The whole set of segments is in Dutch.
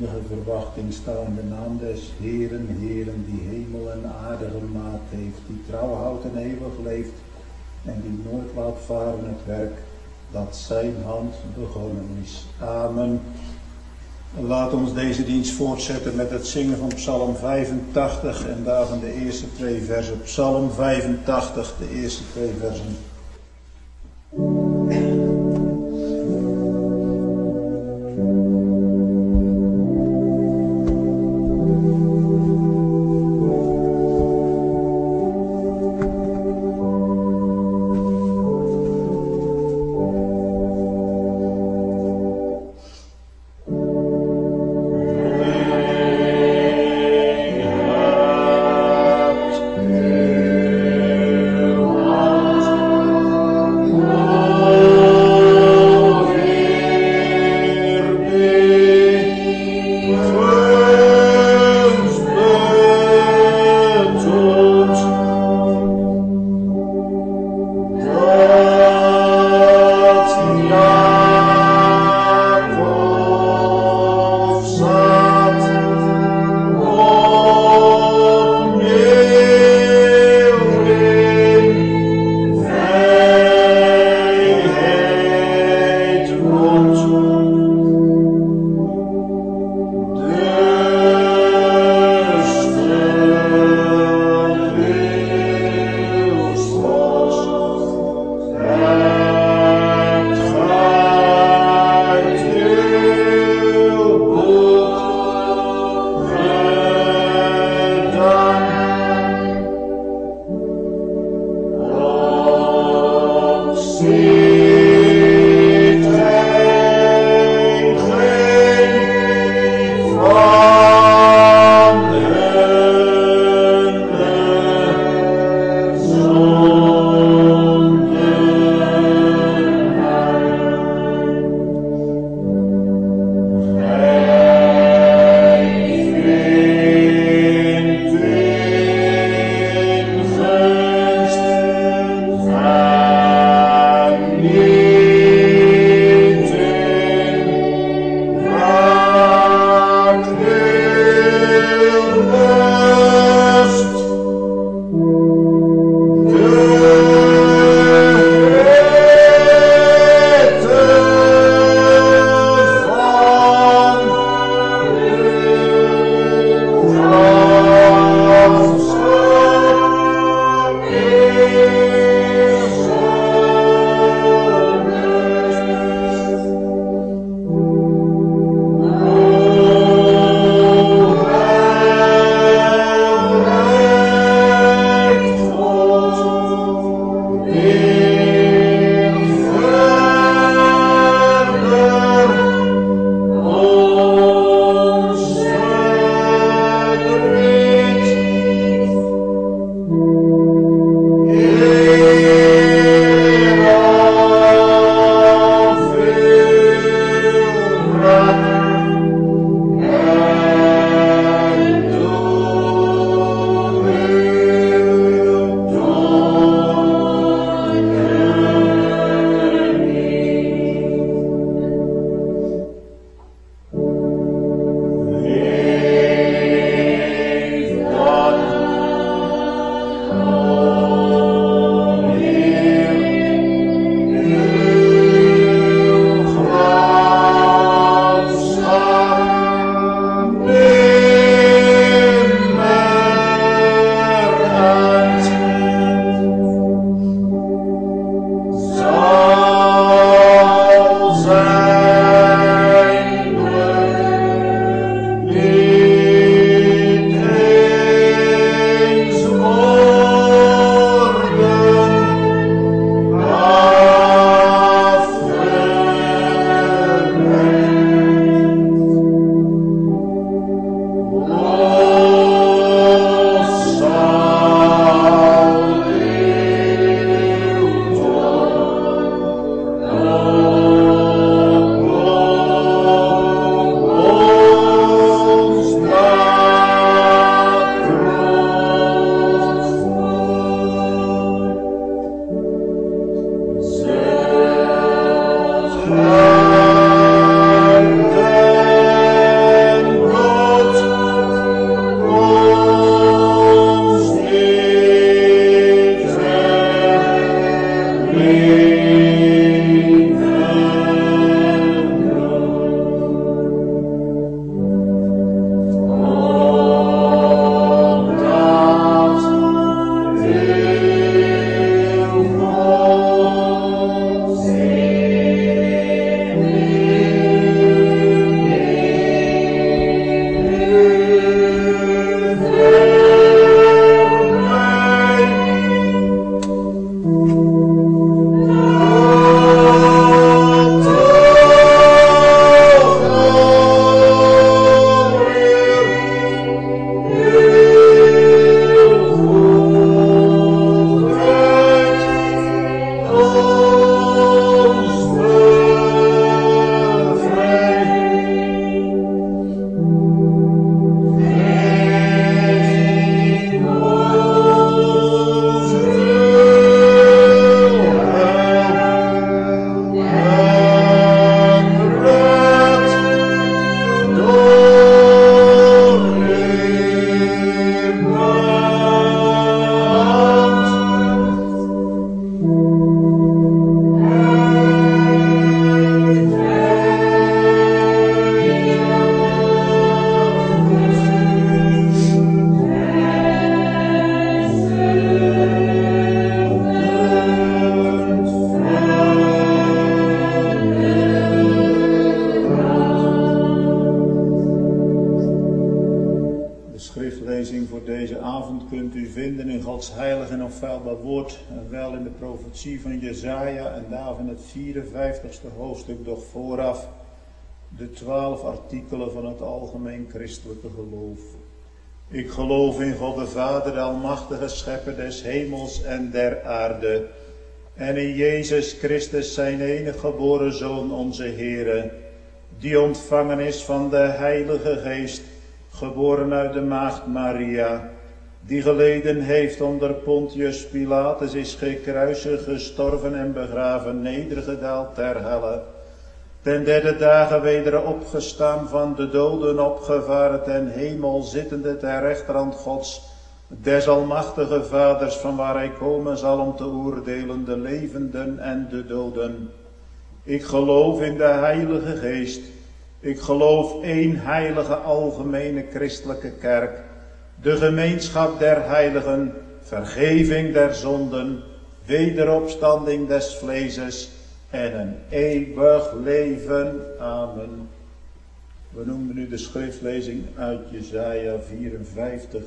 eeuwige verwachting staan de naam des Heeren, Heeren, die hemel en aarde gemaakt heeft, die trouw houdt en eeuwig leeft, en die nooit laat varen het werk dat zijn hand begonnen is. Amen. Laat ons deze dienst voortzetten met het zingen van Psalm 85 en daarvan de eerste 2 versen. Psalm 85, de eerste 2 versen. u vinden in Gods heilig en onfeilbaar woord, en wel in de profetie van Jesaja en daar in het 54ste hoofdstuk, doch vooraf de 12 artikelen van het algemeen christelijke geloof. Ik geloof in God de Vader, de almachtige schepper des hemels en der aarde, en in Jezus Christus zijn enige geboren Zoon, onze Heere, die ontvangen is van de Heilige Geest, geboren uit de maagd Maria, die geleden heeft onder Pontius Pilatus, is gekruisigd, gestorven en begraven, nedergedaald ter helle, ten derde dagen weder opgestaan van de doden, opgevaren ten hemel, zittende ter rechterhand Gods, des almachtige Vaders, van waar hij komen zal om te oordelen de levenden en de doden. Ik geloof in de Heilige Geest. Ik geloof één heilige algemene christelijke kerk, de gemeenschap der heiligen, vergeving der zonden, wederopstanding des vleeses en een eeuwig leven. Amen. We noemen nu de schriftlezing uit Jesaja 54.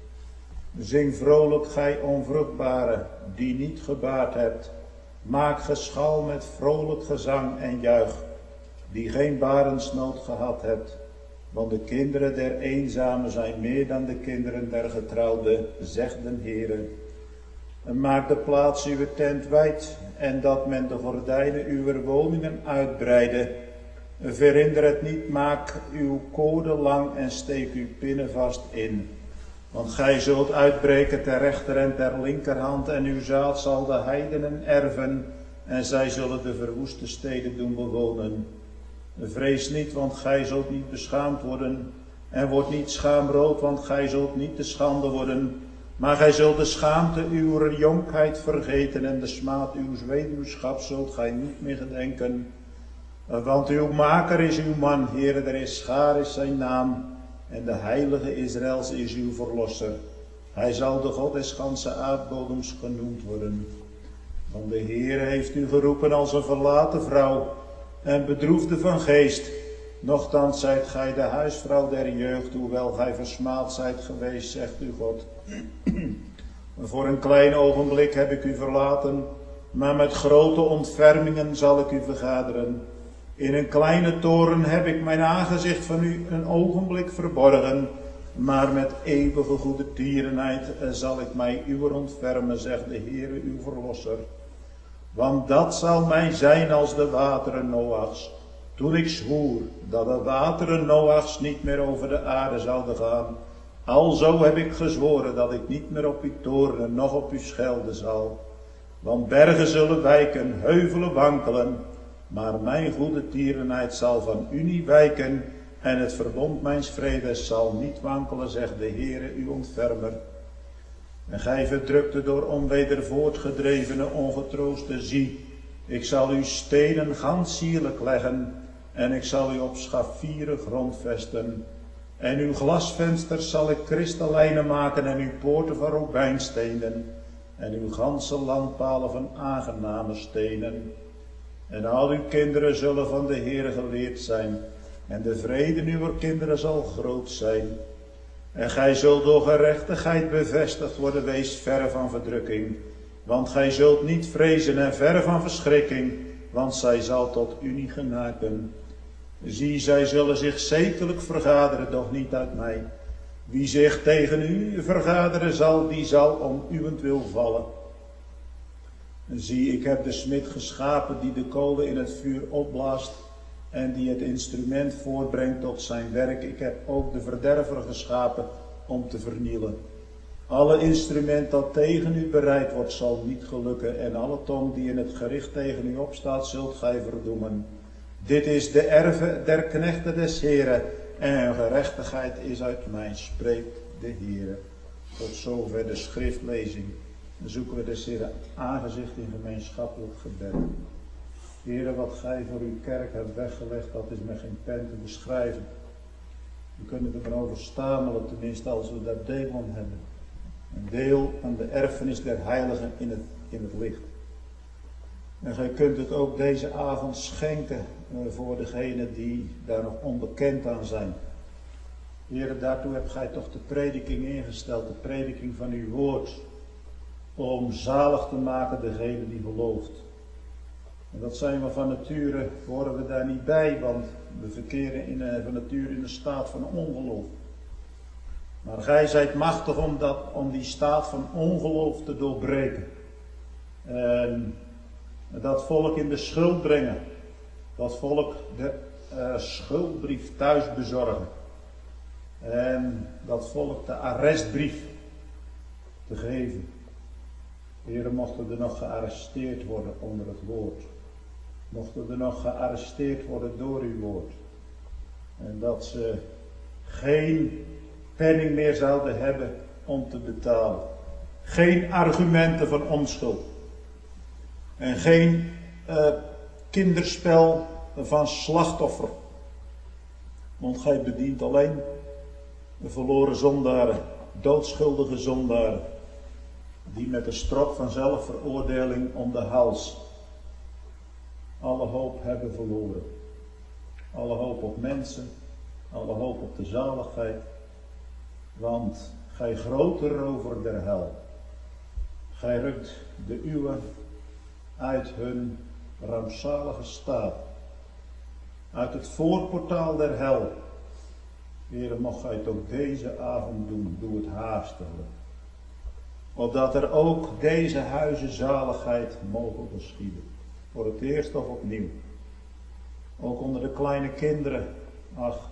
Zing vrolijk, gij onvruchtbare, die niet gebaard hebt. Maak geschal met vrolijk gezang en juich, die geen barensnood gehad hebt. Want de kinderen der eenzamen zijn meer dan de kinderen der getrouwden, zegt de Heere. En maak de plaats uw tent wijd, en dat men de gordijnen uw woningen uitbreide. Verhinder het niet, maak uw koorden lang en steek uw pinnen vast in. Want gij zult uitbreken ter rechter en ter linkerhand, en uw zaad zal de heidenen erven, en zij zullen de verwoeste steden doen bewonen. Vrees niet, want gij zult niet beschaamd worden, en word niet schaamrood, want gij zult niet te schande worden. Maar gij zult de schaamte uw jonkheid vergeten, en de smaad uw weduwschap zult gij niet meer gedenken. Want uw maker is uw man, Heere der Ischaar is zijn naam, en de heilige Israëls is uw verlosser. Hij zal de God des ganse aardbodems genoemd worden. Want de Heere heeft u geroepen als een verlaten vrouw, en bedroefde van geest. Nochtans zijt gij de huisvrouw der jeugd, hoewel gij versmaad zijt geweest, zegt uw God. Voor een klein ogenblik heb ik u verlaten, maar met grote ontfermingen zal ik u vergaderen. In een kleine toren heb ik mijn aangezicht van u een ogenblik verborgen, maar met eeuwige goede tierenheid zal ik mij uwer ontfermen, zegt de Heere uw verlosser. Want dat zal mij zijn als de wateren Noachs, toen ik zwoer dat de wateren Noachs niet meer over de aarde zouden gaan. Alzo heb ik gezworen dat ik niet meer op u toornen, noch op u schelden zal. Want bergen zullen wijken, heuvelen wankelen, maar mijn goede tierenheid zal van u niet wijken, en het verbond mijns vredes zal niet wankelen, zegt de Heere uw ontfermer. En gij verdrukte door onweder voortgedrevene ongetrooste, zie, ik zal uw steden gans sierlijk leggen, en ik zal u op schaffieren grondvesten. En uw glasvensters zal ik kristallijnen maken, en uw poorten van robijnstenen, en uw ganse landpalen van aangename stenen. En al uw kinderen zullen van de Heere geleerd zijn, en de vrede uw kinderen zal groot zijn. En gij zult door gerechtigheid bevestigd worden, wees verre van verdrukking. Want gij zult niet vrezen en verre van verschrikking, want zij zal tot u niet genaken. Zie, zij zullen zich zekerlijk vergaderen, doch niet uit mij. Wie zich tegen u vergaderen zal, die zal om uwentwil vallen. Zie, ik heb de smid geschapen die de kolen in het vuur opblaast en die het instrument voortbrengt tot zijn werk. Ik heb ook de verderver geschapen om te vernielen. Alle instrument dat tegen u bereid wordt zal niet gelukken, en alle tong die in het gericht tegen u opstaat zult gij verdoemen. Dit is de erve der knechten des Heeren, en hun gerechtigheid is uit mij, spreekt de Heere. Tot zover de schriftlezing. Dan zoeken we des Heeren aangezicht in gemeenschappelijk gebed. Heere, wat gij voor uw kerk hebt weggelegd, dat is met geen pen te beschrijven. We kunnen ervan over stamelen, tenminste als we daar deel aan hebben. Een deel aan de erfenis der heiligen in het licht. En gij kunt het ook deze avond schenken voor degenen die daar nog onbekend aan zijn. Heere, daartoe hebt gij toch de prediking ingesteld, de prediking van uw woord, om zalig te maken degene die gelooft. En dat zijn we van nature, horen we daar niet bij, want we verkeren van nature in een staat van ongeloof. Maar gij zijt machtig om die staat van ongeloof te doorbreken. En dat volk in de schuld brengen. Dat volk de schuldbrief thuis bezorgen. En dat volk de arrestbrief te geven. Heren, mochten er nog gearresteerd worden onder het woord. Mochten er nog gearresteerd worden door uw woord. En dat ze geen penning meer zouden hebben om te betalen. Geen argumenten van onschuld. En geen kinderspel van slachtoffer. Want gij bedient alleen de verloren zondaren, doodschuldige zondaren, die met een strop van zelfveroordeling om de hals alle hoop hebben verloren. Alle hoop op mensen, alle hoop op de zaligheid. Want gij grote rover der hel, gij rukt de uwen uit hun rampzalige staat, uit het voorportaal der hel. Heere, mocht gij het ook deze avond doen, doe het haastiglijk. Opdat er ook deze huizen zaligheid mogen geschieden. Voor het eerst of opnieuw. Ook onder de kleine kinderen. Ach,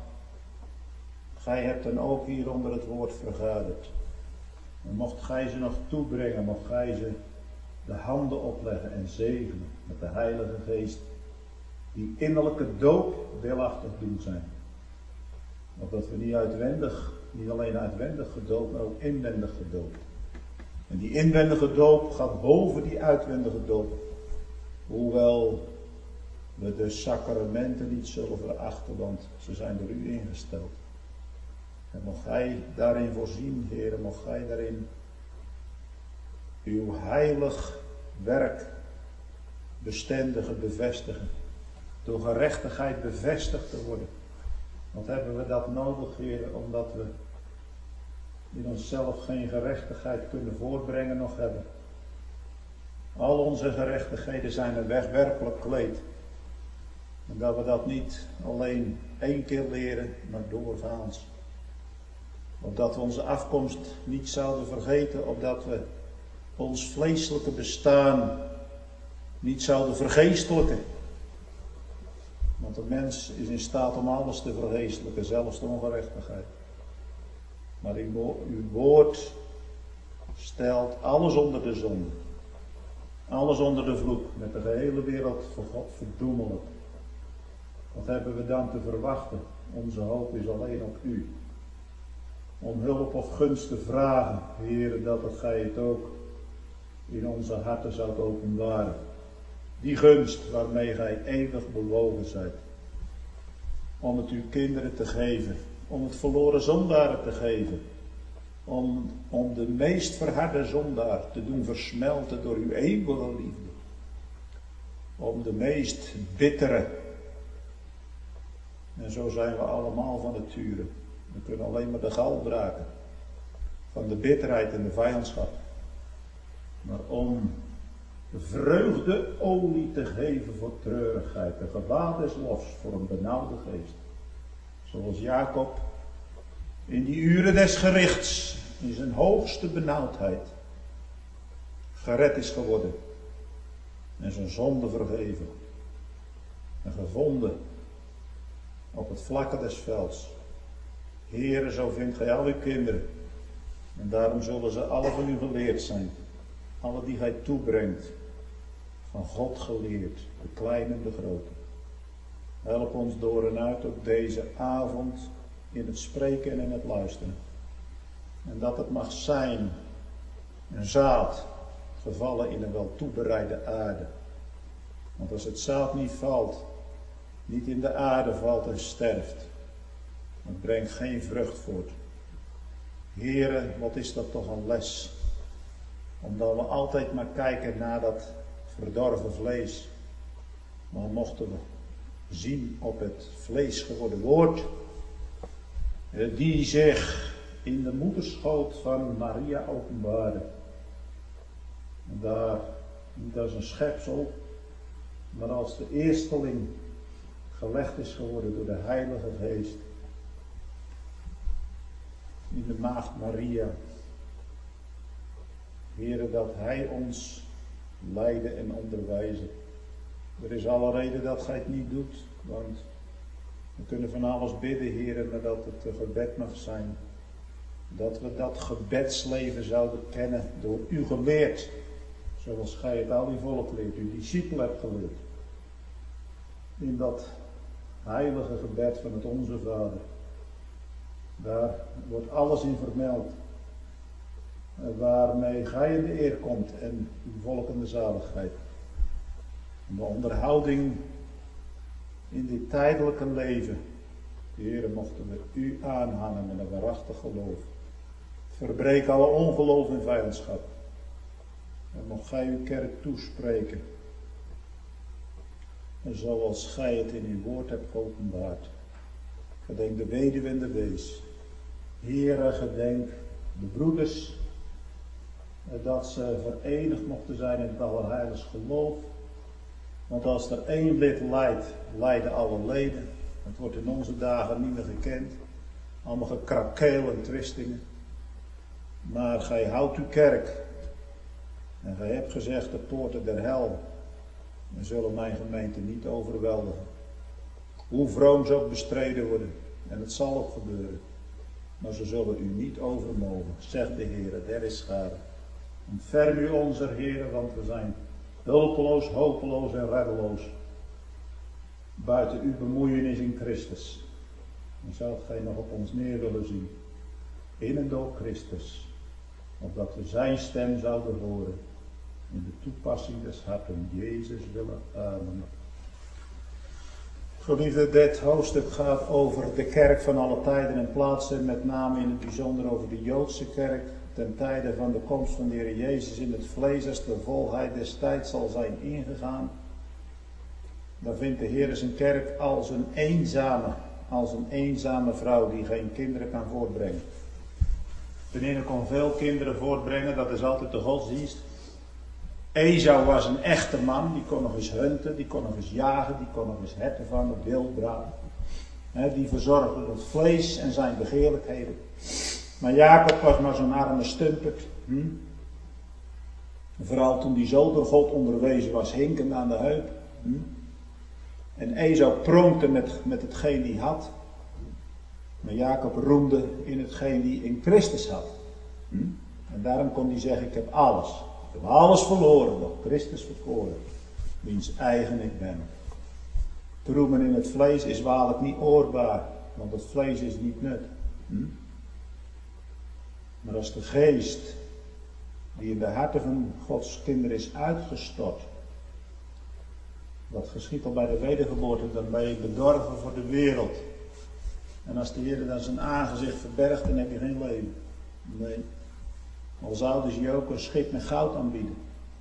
gij hebt hen ook hier onder het woord vergaderd. En mocht gij ze nog toebrengen, mocht gij ze de handen opleggen en zegenen met de Heilige Geest, die innerlijke doop deelachtig doen zijn. Opdat we niet alleen uitwendig gedoopt, maar ook inwendig gedoopt. En die inwendige doop gaat boven die uitwendige doop. Hoewel we de sacramenten niet zullen verachten, want ze zijn door u ingesteld. En mocht gij daarin voorzien, Heer, mocht gij daarin uw heilig werk bestendigen, bevestigen. Door gerechtigheid bevestigd te worden. Want hebben we dat nodig, Heer, omdat we in onszelf geen gerechtigheid kunnen voortbrengen nog hebben. Al onze gerechtigheden zijn een wegwerpelijk kleed. En dat we dat niet alleen 1 keer leren, maar doorgaans. Opdat we onze afkomst niet zouden vergeten, opdat we ons vleeselijke bestaan niet zouden vergeestelijken. Want de mens is in staat om alles te vergeestelijken, zelfs de ongerechtigheid. Maar uw woord stelt alles onder de zonde. Alles onder de vloek, met de gehele wereld voor God verdoemelijk. Wat hebben we dan te verwachten? Onze hoop is alleen op u. Om hulp of gunst te vragen, Heere, dat gij het ook in onze harten zoudt openbaren. Die gunst waarmee gij eeuwig bewogen zijt. Om het uw kinderen te geven. Om het verloren zondaren te geven. Om de meest verharde zondaar te doen versmelten door uw eeuwige liefde. Om de meest bittere. En zo zijn we allemaal van nature. We kunnen alleen maar de gal draken. Van de bitterheid en de vijandschap. Maar om de vreugdeolie te geven voor treurigheid. De gewaad is los voor een benauwde geest. Zoals Jacob in die uren des gerichts, in zijn hoogste benauwdheid, gered is geworden. En zijn zonde vergeven. En gevonden op het vlakke des velds. Heere, zo vindt gij al uw kinderen. En daarom zullen ze alle van u geleerd zijn. Alle die gij toebrengt. Van God geleerd. De kleine en de grote. Help ons door en uit ook deze avond in het spreken en in het luisteren. En dat het mag zijn een zaad gevallen in een wel toebereide aarde. Want als het zaad niet valt, niet in de aarde valt en sterft, het brengt geen vrucht voort. Heere, wat is dat toch een les. Omdat we altijd maar kijken naar dat verdorven vlees. Maar mochten we zien op het vlees geworden woord, die zich in de moederschoot van Maria openbaarde. Daar, niet als een schepsel, maar als de eersteling gelegd is geworden door de Heilige Geest. In de maagd Maria. Heere, dat Hij ons leidde en onderwijzen. Er is alle reden dat Gij het niet doet, want we kunnen van alles bidden, Heere, maar dat het een gebed mag zijn. Dat we dat gebedsleven zouden kennen door U geleerd. Zoals Gij het al die volk leert, uw discipel hebt geleerd. In dat heilige gebed van het Onze Vader. Daar wordt alles in vermeld. Waarmee Gij in de eer komt en uw volk in de zaligheid. En de onderhouding in dit tijdelijke leven. Heere, mochten we U aanhangen met een waarachtig geloof. Verbreek alle ongeloof en vijandschap. En mocht Gij uw kerk toespreken. En zoals Gij het in uw woord hebt geopenbaard. Gedenk de weduwe en de wees. Heere, gedenk de broeders. Dat ze verenigd mochten zijn in het allerheiligst geloof. Want als er één lid lijdt, lijden alle leden. Het wordt in onze dagen niet meer gekend. Allemaal gekrakeel en twistingen. Maar Gij houdt uw kerk. En Gij hebt gezegd, de poorten der hel zullen mijn gemeente niet overweldigen. Hoe vroom ze ook bestreden worden. En het zal ook gebeuren. Maar ze zullen u niet overmogen, zegt de Heer, der is schade. Ontferm u onze Heer, want we zijn hulpeloos, hopeloos en reddeloos. Buiten uw bemoeienis in Christus. Dan zou Gij nog op ons neer willen zien. In en door Christus. Opdat we zijn stem zouden horen. In de toepassing des harten Jezus willen amen. Geliefde, dit hoofdstuk gaat over de kerk van alle tijden en plaatsen. Met name in het bijzonder over de Joodse kerk. Ten tijde van de komst van de Heer Jezus in het vlees. Als de volheid des tijds zal zijn ingegaan. Dan vindt de Heer zijn kerk als een eenzame vrouw die geen kinderen kan voortbrengen. Peninnah kon veel kinderen voortbrengen, dat is altijd de godsdienst. Esau was een echte man, die kon nog eens hunten, die kon nog eens jagen, die kon nog eens herten vangen, wild braden. Die verzorgde het vlees en zijn begeerlijkheden. Maar Jacob was maar zo'n arme stumpert. Vooral toen hij zo door God onderwezen was, hinkend aan de heup. En Esau pronkte met hetgeen hij had. Maar Jacob roemde in hetgeen hij in Christus had. En daarom kon hij zeggen, ik heb alles. Ik heb alles verloren, doch Christus verkoren. Wiens eigen ik ben. Te roemen in het vlees is waarlijk niet oorbaar. Want het vlees is niet nut. Maar als de geest die in de harten van Gods kinderen is uitgestort. Dat geschiet al bij de wedergeboorte, dan ben je bedorven voor de wereld. En als de Heer dan zijn aangezicht verbergt, dan heb je geen leven. Nee. Al zouden ze je ook een schip met goud aanbieden.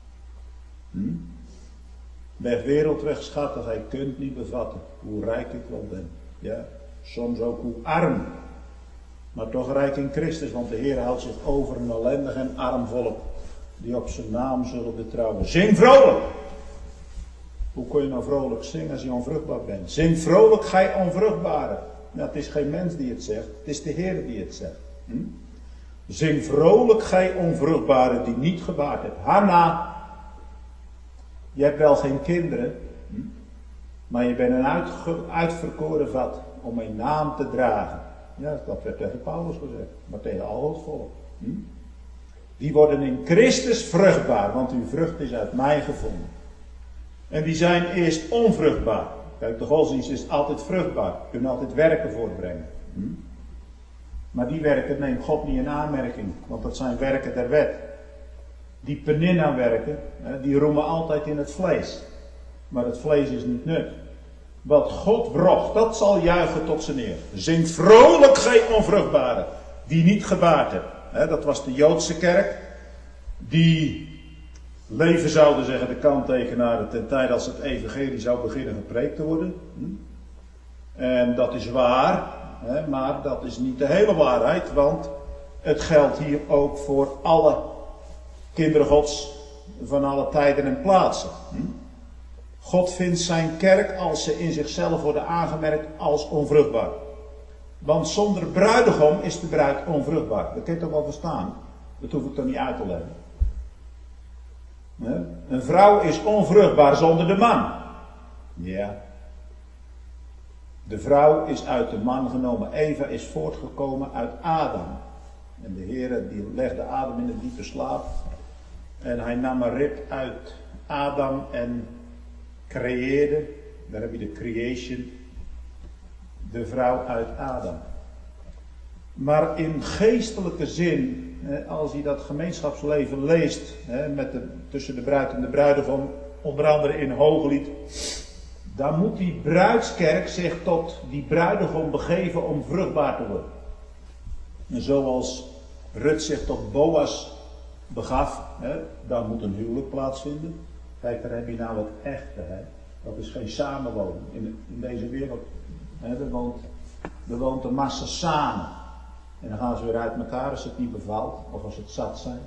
Weg wereldweg schattig, hij kunt niet bevatten hoe rijk ik wel ben. Ja, soms ook hoe arm. Maar toch rijk in Christus, want de Heer houdt zich over een ellendig en arm volk. Die op zijn naam zullen betrouwen. Zing vrolijk! Hoe kun je nou vrolijk zingen als je onvruchtbaar bent? Zing vrolijk, gij onvruchtbare. Nou, het is geen mens die het zegt, het is de Heer die het zegt. Zing vrolijk, gij onvruchtbare die niet gebaard hebt. Hanna, je hebt wel geen kinderen, maar je bent een uitverkoren vat om mijn naam te dragen. Ja, dat werd tegen Paulus gezegd, maar tegen al het volk. Die worden in Christus vruchtbaar, want uw vrucht is uit mij gevonden. En die zijn eerst onvruchtbaar. Kijk, de godsdienst is altijd vruchtbaar. Je kunt altijd werken voortbrengen. Maar die werken neemt God niet in aanmerking. Want dat zijn werken der wet. Die Peninnah werken, die roemen altijd in het vlees. Maar het vlees is niet nut. Wat God wrocht, dat zal juichen tot zijn eer. Zing vrolijk, gij onvruchtbare, die niet gebaard hebt. Dat was de Joodse kerk. Die leven zouden zeggen de kanttekenaren ten tijde als het evangelie zou beginnen gepreekt te worden. En dat is waar. Maar dat is niet de hele waarheid, want het geldt hier ook voor alle kinderen Gods van alle tijden en plaatsen. God vindt zijn kerk, als ze in zichzelf worden aangemerkt, als onvruchtbaar. Want zonder bruidegom is de bruid onvruchtbaar. Dat kun je toch wel verstaan? Dat hoef ik toch niet uit te leggen. Een vrouw is onvruchtbaar zonder de man. Ja. De vrouw is uit de man genomen. Eva is voortgekomen uit Adam. En de Heer die legde Adam in een diepe slaap. En hij nam een rib uit Adam en creëerde, daar heb je de creation, de vrouw uit Adam. Maar in geestelijke zin, als je dat gemeenschapsleven leest, tussen de bruid en de bruidegom, onder andere in Hooglied, dan moet die bruidskerk zich tot die bruidegom begeven om vruchtbaar te worden. En zoals Rut zich tot Boas begaf, daar moet een huwelijk plaatsvinden. Kijk, daar heb je nou het echte. Dat is geen samenwonen in deze wereld. Er woont een massa samen. En dan gaan ze weer uit elkaar als het niet bevalt. Of als het zat zijn.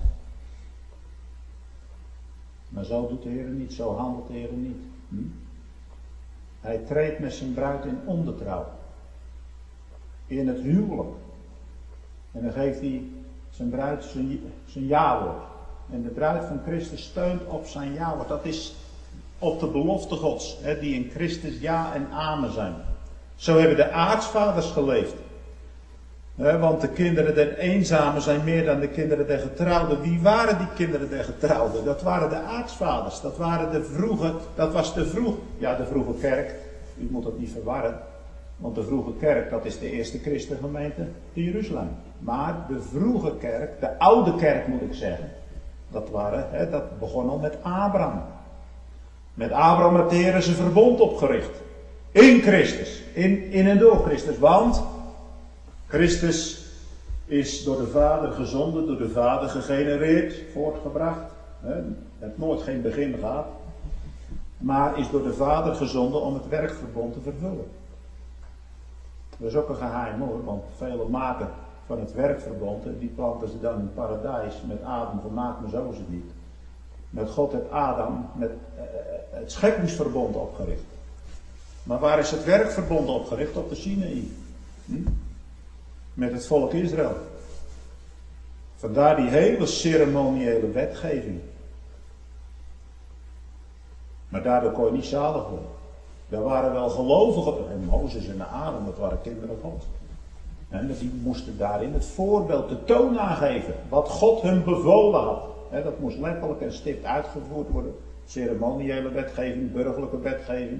Maar zo doet de Heer niet. Zo handelt de Heer niet. Hij treedt met zijn bruid in ondertrouw. In het huwelijk. En dan geeft hij zijn bruid zijn ja-woord. En de bruid van Christus steunt op zijn ja-woord. Dat is op de belofte Gods. Die in Christus ja en amen zijn. Zo hebben de aartsvaders geleefd. Want de kinderen der eenzamen zijn meer dan de kinderen der getrouwden. Wie waren die kinderen der getrouwden? Dat waren de aartsvaders. Dat was de vroege kerk. U moet dat niet verwarren. Want de vroege kerk, dat is de eerste christengemeente in Jeruzalem. Maar de vroege kerk, de oude kerk moet ik zeggen. Dat begon al met Abraham. Met Abraham heeft de Heer zijn verbond opgericht. In Christus. In en door Christus. Want Christus is door de Vader gezonden, door de Vader gegenereerd, voortgebracht. Het heeft nooit geen begin gehad. Maar is door de Vader gezonden om het werkverbond te vervullen. Dat is ook een geheim hoor, want velen maken van het werkverbond, die planten ze dan in het paradijs. Met Adam vermaakt me zo is het niet. Met God heeft Adam met het scheppingsverbond opgericht. Maar waar is het werkverbond opgericht? Op de Sinaï. Met het volk Israël. Vandaar die hele ceremoniële wetgeving. Maar daardoor kon je niet zalig worden. Daar waren wel gelovigen. En Mozes en Aaron, dat waren kinderen God. En die moesten daarin het voorbeeld, de toon aangeven. Wat God hun bevolen had. Dat moest letterlijk en stipt uitgevoerd worden. Ceremoniële wetgeving, burgerlijke wetgeving.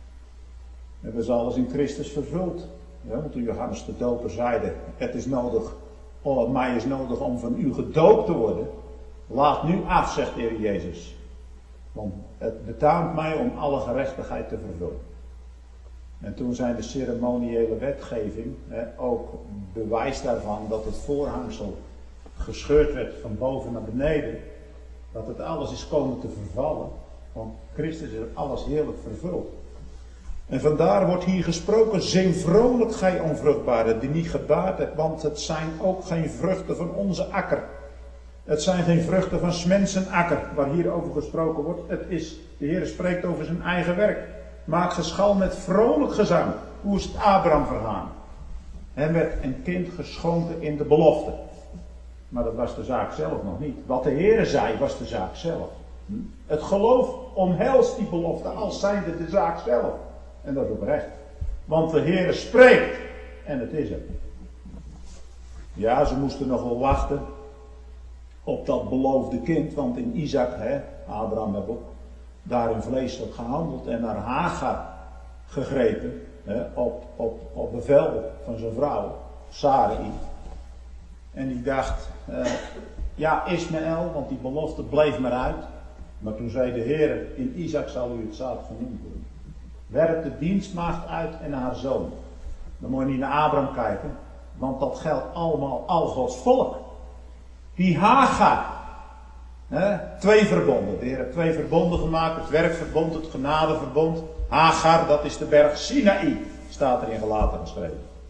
Dat is alles in Christus vervuld. Want toen Johannes de Doper zeide, het is nodig, mij is nodig om van u gedoopt te worden. Laat nu af, zegt de Heer Jezus. Want het betaamt mij om alle gerechtigheid te vervullen. En toen zijn de ceremoniële wetgeving ook bewijs daarvan dat het voorhangsel gescheurd werd van boven naar beneden. Dat het alles is komen te vervallen. Want Christus is alles heerlijk vervuld. En vandaar wordt hier gesproken, zing vrolijk gij onvruchtbare die niet gebaard hebt, want het zijn ook geen vruchten van onze akker. Het zijn geen vruchten van 's mensen akker, waar hier over gesproken wordt. De Heer spreekt over zijn eigen werk. Maak geschal met vrolijk gezang. Hoe is het Abraham vergaan? Hem werd een kind geschonken in de belofte. Maar dat was de zaak zelf nog niet. Wat de Heer zei was de zaak zelf. Het geloof omhelst die belofte als zijnde de zaak zelf. En dat is oprecht. Want de Heer spreekt. En het is er. Ja, ze moesten nog wel wachten op dat beloofde kind. Want in Isaac, Abraham heeft ook daar in vleeselijk gehandeld. En naar Hagar gegrepen. Op bevel van zijn vrouw, Sarai. En die dacht, Ismaël, want die belofte bleef maar uit. Maar toen zei de Heer, in Isaac zal u het zaad genoemd worden. Werp de dienstmaagd uit en haar zoon. Dan moet je niet naar Abraham kijken, want dat geldt allemaal al Gods volk. Die Hagar, 2 verbonden. De Heer heeft 2 verbonden gemaakt, het werkverbond, het genadeverbond. Hagar, dat is de berg Sinaï, staat er in Galaten geschreven.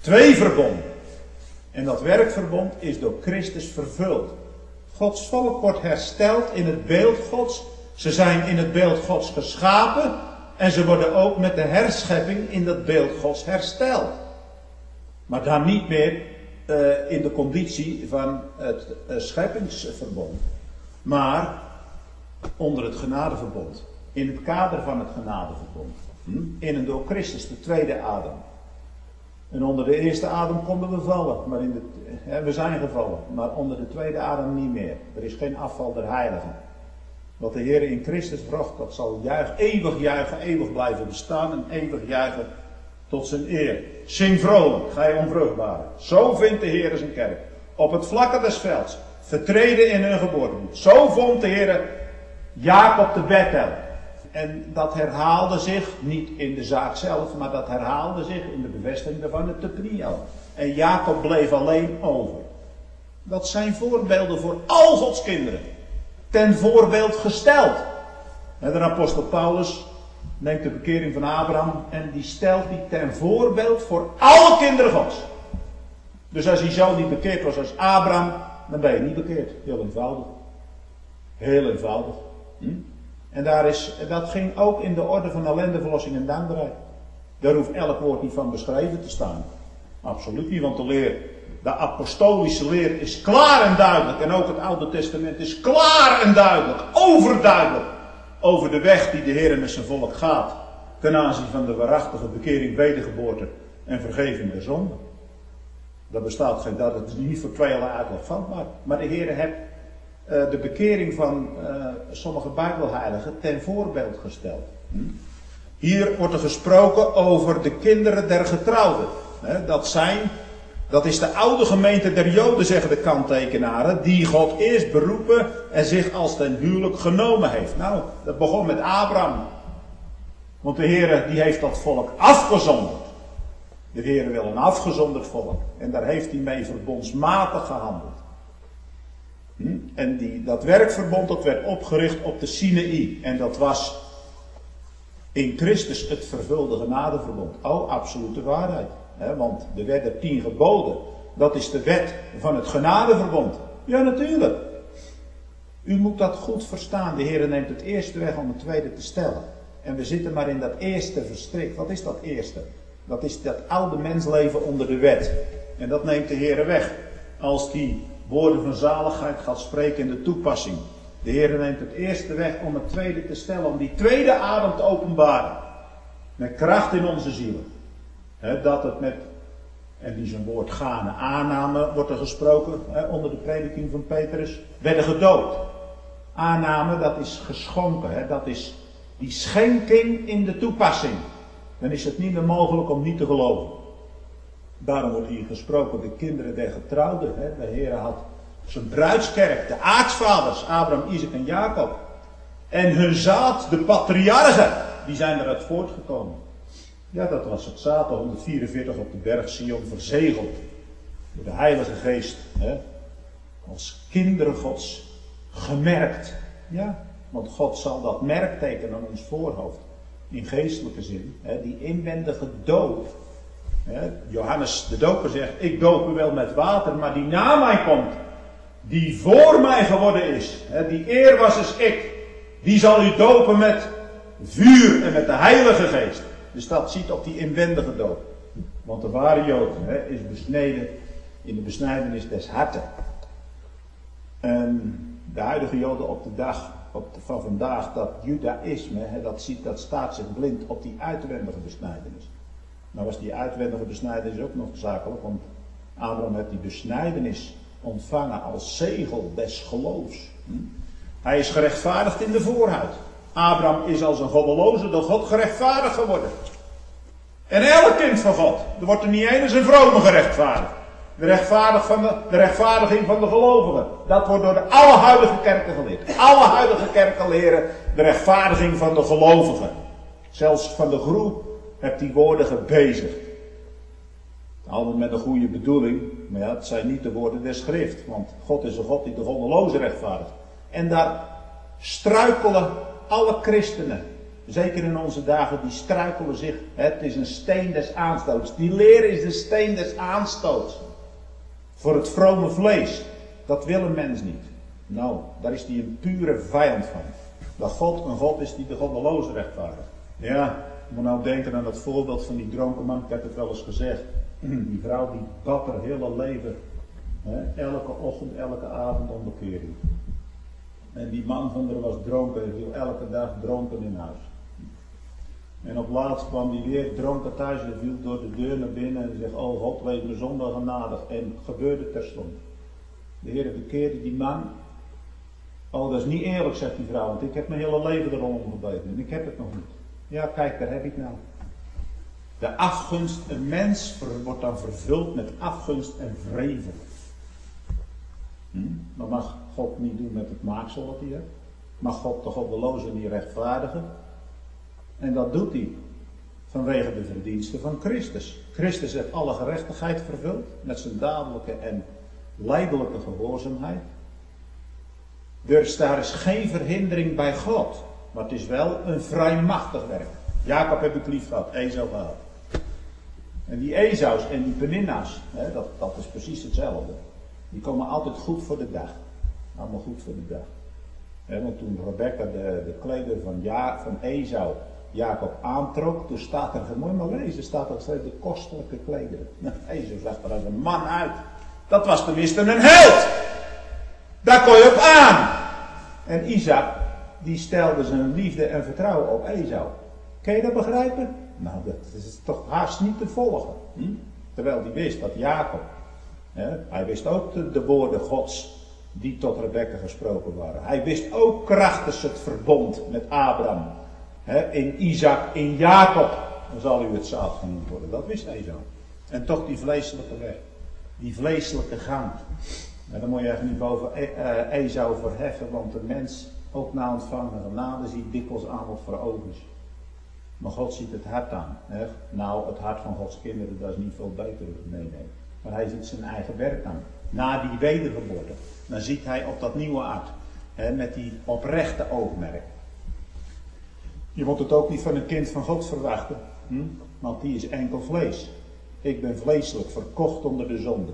2 verbonden. En dat werkverbond is door Christus vervuld. Gods volk wordt hersteld in het beeld Gods. Ze zijn in het beeld Gods geschapen. En ze worden ook met de herschepping in dat beeld Gods hersteld. Maar dan niet meer in de conditie van het scheppingsverbond. Maar onder het genadeverbond. In het kader van het genadeverbond. In en door Christus, de tweede Adam. En onder de eerste Adam konden we vallen. Maar we zijn gevallen. Maar onder de tweede Adam niet meer. Er is geen afval der heiligen. Wat de Heer in Christus bracht, dat zal juichen, eeuwig blijven bestaan. En eeuwig juichen tot zijn eer. Zing vrolijk, gij onvruchtbare. Zo vindt de Heer zijn kerk. Op het vlakke des velds. Vertreden in hun geboortebuurt. Zo vond de Heer Jacob te Bethel. En dat herhaalde zich, niet in de zaak zelf, maar dat herhaalde zich in de bevestiging van het te Peniel. En Jacob bleef alleen over. Dat zijn voorbeelden voor al Gods kinderen. Ten voorbeeld gesteld. En de apostel Paulus neemt de bekering van Abraham en die stelt die ten voorbeeld voor alle kinderen Gods. Dus als hij zo niet bekeerd was als Abraham, dan ben je niet bekeerd. Heel eenvoudig. Heel eenvoudig. En dat ging ook in de orde van ellende, verlossing en dankbaarheid. Daar hoeft elk woord niet van beschreven te staan. Absoluut niet, want de apostolische leer is klaar en duidelijk. En ook het Oude Testament is klaar en duidelijk, overduidelijk. Over de weg die de Heer met zijn volk gaat. Ten aanzien van de waarachtige bekering, wedergeboorte en vergeving der zonde. Dat bestaat geen, dat is niet voor tweeërlei uitleg vatbaar. Maar de Heer heeft de bekering van sommige Bijbelheiligen ten voorbeeld gesteld. Hier wordt er gesproken over de kinderen der getrouwden. Dat is de oude gemeente der Joden, zeggen de kanttekenaren, die God eerst beroepen en zich als ten huwelijk genomen heeft. Nou, dat begon met Abraham. Want de Heer die heeft dat volk afgezonderd. De Heer wil een afgezonderd volk. En daar heeft hij mee verbondsmatig gehandeld. En dat werkverbond dat werd opgericht op de Sinaï. En dat was in Christus het vervulde genadeverbond. Oh, absolute waarheid. Want de wet der 10 geboden, dat is de wet van het genadeverbond. Ja, natuurlijk. U moet dat goed verstaan. De Heer neemt het eerste weg om het tweede te stellen. En we zitten maar in dat eerste verstrikt. Wat is dat eerste? Dat is dat oude mensleven onder de wet. En dat neemt de Heer weg. Als die woorden van zaligheid gaat spreken in de toepassing. De Heer neemt het eerste weg om het tweede te stellen. Om die tweede adem te openbaren. Met kracht in onze zielen. Dat het met, en die zijn woord gane aanname wordt er gesproken. Onder de prediking van Petrus. Werden gedoopt. Aanname, dat is geschonken. Dat is die schenking in de toepassing. Dan is het niet meer mogelijk om niet te geloven. Daarom wordt hier gesproken de kinderen der getrouwden. De Heer had zijn bruidskerk, de aartsvaders, Abraham, Isaac en Jacob. En hun zaad, de patriarchen, die zijn eruit voortgekomen. Ja, dat was het zaad, 144 op de berg Sion, verzegeld. Door de Heilige Geest. Als kinderen Gods gemerkt. Ja, want God zal dat merkteken aan ons voorhoofd. In geestelijke zin. Die inwendige doop. Johannes de doper zegt, ik doop u wel met water, maar die na mij komt, die voor mij geworden is, die eer was is ik, die zal u dopen met vuur en met de Heilige Geest. Dus dat ziet op die inwendige doop. Want de ware Jood is besneden in de besnijdenis des harten. En de huidige Joden op de dag van vandaag, dat judaïsme, dat staat zich blind op die uitwendige besnijdenis. Nou was die uitwendige besnijdenis ook nog zakelijk, want Abraham heeft die besnijdenis ontvangen als zegel des geloofs. Hij is gerechtvaardigd in de voorhuid. Abraham is als een goddeloze door God gerechtvaardigd geworden. En elk kind van God, er wordt er niet één als een vrome gerechtvaardigd. De rechtvaardiging van de gelovigen. Dat wordt door alle huidige kerken geleerd. Alle huidige kerken leren de rechtvaardiging van de gelovigen. Zelfs van de groep hebt die woorden gebezigd. Altijd met een goede bedoeling. Maar ja, het zijn niet de woorden der schrift. Want God is een God die de goddeloze rechtvaardigt. En daar struikelen alle christenen zeker in onze dagen, die struikelen zich. Het is een steen des aanstoots. Die leer is de steen des aanstoots. Voor het vrome vlees. Dat wil een mens niet. Nou, daar is hij een pure vijand van. Dat God een God is die de goddeloze rechtvaardigt. Ja, je moet nou denken aan dat voorbeeld van die dronken man. Ik heb het wel eens gezegd. Die vrouw die bad haar hele leven. Elke ochtend, elke avond om bekering. En die man van haar was dronken. Hij viel elke dag dronken in huis. En op laatst kwam hij weer dronken thuis en viel door de deur naar binnen. En zegt, oh God, wees me zondag genadig. En gebeurde terstond. De Heer bekeerde die man. Oh, dat is niet eerlijk, zegt die vrouw, want ik heb mijn hele leven erom gebeten en ik heb het nog niet. Ja, kijk, daar heb ik nou. De afgunst, een mens wordt dan vervuld met afgunst en wrevel. Dat mag God niet doen met het maaksel wat hij heeft. Mag God de goddeloze niet rechtvaardigen. En dat doet hij vanwege de verdiensten van Christus. Christus heeft alle gerechtigheid vervuld met zijn dadelijke en lijdelijke gehoorzaamheid. Dus daar is geen verhindering bij God. Maar het is wel een vrijmachtig werk. Jacob heb ik lief gehad, Esau gehad. En die Esaus en die Peninna's, dat is precies hetzelfde. Die komen altijd goed voor de dag. Allemaal goed voor de dag. Want toen Rebecca de klederen van Esau Jacob aantrok, toen staat er, moet je maar lezen, staat er de kostelijke klederen. Esau zag er als een man uit. Dat was tenminste een held. Daar kon je op aan. En Isaac, die stelde zijn liefde en vertrouwen op Esau. Kun je dat begrijpen? Nou, dat is toch haast niet te volgen. Terwijl hij wist dat Jacob, hij wist ook de woorden Gods die tot Rebecca gesproken waren. Hij wist ook krachtens het verbond met Abraham. In Isaac, in Jacob, dan zal u het zaad genoemd worden. Dat wist Esau. En toch die vleeselijke weg. Die vleeselijke gang. Daar moet je echt niet boven Esau verheffen, want de mens, ook na ontvangen genade, ziet dikwijls aan wat voor ogen is. Maar God ziet het hart aan. Nou, het hart van Gods kinderen, dat is niet veel beter. Nee. Maar hij ziet zijn eigen werk aan. Na die wedergeboorte. Dan ziet hij op dat nieuwe hart. Met die oprechte oogmerk. Je moet het ook niet van een kind van God verwachten. Want die is enkel vlees. Ik ben vleeselijk, verkocht onder de zonde.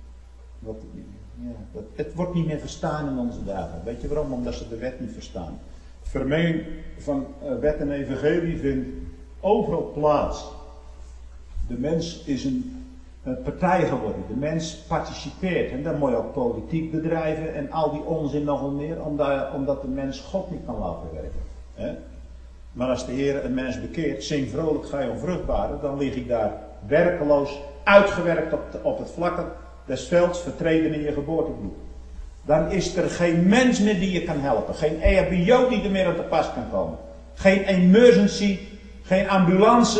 Het wordt niet meer verstaan in onze dagen. Weet je waarom? Omdat ze de wet niet verstaan. Het vermenging van wet en evangelie vindt overal plaats. De mens is een partij geworden. De mens participeert. En dan moet je ook politiek bedrijven en al die onzin nogal meer. Omdat de mens God niet kan laten werken. Maar als de Heer een mens bekeert, zing vrolijk, ga je onvruchtbare, dan lig ik daar werkeloos, uitgewerkt op het vlakke des velds, vertreden in je geboortebloed. Dan is er geen mens meer die je kan helpen. Geen EHBO die er meer aan te pas kan komen. Geen emergency, geen ambulance.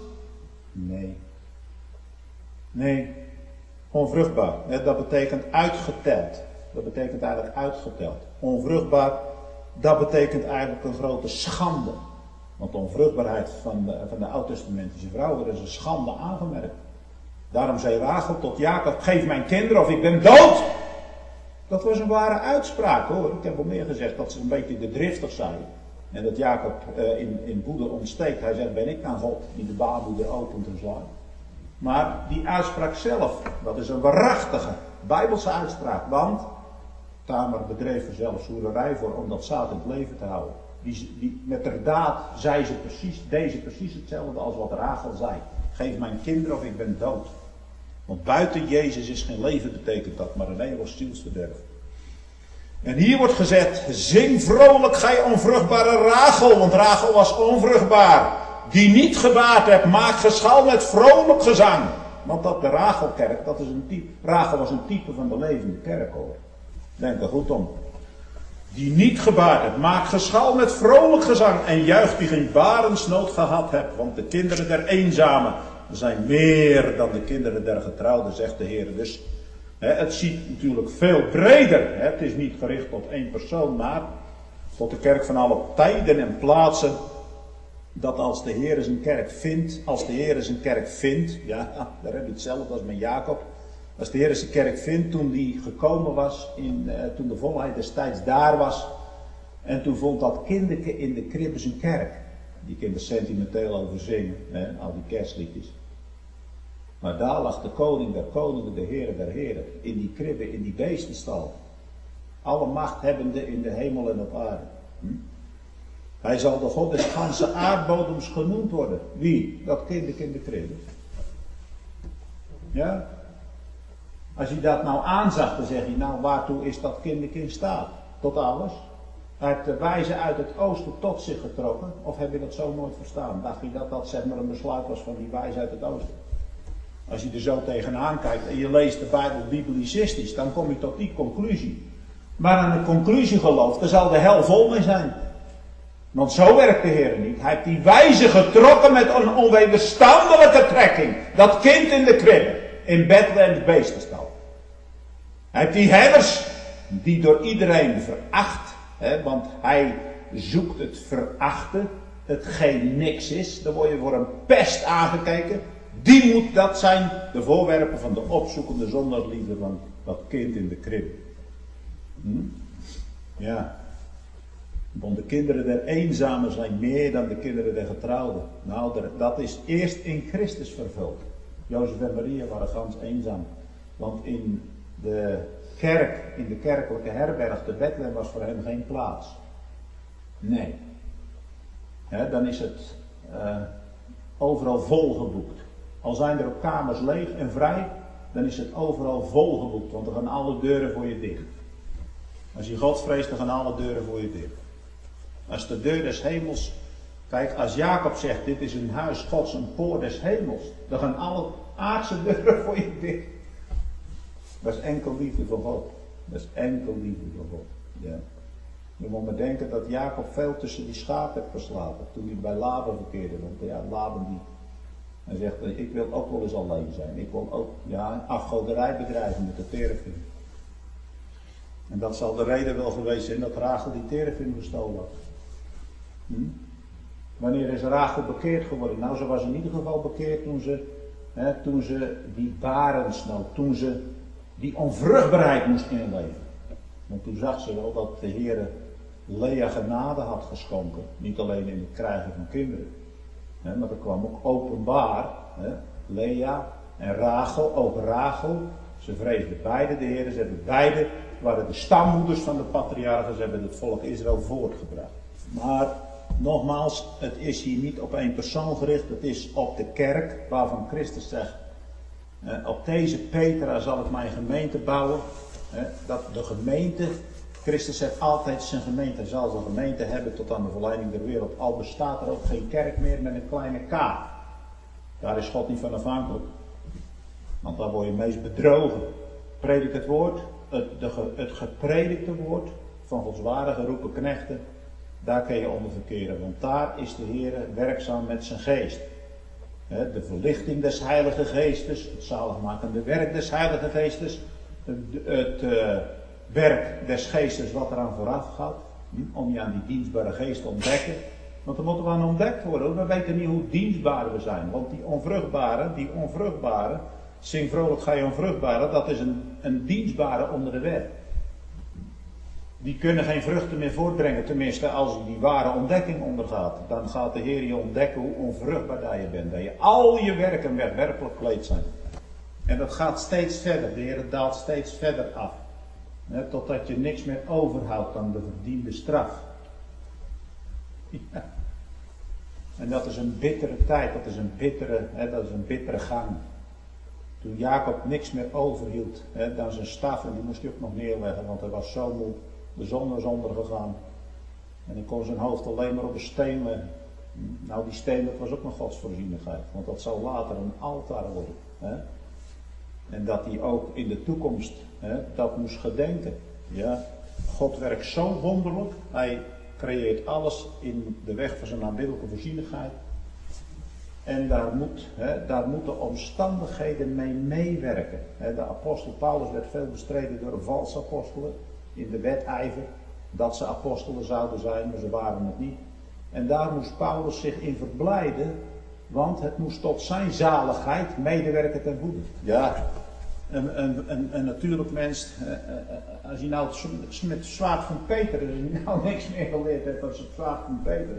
Nee, onvruchtbaar. Dat betekent uitgeteld. Dat betekent eigenlijk uitgeteld. Onvruchtbaar, dat betekent eigenlijk een grote schande. Want de onvruchtbaarheid van de oud-testamentische vrouw, er is een schande aangemerkt. Daarom zei Rachel tot Jacob, geef mijn kinderen of ik ben dood. Dat was een ware uitspraak hoor. Ik heb al meer gezegd dat ze een beetje te driftig zijn. En dat Jacob in woede ontsteekt. Hij zegt, ben ik nou God die de baarmoeder opent en slaat. Maar die uitspraak zelf, dat is een waarachtige Bijbelse uitspraak. Want Tamar bedreef er zelfs hoererij voor om dat zaad in het leven te houden. Met haar daad zei ze precies hetzelfde als wat Rachel zei. Geef mijn kinderen of ik ben dood. Want buiten Jezus is geen leven, betekent dat, maar een eeuwig zielsverderf. En hier wordt gezet, zing vrolijk gij onvruchtbare Rachel, want Rachel was onvruchtbaar. Die niet gebaard hebt, maak geschal met vrolijk gezang. Want dat de Rachelkerk, dat is een type, Rachel was een type van de levende kerk hoor. Denk er goed om. Die niet gebaard hebt, maak geschal met vrolijk gezang en juich die geen barensnood gehad hebt. Want de kinderen der eenzamen zijn meer dan de kinderen der getrouwden, zegt de Heer. Dus het ziet natuurlijk veel breder. Het is niet gericht tot één persoon, maar tot de kerk van alle tijden en plaatsen. Dat als de Heer zijn kerk vindt, ja, daar heb je hetzelfde als met Jacob. Als de Heer zijn kerk vindt, toen die gekomen was, toen de volheid des tijds daar was. En toen vond dat kinderke in de kribbe zijn kerk. Die kan er sentimenteel over zingen, hè, al die kerstliedjes. Maar daar lag de koning der koningen, de heren der heren, in die kribbe, in die beestenstal. Alle macht hebbende in de hemel en op aarde. Hij zal de God des ganse aardbodems genoemd worden. Wie? Dat kind in de kribbe. Ja? Als je dat nou aanzag, dan zeg je, nou waartoe is dat kind in staat? Tot alles. Hij heeft de wijze uit het oosten tot zich getrokken. Of heb je dat zo nooit verstaan? Dacht je dat dat zeg maar een besluit was van die wijze uit het oosten? Als je er zo tegenaan kijkt en je leest de Bijbel biblicistisch, dan kom je tot die conclusie. Maar aan de conclusie gelooft, daar zal de hel vol mee zijn. Want zo werkt de Heer niet. Hij heeft die wijze getrokken met een onwederstandelijke trekking. Dat kind in de kribbe, in Bethlehem beestenstal. Hij heeft die herders, die door iedereen veracht, want hij zoekt het verachten, hetgeen niks is. Dan word je voor een pest aangekeken. Die moet dat zijn, de voorwerpen van de opzoekende zondagsliefde van dat kind in de kribbe. Ja. Want de kinderen der eenzamen zijn meer dan de kinderen der getrouwden. Nou, dat is eerst in Christus vervuld. Jozef en Maria waren gans eenzaam. Want in de kerk, in de kerkelijke herberg, de Bethlehem, was voor hen geen plaats. Nee. Dan is het overal volgeboekt. Al zijn er ook kamers leeg en vrij, dan is het overal volgeboekt. Want dan gaan alle deuren voor je dicht. Als je God vreest, dan gaan alle deuren voor je dicht. Als de deur des hemels, kijk, als Jacob zegt, dit is een huis Gods, een poort des hemels, dan gaan alle aardse deuren voor je dicht. Dat is enkel liefde van God. Dat is enkel liefde van God. Ja. Je moet maar denken dat Jacob veel tussen die schapen heeft geslapen, toen hij bij Laban verkeerde. Want ja, Laban die, hij zegt, ik wil ook wel eens alleen zijn. Ik wil ook, ja, afgoderij bedrijven met de terefim. En dat zal de reden wel geweest zijn dat Rachel die terefim gestolen had. Wanneer is Rachel bekeerd geworden? Nou, ze was in ieder geval bekeerd toen ze die barensnood, toen ze die onvruchtbaarheid moest inleven. Want toen zag ze wel dat de Heer Lea genade had geschonken. Niet alleen in het krijgen van kinderen. Maar er kwam ook openbaar. Lea en Rachel, ook Rachel. Ze vreesden beide de Heer. Ze hebben beide, waren de stammoeders van de patriarchen. Ze hebben het volk Israël voortgebracht. Maar nogmaals, het is hier niet op één persoon gericht. Het is op de kerk waarvan Christus zegt. Op deze Petra zal ik mijn gemeente bouwen. Dat de gemeente, Christus zegt altijd zijn gemeente. Hij zal zijn gemeente hebben tot aan de verleiding der wereld. Al bestaat er ook geen kerk meer met een kleine k. Daar is God niet van afhankelijk. Want daar word je meest bedrogen. Predik het woord, het gepredikte woord van Gods ware geroepen knechten. Daar kun je onder verkeren. Want daar is de Heer werkzaam met zijn geest. De verlichting des Heilige Geestes, het zaligmakende werk des Heilige Geestes, het werk des Geestes wat eraan vooraf gaat, om je aan die dienstbare geest te ontdekken. Want er moet aan ontdekt worden, we weten niet hoe dienstbaar we zijn. Want die onvruchtbare, zing vrolijk ga je onvruchtbare, dat is een dienstbare onder de wet. Die kunnen geen vruchten meer voortbrengen, tenminste als je die ware ontdekking ondergaat. Dan gaat de Heer je ontdekken hoe onvruchtbaar je bent. Dat je al je werken werkelijk kleed zijn. En dat gaat steeds verder, de Heer daalt steeds verder af. Totdat je niks meer overhoudt dan de verdiende straf. Ja. En dat is een bittere tijd, dat is een bittere gang. Toen Jacob niks meer overhield dan zijn staf, en die moest hij ook nog neerleggen, want hij was zo moe. De zon was ondergegaan. En hij kon zijn hoofd alleen maar op een steen leggen. Nou, die steen, dat was ook nog Gods voorzienigheid. Want dat zou later een altaar worden. En dat hij ook in de toekomst dat moest gedenken. Ja, God werkt zo wonderlijk. Hij creëert alles in de weg van zijn aanbiddelijke voorzienigheid. En daar moeten omstandigheden mee meewerken. De apostel Paulus werd veel bestreden door valse apostelen. In de wedijver dat ze apostelen zouden zijn, maar ze waren het niet. En daar moest Paulus zich in verblijden, want het moest tot zijn zaligheid medewerken ten goede. Ja, een natuurlijk mens, als hij nou met het zwaard van Peter, als hij nou niks meer geleerd heeft als het zwaard van Peter,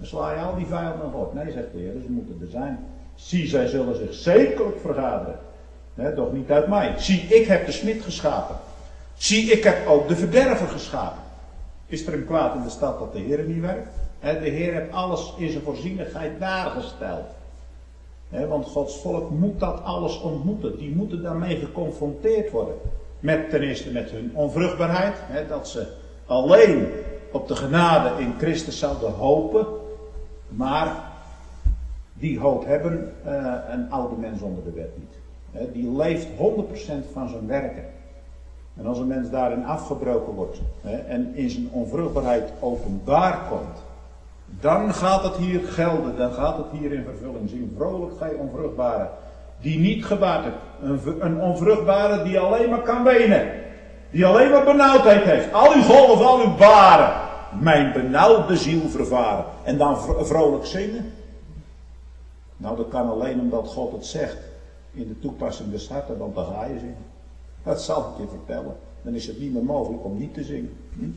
Dan sla je al die vijanden op. Nee, zegt de Heer, ze moeten er zijn. Zie, zij zullen zich zekerlijk vergaderen. Doch niet uit mij. Zie, ik heb de smid geschapen. Zie, ik heb ook de verderver geschapen. Is er een kwaad in de stad dat de Heer niet werkt? De Heer heeft alles in zijn voorzienigheid daargesteld. Want Gods volk moet dat alles ontmoeten. Die moeten daarmee geconfronteerd worden. Ten eerste met hun onvruchtbaarheid. Dat ze alleen op de genade in Christus zouden hopen. Maar die hoop hebben een oude mens onder de wet niet. Die leeft 100% van zijn werken. En als een mens daarin afgebroken wordt en in zijn onvruchtbaarheid openbaar komt, dan gaat het hier gelden, dan gaat het hier in vervulling zien. Vrolijk gij onvruchtbare, die niet gebaard hebt. Een onvruchtbare die alleen maar kan wenen. Die alleen maar benauwdheid heeft. Al uw golven, al uw baren. Mijn benauwde ziel vervaren. En dan vrolijk zingen. Nou, dat kan alleen omdat God het zegt. In de toepassing des harten, want dan ga je zingen. Dat zal ik je vertellen. Dan is het niet meer mogelijk om niet te zingen.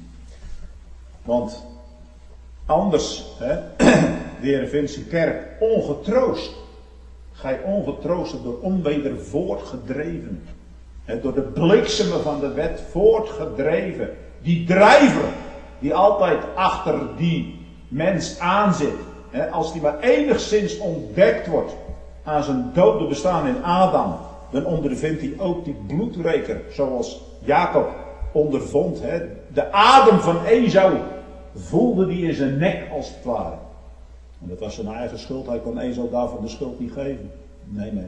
Want anders, de Heer vindt zijn kerk ongetroost. Gij ongetroost door onweder voortgedreven. Door de bliksemen van de wet voortgedreven. Die drijver, die altijd achter die mens aanzit. Als die maar enigszins ontdekt wordt aan zijn dode bestaan in Adam, dan ondervindt hij ook die bloedreker, zoals Jacob ondervond. De adem van Esau voelde hij in zijn nek als het ware. En dat was zijn eigen schuld, hij kon Esau daarvan de schuld niet geven. Nee,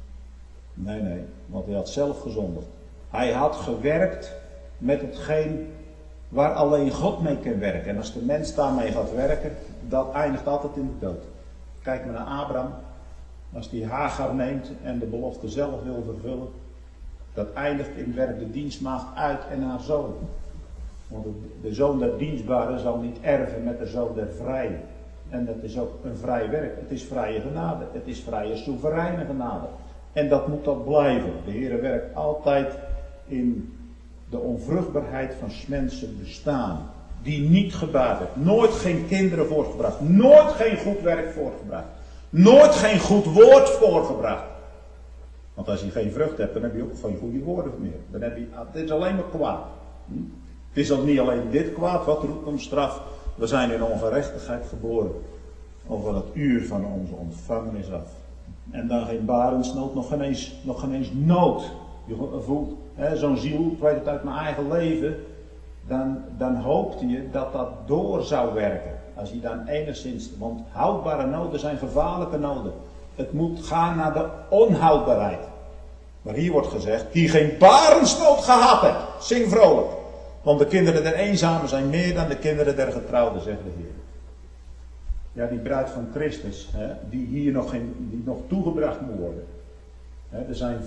want hij had zelf gezondigd. Hij had gewerkt met hetgeen waar alleen God mee kan werken. En als de mens daarmee gaat werken, dat eindigt altijd in de dood. Kijk maar naar Abraham. Als hij Hagar neemt en de belofte zelf wil vervullen, dat eindigt in werk de dienstmaagd uit en haar zoon. Want de zoon der dienstbare zal niet erven met de zoon der vrije. En dat is ook een vrij werk. Het is vrije genade. Het is vrije soevereine genade. En dat moet dat blijven. De Heer werkt altijd in de onvruchtbaarheid van 's mensen bestaan. Die niet gebaat heeft. Nooit geen kinderen voortgebracht. Nooit geen goed werk voortgebracht. Nooit geen goed woord voortgebracht. Want als je geen vrucht hebt, dan heb je ook geen goede woorden meer. Dan heb je, het is alleen maar kwaad. Het is ook niet alleen dit kwaad, wat roept om straf. We zijn in ongerechtigheid geboren. Over het uur van onze ontvangenis af. En dan geen barensnood, nog geen eens nood. Je voelt, zo'n ziel, ik weet het uit mijn eigen leven. Dan hoopte je dat dat door zou werken. Als je dan enigszins, want houdbare noden zijn gevaarlijke noden. Het moet gaan naar de onhoudbaarheid. Maar hier wordt gezegd, die geen barensnood gehad hebt. Zing vrolijk. Want de kinderen der eenzamen zijn meer dan de kinderen der getrouwden, zegt de Heer. Ja, die bruid van Christus, die hier nog toegebracht moet worden. Er zijn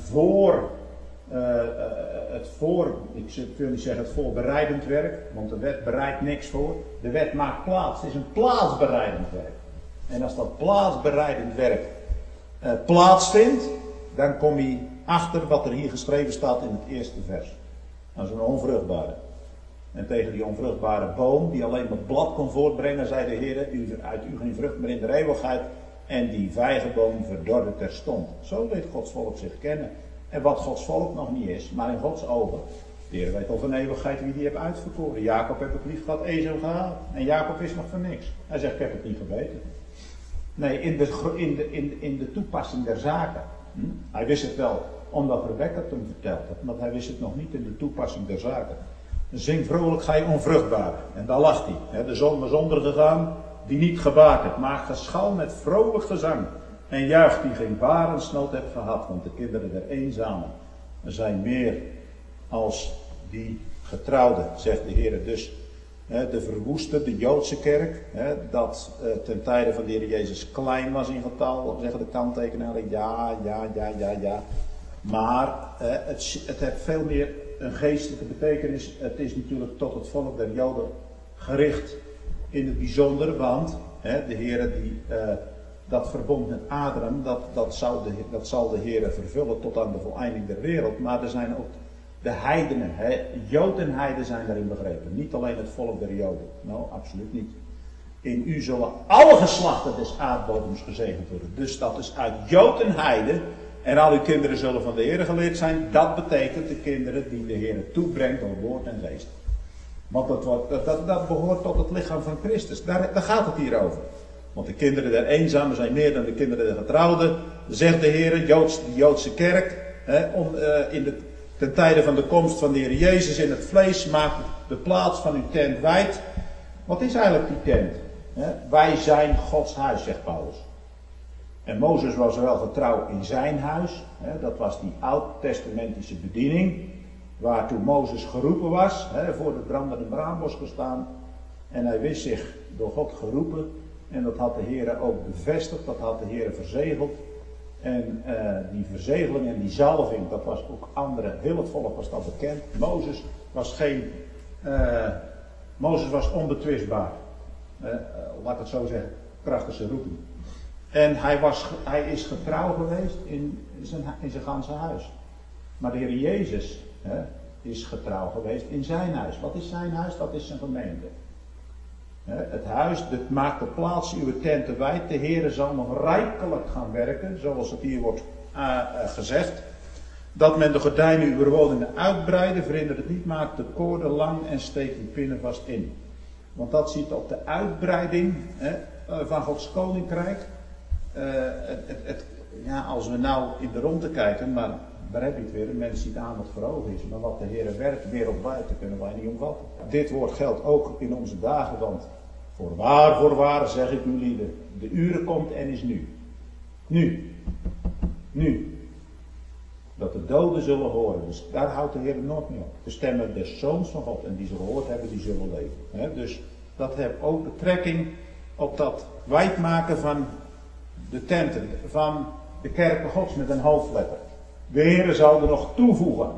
ik wil niet zeggen het voorbereidend werk, want de wet bereidt niks voor. De wet maakt plaats, het is een plaatsbereidend werk. En als dat plaatsbereidend werk plaatsvindt, dan kom je achter wat er hier geschreven staat in het eerste vers. Dat is een onvruchtbare. En tegen die onvruchtbare boom, die alleen maar blad kon voortbrengen, zei de Heer, uit u geen vrucht meer in de eeuwigheid. En die vijgenboom verdorde terstond. Zo weet Gods volk zich kennen. En wat Gods volk nog niet is, maar in Gods ogen. De Heer weet al van eeuwigheid wie die heeft uitverkoren. Jacob heb ik lief gehad, Esau gehaald. En Jacob is nog voor niks. Hij zegt, ik heb het niet geweten. Nee, in de toepassing der zaken. Hij wist het wel, omdat Rebecca het hem verteld had. Maar hij wist het nog niet in de toepassing der zaken. Zing vrolijk, gij onvruchtbaar. En daar lacht hij. De zon was ondergegaan, die niet gebaard heeft. Maak geschal met vrolijk gezang. En juicht die geen barensnood hebt gehad. Want de kinderen der eenzamen zijn meer als die getrouwden, zegt de Heer. Dus de verwoeste, de Joodse kerk, dat ten tijde van de Heer Jezus klein was in getal, zeggen de kanttekenaren. Ja. Maar het heeft veel meer een geestelijke betekenis. Het is natuurlijk tot het volk der Joden gericht in het bijzonder, want de Heer die dat verbond met Abraham, dat zal de Heer vervullen tot aan de voleinding der wereld. Maar er zijn ook de heidenen, Jood en heiden zijn daarin begrepen. Niet alleen het volk der Joden. Nou, absoluut niet. In u zullen alle geslachten des aardbodems gezegend worden. Dus dat is uit Jood en Heide. En al uw kinderen zullen van de Heer geleerd zijn. Dat betekent de kinderen die de Heer toebrengt door woord en geest. Want dat behoort tot het lichaam van Christus. Daar gaat het hier over. Want de kinderen der eenzamen zijn meer dan de kinderen der getrouwden. Zegt de Heer, de Joodse kerk. Ten tijde van de komst van de Heer Jezus in het vlees. Maakt de plaats van uw tent wijd. Wat is eigenlijk die tent? Wij zijn Gods huis, zegt Paulus. En Mozes was wel getrouw in zijn huis. Dat was die oud-testamentische bediening. Waartoe Mozes geroepen was. Voor het brandende braambos gestaan. En hij wist zich door God geroepen. En dat had de Heer ook bevestigd. Dat had de Heer verzegeld. En die verzegeling en die zalving. Dat was ook anderen. Heel het volk was dat bekend. Mozes was onbetwistbaar. Laat ik het zo zeggen. Krachtig zijn roeping. En hij is getrouw geweest in zijn ganse huis. Maar de Heer Jezus is getrouw geweest in zijn huis. Wat is zijn huis? Dat is zijn gemeente. Het huis, het maakt de plaats uw tenten wijd. De Heer zal nog rijkelijk gaan werken, zoals het hier wordt gezegd. Dat men de gordijnen uw woningen uitbreiden, verhindert het niet, maakt de koorden lang en steekt uw pinnen vast in. Want dat ziet op de uitbreiding van Gods koninkrijk. Als we nou in de ronde kijken, maar daar heb je het weer, een mens ziet aan wat voor ogen is. Maar wat de Heer werkt wereldwijd, dat kunnen wij niet omvatten. Dit woord geldt ook in onze dagen, want voorwaar zeg ik u lieden, de uren komt en is nu. Nu. Dat de doden zullen horen. Dus daar houdt de Heer nooit mee op. De stemmen des Zoons van God, en die ze gehoord hebben, die zullen leven. Dus dat heeft ook betrekking op dat wijdmaken van de tenten, van de kerken Gods met een hoofdletter. De Heer zal er nog toevoegen.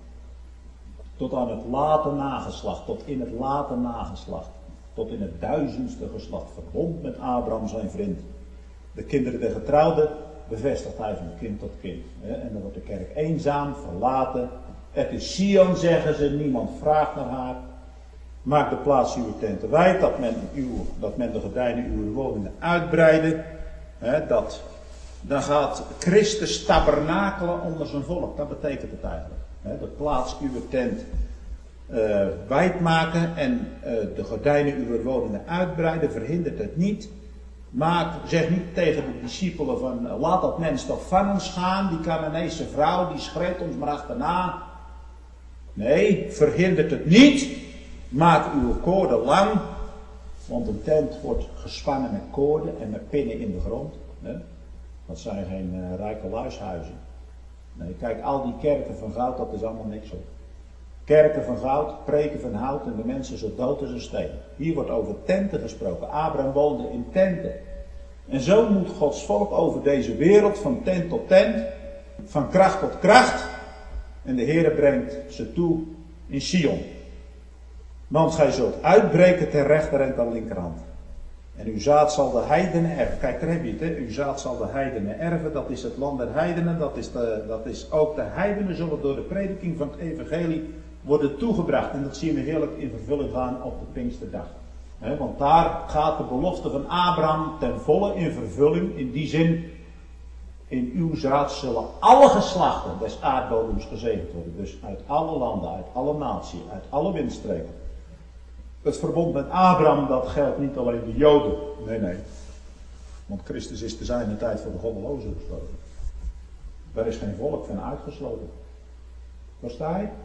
Tot aan het late nageslacht, tot in het late nageslacht. Tot in het 1000ste geslacht. Verbond met Abraham zijn vriend. De kinderen der getrouwden bevestigt hij van kind tot kind. En dan wordt de kerk eenzaam, verlaten. Het is Sion, zeggen ze, niemand vraagt naar haar. Maak de plaats uw tenten wijd, dat men de gordijnen uw woningen uitbreiden. Dan gaat Christus tabernakelen onder zijn volk. Dat betekent het eigenlijk. De plaats uw tent wijd maken en de gordijnen uw woningen uitbreiden, verhindert het niet. Zeg niet tegen de discipelen van laat dat mens toch van ons gaan, die Canaanese vrouw die schreeuwt ons maar achterna. Nee, verhindert het niet. Maak uw koorden lang, want een tent wordt gespannen met koorden en met pinnen in de grond. Dat zijn geen rijke luishuizen. Nee, kijk, al die kerken van goud, dat is allemaal niks op. Kerken van goud, preken van hout en de mensen zo dood als een steen. Hier wordt over tenten gesproken. Abraham woonde in tenten. En zo moet Gods volk over deze wereld van tent tot tent, van kracht tot kracht. En de Heere brengt ze toe in Sion. Want gij zult uitbreken ter rechter en ter linkerhand. En uw zaad zal de heidenen erven. Kijk, daar heb je het. Uw zaad zal de heidenen erven. Dat is het land der heidenen. Dat is ook de heidenen zullen door de prediking van het evangelie worden toegebracht. En dat zien we heerlijk in vervulling gaan op de Pinksterdag. Want daar gaat de belofte van Abraham ten volle in vervulling. In die zin, in uw zaad zullen alle geslachten des aardbodems gezegend worden. Dus uit alle landen, uit alle naties, uit alle windstreken. Het verbond met Abraham, dat geldt niet alleen de Joden. Nee. Want Christus is te zijner tijd voor de goddelozen gesloten. Daar is geen volk van uitgesloten. Versta je?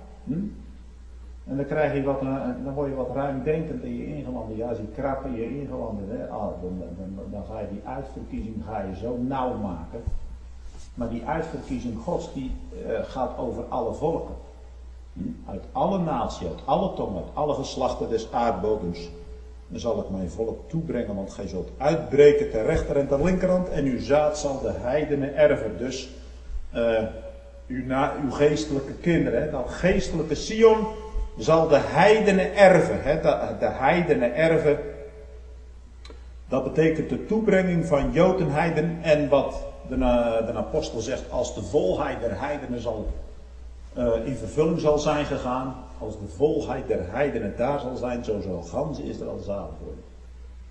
En dan krijg je dan word je wat ruimdenkend in je ingelanden. Ja, als je krap in je ingelanden, dan ga je die uitverkiezing zo nauw maken. Maar die uitverkiezing Gods, die gaat over alle volken. Uit alle naties, uit alle tongen, uit alle geslachten des aardbodems. Dan zal ik mijn volk toebrengen, want gij zult uitbreken ter rechter en ter linkerhand. En uw zaad zal de heidenen erven. Dus uw geestelijke kinderen, dat geestelijke Sion zal de heidenen erven. De heidenen erven, dat betekent de toebrenging van Jood en heiden. En wat de apostel zegt, als de volheid der heidenen in vervulling zal zijn gegaan, als de volheid der heidenen daar zal zijn, zo zal gans Israël zalig worden.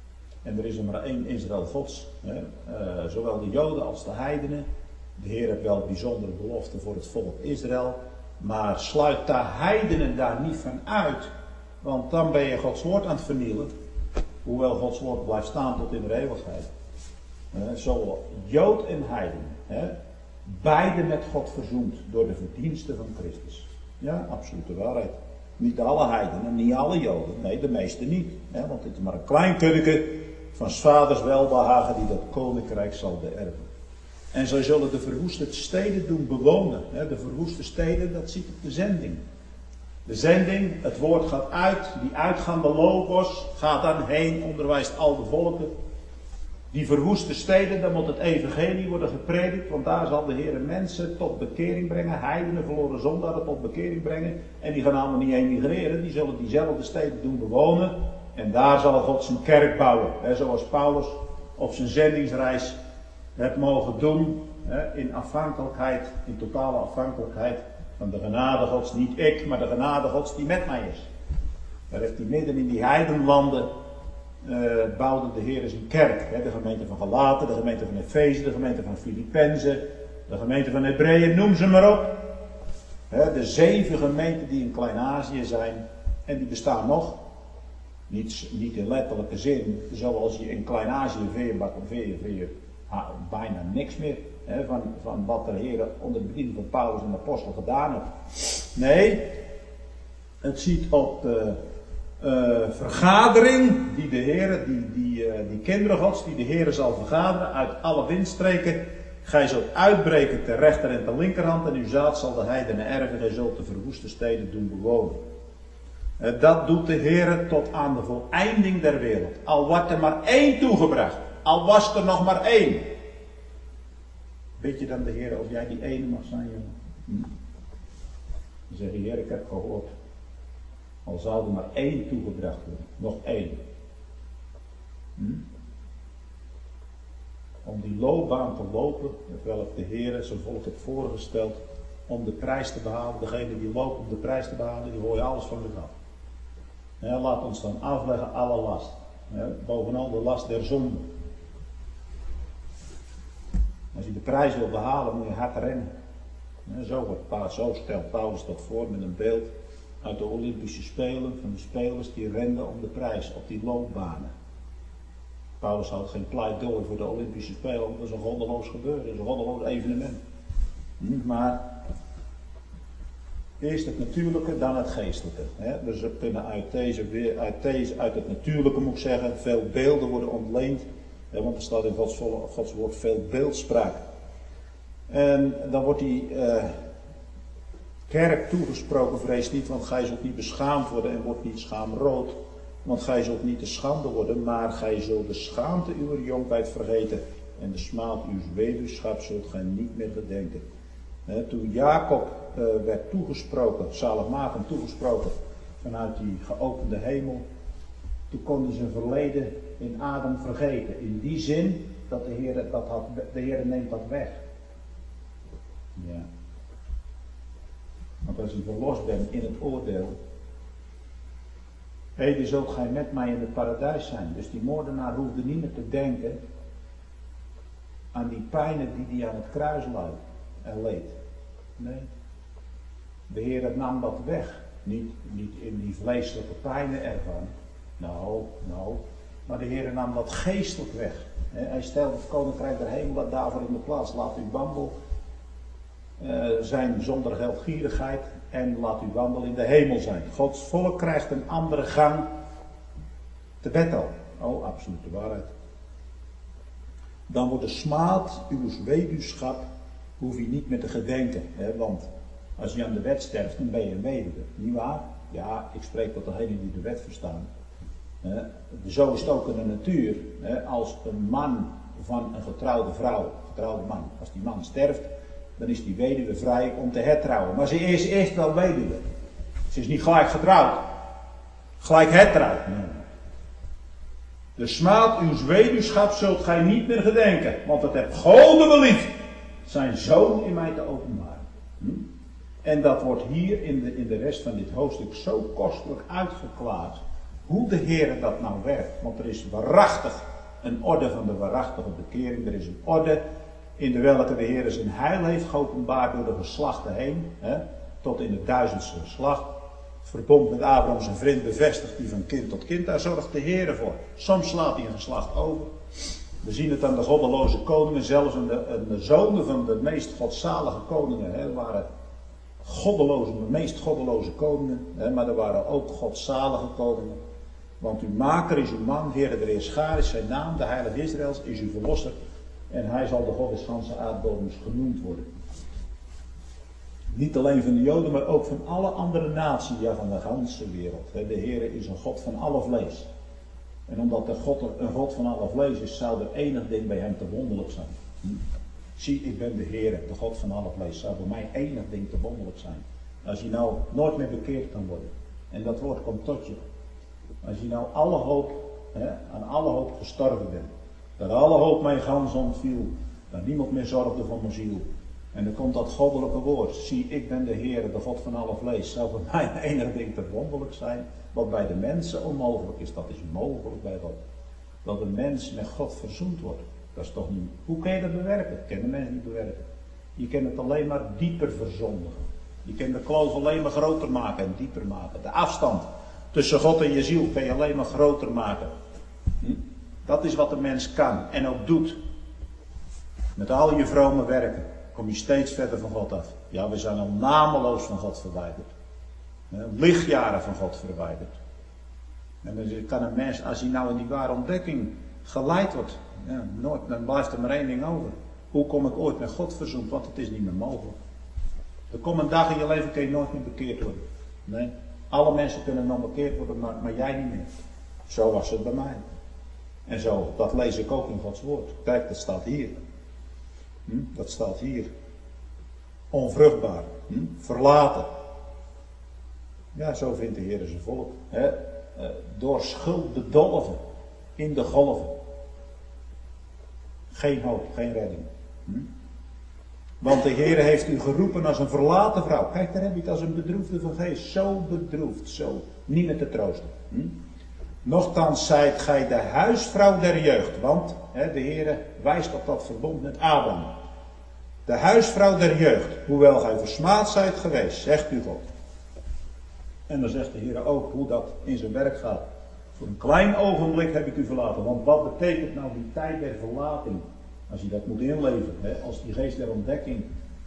En er is er maar één Israël Gods. Zowel de Joden als de heidenen. De Heer heeft wel bijzondere beloften voor het volk Israël. Maar sluit de heidenen daar niet van uit. Want dan ben je Gods woord aan het vernielen. Hoewel Gods woord blijft staan tot in de eeuwigheid. Zowel Jood en heiden. Beide met God verzoend door de verdiensten van Christus. Ja, absolute waarheid. Niet alle heidenen, niet alle Joden. Nee, de meeste niet. Want het is maar een klein kuddeke van 's vaders welbehagen die dat koninkrijk zal beërven. En zij zullen de verwoeste steden doen bewonen. De verwoeste steden, dat ziet op de zending. De zending, het woord gaat uit. Die uitgaande logos gaat dan heen, onderwijst al de volken. Die verwoeste steden, daar moet het evangelie worden gepredikt. Want daar zal de Heer mensen tot bekering brengen. Heidenen, verloren zondaren tot bekering brengen. En die gaan allemaal niet emigreren. Die zullen diezelfde steden doen bewonen. En daar zal God zijn kerk bouwen. Zoals Paulus op zijn zendingsreis het mogen doen. In afhankelijkheid, in totale afhankelijkheid van de genade Gods. Niet ik, maar de genade Gods die met mij is. Daar heeft hij midden in die heidenlanden bouwde de Heer zijn kerk. De gemeente van Galaten, de gemeente van Efeze, de gemeente van Filippenzen, de gemeente van Hebreeën, noem ze maar op. De 7 gemeenten die in Klein-Azië zijn. En die bestaan nog. Niet in letterlijke zin. Zoals je in Klein-Azië veer je bijna niks meer. Van wat de Heer onder de bediening van Paulus en de apostel gedaan heeft. Nee. Het ziet op de vergadering die de Heer, die kinderen Gods, die de Heer zal vergaderen uit alle windstreken. Gij zult uitbreken ter rechter en ter linkerhand en uw zaad zal de heidenen erven. Gij zult de verwoeste steden doen bewonen. Dat doet de Heer tot aan de voleinding der wereld. Al wordt er maar 1 toegebracht. Al was er nog maar 1. Weet je dan de Heer of jij die ene mag zijn, jongen? Dan zeg je, Heer, ik heb gehoord. Al zou er maar 1 toegebracht worden. Nog 1. Om die loopbaan te lopen, welke de Heer zijn volk heeft voorgesteld, om de prijs te behalen. Degene die loopt om de prijs te behalen, die hoor je alles van de kant. Laat ons dan afleggen alle last. Bovenal de last der zonde. Als je de prijs wil behalen, moet je hard rennen. Zo stelt Paulus dat voor met een beeld uit de Olympische Spelen, van de spelers die renden om de prijs op die loopbanen. Paulus had geen pleidooi voor de Olympische Spelen, dat is een goddeloos gebeuren, dat is een goddeloos evenement. Maar eerst het natuurlijke, dan het geestelijke. Dus we kunnen uit het natuurlijke, moet ik zeggen, veel beelden worden ontleend. Want er staat in Gods woord veel beeldspraak. En dan wordt die kerk toegesproken, vrees niet, want gij zult niet beschaamd worden en wordt niet schaamrood. Want gij zult niet de schande worden, maar gij zult de schaamte uw jonkheid vergeten. En de smaad uw weduwschap zult gij niet meer gedenken. Toen Jacob werd toegesproken, zaligmakend toegesproken, vanuit die geopende hemel, toen kon hij zijn verleden in Adam vergeten. In die zin dat de Heer neemt dat weg. Ja. Want als je verlost bent in het oordeel, heden zult gij met mij in het paradijs zijn. Dus die moordenaar hoefde niet meer te denken aan die pijnen die hij aan het kruis leed. Nee. De Heer nam dat weg. Niet in die vleeselijke pijnen ervan. Nou. Maar de Heer nam dat geestelijk weg. Hij stelde het koninkrijk der hemel daarvoor in de plaats. Laat uw wandel zijn zonder geldgierigheid en laat uw wandel in de hemel zijn. Gods volk krijgt een andere gang te Bethel. Oh, absolute waarheid. Dan wordt de smaad uw weduwschap, hoef je niet meer te gedenken. Want als je aan de wet sterft, dan ben je een weduwe. Niet waar? Ja, ik spreek tot degenen die de wet verstaan. Zo is het ook in de natuur. Als een man van een getrouwde vrouw, getrouwde man, als die man sterft, dan is die weduwe vrij om te hertrouwen. Maar ze is eerst wel weduwe. Ze is niet gelijk getrouwd. Gelijk hertrouwd. Nee. De smaad uw weduwschap zult gij niet meer gedenken. Want het hebt God beliefd zijn zoon in mij te openbaren. En dat wordt hier in de rest van dit hoofdstuk zo kostelijk uitverklaard. Hoe de Heer dat nou werkt. Want er is waarachtig een orde van de waarachtige bekering. Er is een orde in de welke de Heer zijn heil heeft geopenbaard door de geslachten heen, tot in het 1000ste geslacht. Het verbond met Abraham zijn vriend bevestigt hij van kind tot kind. Daar zorgt de Heer voor. Soms slaat hij een geslacht over. We zien het aan de goddeloze koningen, zelfs aan de zonen van de meest godzalige koningen. Er waren goddeloze, de meest goddeloze koningen, maar er waren ook godzalige koningen. Want uw maker is uw man, Heere der Heerschaar is zijn naam, de heilige Israëls is uw verlosser. En hij zal de God des ganse aardbodems genoemd worden. Niet alleen van de Joden, maar ook van alle andere naties, ja van de ganse wereld. De Heere is een God van alle vlees. En omdat de God een God van alle vlees is, zou er enig ding bij hem te wonderlijk zijn. Zie, ik ben de Heere, de God van alle vlees. Zou bij mij enig ding te wonderlijk zijn. Als je nou nooit meer bekeerd kan worden. En dat woord komt tot je. Als je nou alle hoop, aan alle hoop gestorven bent. Dat alle hoop mij gans ontviel. Dat niemand meer zorgde voor mijn ziel. En dan komt dat goddelijke woord. Zie, ik ben de Heere, de God van alle vlees. Zou voor mij enig ding te wonderlijk zijn. Wat bij de mensen onmogelijk is, dat is mogelijk bij God. Dat een mens met God verzoend wordt. Dat is toch niet. Hoe kun je dat bewerken? Dat kan de mens niet bewerken. Je kan het alleen maar dieper verzondigen. Je kan de kloof alleen maar groter maken en dieper maken. De afstand tussen God en je ziel kun je alleen maar groter maken. Dat is wat de mens kan en ook doet. Met al je vrome werken kom je steeds verder van God af. Ja, we zijn al nameloos van God verwijderd. Lichtjaren van God verwijderd. En dan kan een mens, als hij nou in die ware ontdekking geleid wordt, nooit, dan blijft er maar één ding over. Hoe kom ik ooit met God verzoend? Want het is niet meer mogelijk. Er komt een dag in je leven, kun je nooit meer bekeerd worden. Nee, alle mensen kunnen dan bekeerd worden, maar jij niet meer. Zo was het bij mij. En zo, dat lees ik ook in Gods woord. Kijk, dat staat hier. Dat staat hier. Onvruchtbaar. Verlaten. Ja, zo vindt de Heer zijn volk. Door schuld bedolven. In de golven. Geen hoop, geen redding. Want de Heer heeft u geroepen als een verlaten vrouw. Kijk, daar heb je het als een bedroefde van geest. Zo bedroefd, zo. Niet meer te troosten. Nochtans zijt gij de huisvrouw der jeugd. Want de Heer wijst op dat verbond met Adam. De huisvrouw der jeugd. Hoewel gij versmaad zijt geweest, zegt u God. En dan zegt de Heer ook hoe dat in zijn werk gaat. Voor een klein ogenblik heb ik u verlaten. Want wat betekent nou die tijd der verlating? Als je dat moet inleven. Als die geest der ontdekking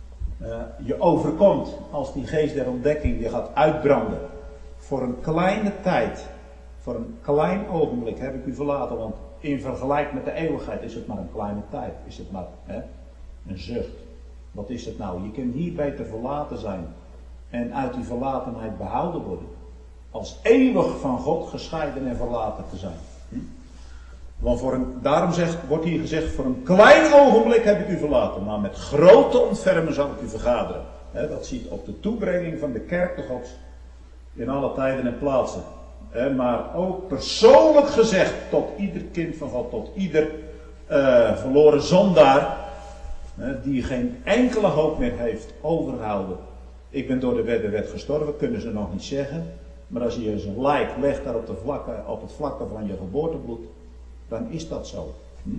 je overkomt. Als die geest der ontdekking je gaat uitbranden. Voor een kleine tijd. Voor een klein ogenblik heb ik u verlaten. Want in vergelijking met de eeuwigheid is het maar een kleine tijd. Is het maar een zucht. Wat is het nou? Je kunt hier beter verlaten zijn. En uit die verlatenheid behouden worden. Als eeuwig van God gescheiden en verlaten te zijn. Want daarom wordt hier gezegd, voor een klein ogenblik heb ik u verlaten. Maar met grote ontfermen zal ik u vergaderen. Dat ziet op de toebrenging van de kerk de Gods. In alle tijden en plaatsen. Maar ook persoonlijk gezegd tot ieder kind van God. Tot ieder verloren zondaar. Die geen enkele hoop meer heeft overgehouden. Ik ben door de wet gestorven, kunnen ze nog niet zeggen. Maar als je zijn lijk legt daar op het vlakke van je geboortebloed, dan is dat zo.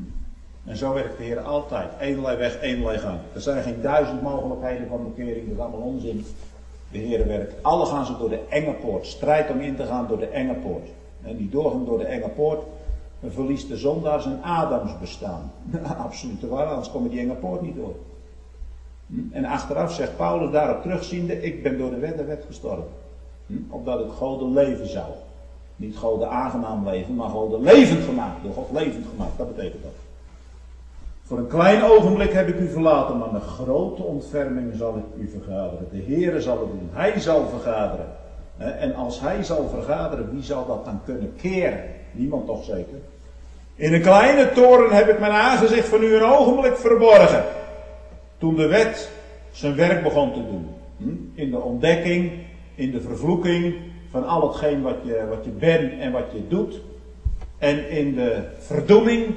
En zo werkt de Heer altijd. Één weg, één gang. Er zijn geen 1000 mogelijkheden van bekering, dat is allemaal onzin. De Heer werkt. Alle gaan ze door de enge poort. Strijd om in te gaan door de enge poort. En die doorgaan door de enge poort, dan verliest de zondaar zijn Adams bestaan. Absoluut waar, anders komen die enge poort niet door. En achteraf zegt Paulus daarop terugziende, ik ben door de wet gestorven. Opdat ik Goden leven zou. Niet Goden aangenaam leven, maar Goden levend gemaakt. Door God levend gemaakt, dat betekent dat. Voor een klein ogenblik heb ik u verlaten, maar met grote ontferming zal ik u vergaderen. De Heere zal het doen, Hij zal vergaderen. En als Hij zal vergaderen, wie zal dat dan kunnen keren? Niemand toch zeker? In een kleine toren heb ik mijn aangezicht van u een ogenblik verborgen. Toen de wet zijn werk begon te doen. In de ontdekking, in de vervloeking van al hetgeen wat je bent en wat je doet. En in de verdoeming,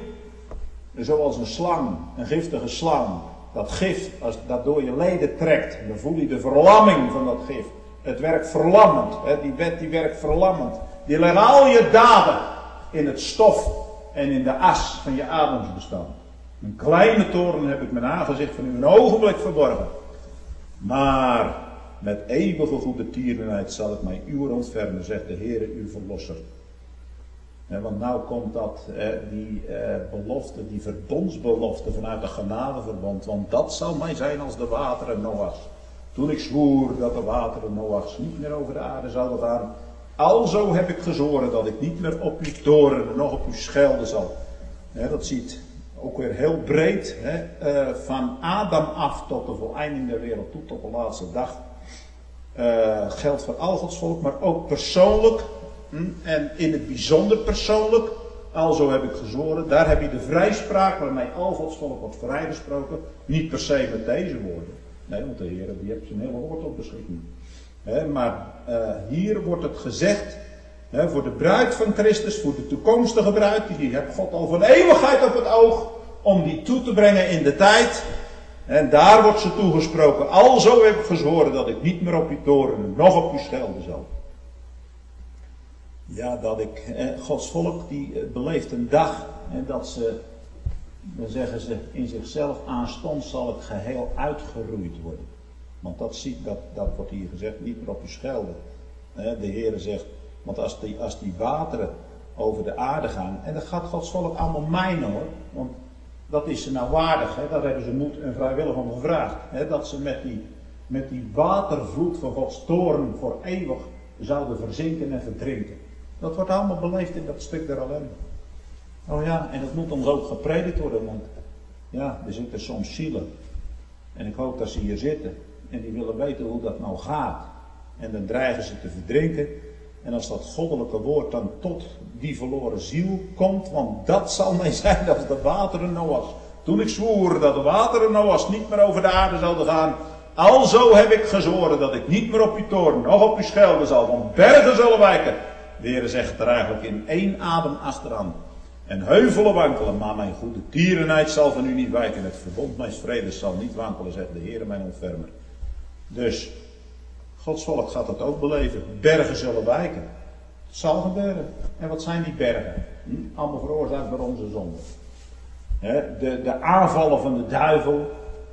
zoals een slang, een giftige slang. Dat gif, als dat door je leden trekt, dan voel je de verlamming van dat gif. Het werkt verlammend. Die wet die werkt verlammend. Die legt al je daden in het stof en in de as van je ademsbestand. Een kleine toren heb ik mijn aangezicht van u een ogenblik verborgen. Maar met eeuwige goede tierenheid zal ik mij uw ontfermen, zegt de Heere uw verlosser. Want nou komt dat, die belofte, die verbondsbelofte vanuit de genadeverbond. Want dat zal mij zijn als de wateren Noachs. Toen ik zwoer dat de wateren Noachs niet meer over de aarde zouden gaan. Alzo heb ik gezworen dat ik niet meer op uw toren, nog op uw schelden zal. Dat ziet ook weer heel breed, van Adam af tot de voleinding der wereld toe, tot de laatste dag. Geldt voor al Gods volk, maar ook persoonlijk. En in het bijzonder persoonlijk, alzo heb ik gezworen, daar heb je de vrijspraak waarmee al Gods volk wordt vrijgesproken. Niet per se met deze woorden. Nee, want de Heer die heeft zijn hele woord op beschikking. Maar hier wordt het gezegd, voor de bruid van Christus, voor de toekomstige bruid, die heeft God al voor de eeuwigheid op het oog, om die toe te brengen in de tijd. En daar wordt ze toegesproken. Alzo heb ik gezworen dat ik niet meer op uw toren, nog op uw schelden zal. Ja, dat ik, Gods volk die beleeft een dag en dat ze, dan zeggen ze in zichzelf, aanstonds zal het geheel uitgeroeid worden. Want dat wordt hier gezegd, niet meer op uw schelden. De Heere zegt, want als die wateren over de aarde gaan, en dat gaat Gods volk allemaal mijnen hoor, want dat is ze nou waardig, daar hebben ze moed en vrijwillig om gevraagd. Dat ze met die watervloed van Gods toorn voor eeuwig zouden verzinken en verdrinken. Dat wordt allemaal beleefd in dat stuk der ellende. Oh ja, en dat moet ons ook gepredikt worden, want ja, er zitten soms zielen. En ik hoop dat ze hier zitten. En die willen weten hoe dat nou gaat. En dan dreigen ze te verdrinken. En als dat goddelijke woord dan tot die verloren ziel komt, want dat zal mij zijn als de wateren Noachs. Toen ik zwoer dat de wateren Noachs niet meer over de aarde zouden gaan, alzo heb ik gezworen dat ik niet meer op uw toren, nog op uw schelden zal, want bergen zullen wijken. De Heer zegt er eigenlijk in één adem achteraan. En heuvelen wankelen, maar mijn goede tierenheid zal van u niet wijken. Het verbond mijn vredes zal niet wankelen, zegt de Heer mijn ontfermer. Dus, Gods volk gaat dat ook beleven. Bergen zullen wijken. Het zal gebeuren. En wat zijn die bergen? Allemaal veroorzaakt door onze zonde. De aanvallen van de duivel.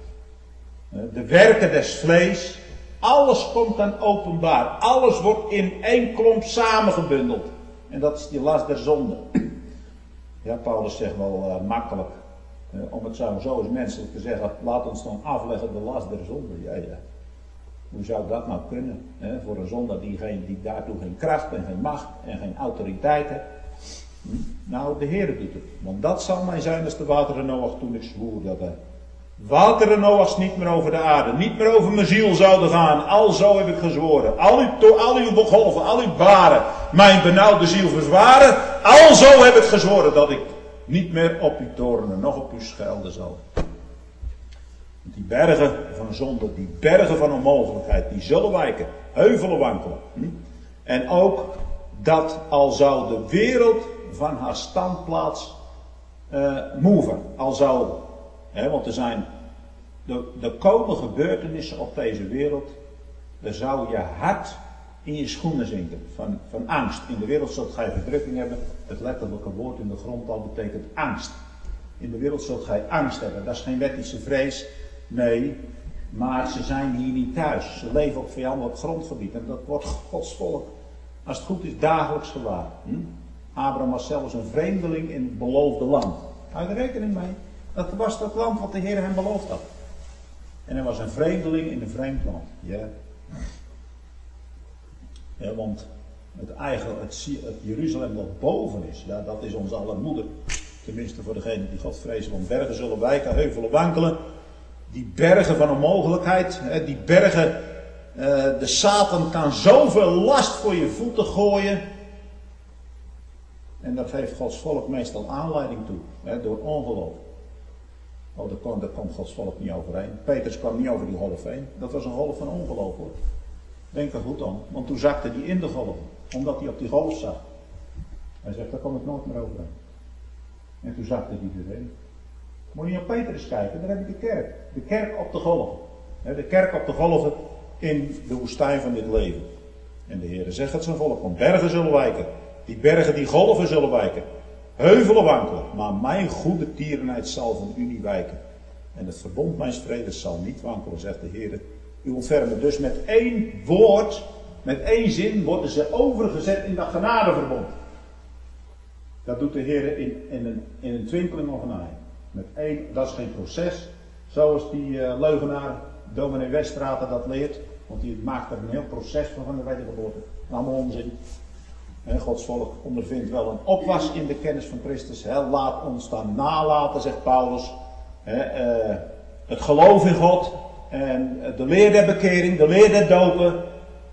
De werken des vlees. Alles komt dan openbaar. Alles wordt in één klomp samengebundeld. En dat is die last der zonde. Ja, Paulus zegt wel makkelijk. Om het zo eens menselijk te zeggen. Laat ons dan afleggen de last der zonde. Ja. Hoe zou dat nou kunnen? Voor een zonde die daartoe geen kracht en geen macht en geen autoriteit heeft. Nou, de Heer doet het. Want dat zal mij zijn als de wateren Noach toen ik zwoer dat de wateren Noachs niet meer over de aarde, niet meer over mijn ziel zouden gaan. Alzo heb ik gezworen. Al uw golven, al uw baren, mijn benauwde ziel verzwaren. Alzo heb ik gezworen dat ik niet meer op uw toren, nog op uw schelden zal. Die bergen van zonde, die bergen van onmogelijkheid, die zullen wijken, heuvelen wankelen. En ook dat al zou de wereld van haar standplaats moven. Al zou, want er zijn, er komen gebeurtenissen op deze wereld, daar zou je hart in je schoenen zinken, van angst. In de wereld zult gij verdrukking hebben, het letterlijke woord in de grondtaal betekent angst. In de wereld zult gij angst hebben, dat is geen wettische vrees. Nee, maar ze zijn hier niet thuis. Ze leven op vijandelijk grondgebied. En dat wordt Gods volk, als het goed is, dagelijks gewaar. Abraham was zelfs een vreemdeling in het beloofde land. Hou je er rekening mee? Dat was dat land wat de Heer hem beloofd had. En hij was een vreemdeling in een vreemd land. Ja, want het Jeruzalem dat boven is, ja, dat is ons aller moeder. Tenminste voor degenen die God vrezen. Want bergen zullen wijken, heuvelen wankelen. Die bergen van onmogelijkheid, die bergen, de Satan kan zoveel last voor je voeten gooien. En daar geeft Gods volk meestal aanleiding toe, door ongeloof. Oh, daar komt Gods volk niet overheen. Petrus kwam niet over die golf heen. Dat was een golf van ongeloof hoor. Denk er goed aan, want toen zakte hij in de golf, omdat hij op die golf zag. Hij zegt, daar kom ik nooit meer overheen. En toen zakte hij erin. Moet je naar Petrus kijken, daar heb je de kerk. De kerk op de golven. De kerk op de golven in de woestijn van dit leven. En de Heer zegt het zijn volk, want bergen zullen wijken. Die bergen, die golven zullen wijken. heuvelen wankelen, maar mijn goede tierenheid zal van u niet wijken. En het verbond mijns vredes zal niet wankelen, zegt de Heer. U ontfermen. Dus met één woord, met één zin, worden ze overgezet in dat genadeverbond. Dat doet de Heer in een twinkeling of een ei. Dat is geen proces, zoals die leugenaar dominee Westraten dat leert. Want die maakt er een heel proces van de wedergeboorte. Allemaal onzin. Gods volk ondervindt wel een opwas in de kennis van Christus. Laat ons dan nalaten, zegt Paulus. Het geloof in God. En de leer der bekering, de leer der dopen.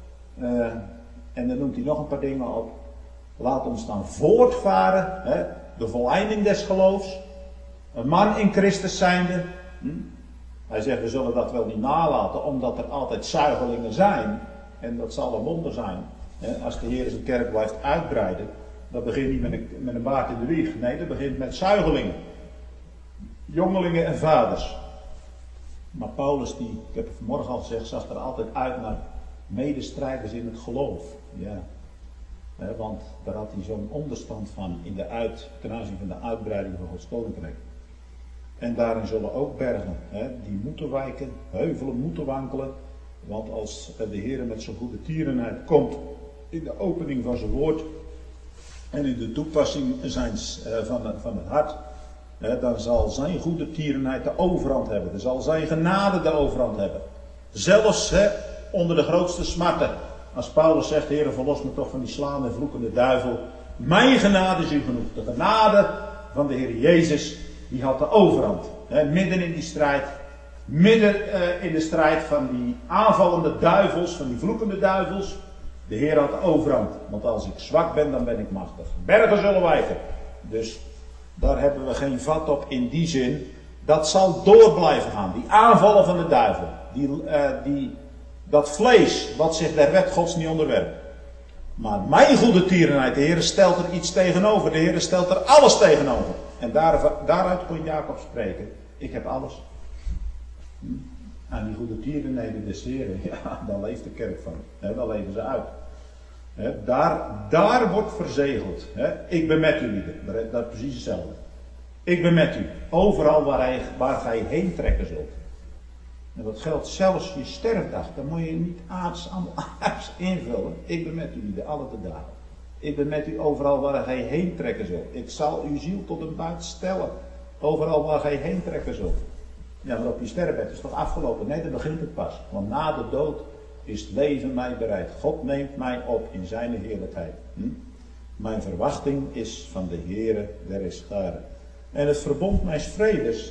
En dan noemt hij nog een paar dingen op. Laat ons dan voortvaren. De voleinding des geloofs. Een man in Christus zijnde. Hij zegt, we zullen dat wel niet nalaten, omdat er altijd zuigelingen zijn. En dat zal een wonder zijn. Als de Heer zijn kerk blijft uitbreiden, dat begint niet met een baard in de wieg. Nee, dat begint met zuigelingen. Jongelingen en vaders. Maar Paulus, ik heb het vanmorgen al gezegd, zag er altijd uit naar medestrijders in het geloof. Ja. Want daar had hij zo'n onderstand van ten aanzien van de uitbreiding van Gods koninkrijk. En daarin zullen ook bergen, die moeten wijken, heuvelen moeten wankelen. Want als de Heer met zijn goede tierenheid komt in de opening van zijn woord en in de toepassing van het hart, dan zal zijn goede tierenheid de overhand hebben. Dan zal zijn genade de overhand hebben. Zelfs onder de grootste smarten. Als Paulus zegt, Heer, verlos me toch van die slaande en vloekende duivel. Mijn genade is u genoeg. De genade van de Heer Jezus, die had de overhand. Midden in die strijd. Midden in de strijd van die aanvallende duivels, van die vloekende duivels. De Heer had de overhand. Want als ik zwak ben, dan ben ik machtig. Bergen zullen wijken. Dus daar hebben we geen vat op in die zin. Dat zal door blijven gaan. Die aanvallen van de duivel. Dat vlees wat zich der wet Gods niet onderwerpt. Maar mijn goede tierenheid, de Heer stelt er iets tegenover. De Heer stelt er alles tegenover. En daaruit kon Jacob spreken. Ik heb alles. Aan die goede tierenheden des Heren, ja, daar leeft de kerk van. Daar leven ze uit. Daar wordt verzegeld. Ik ben met u, lieden. Dat is precies hetzelfde. Ik ben met u. Overal waar gij heen trekken zult. En dat geldt zelfs je sterfdag. Dan moet je niet aards invullen. Ik ben met u, lieden, alle de dagen. Ik ben met u overal waar gij heen trekken zult. Ik zal uw ziel tot een buit stellen. Overal waar gij heen trekken zult. Ja, maar op je sterfbed is toch afgelopen? Nee, dan begint het pas. Want na de dood is het leven mij bereid. God neemt mij op in zijn heerlijkheid. Mijn verwachting is van de Heere der Heerscharen. En het verbond mijns vredes,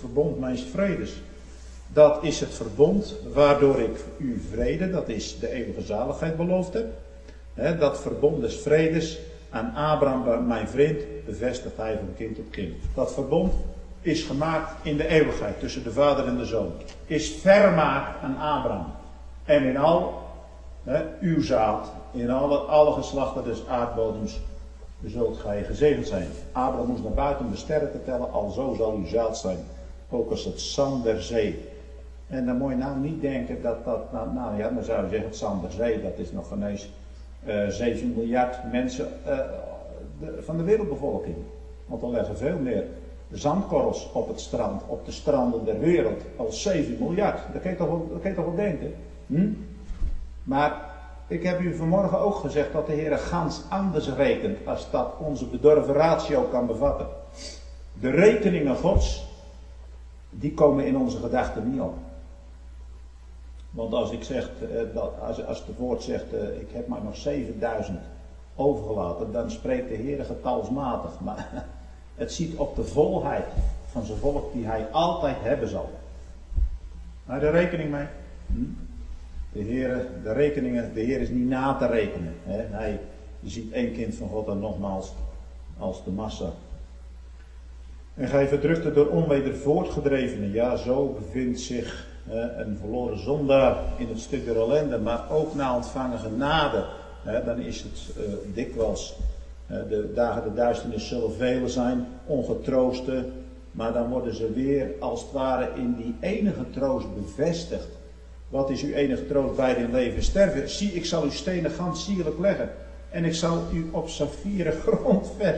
dat is het verbond waardoor ik u vrede, dat is de eeuwige zaligheid beloofd heb. Dat verbond des vredes aan Abraham, mijn vriend, bevestigt hij van kind tot kind. Dat verbond is gemaakt in de eeuwigheid tussen de vader en de zoon. Is vermaakt aan Abraham. En in al uw zaad, in alle geslachten des aardbodems, zult gij gezegend zijn. Abraham moest naar buiten de sterren te tellen, alzo zal uw zaad zijn. Ook als het zand der zee. En dan moet je nou niet denken dat dan zou je zeggen, het zand der zee, dat is nog ineens 7 miljard mensen van de wereldbevolking. Want dan leggen veel meer zandkorrels op het strand, op de stranden der wereld, als 7 miljard. Dat kan je toch wel denken. Maar ik heb u vanmorgen ook gezegd dat de Heer gans anders rekent als dat onze bedorven ratio kan bevatten. De rekeningen Gods, die komen in onze gedachten niet op. Want als ik zeg, als het woord zegt, ik heb maar nog 7000 overgelaten, dan spreekt de Heer getalsmatig. Maar het ziet op de volheid van zijn volk die hij altijd hebben zal. Maar de rekening mee. De Heer is niet na te rekenen. Je ziet één kind van God dan nogmaals als de massa. En gij verdrukte door onweder voortgedrevenen. Ja, zo bevindt zich een verloren zondaar in het stuk der ellende. Maar ook na ontvangen genade. Dan is het dikwijls. De dagen de duisternis zullen vele zijn. Ongetroosten. Maar dan worden ze weer als het ware in die enige troost bevestigd. Wat is uw enige troost bij in leven sterven? Zie, ik zal uw stenen gans sierlijk leggen. En ik zal u op saffieren grond vesten.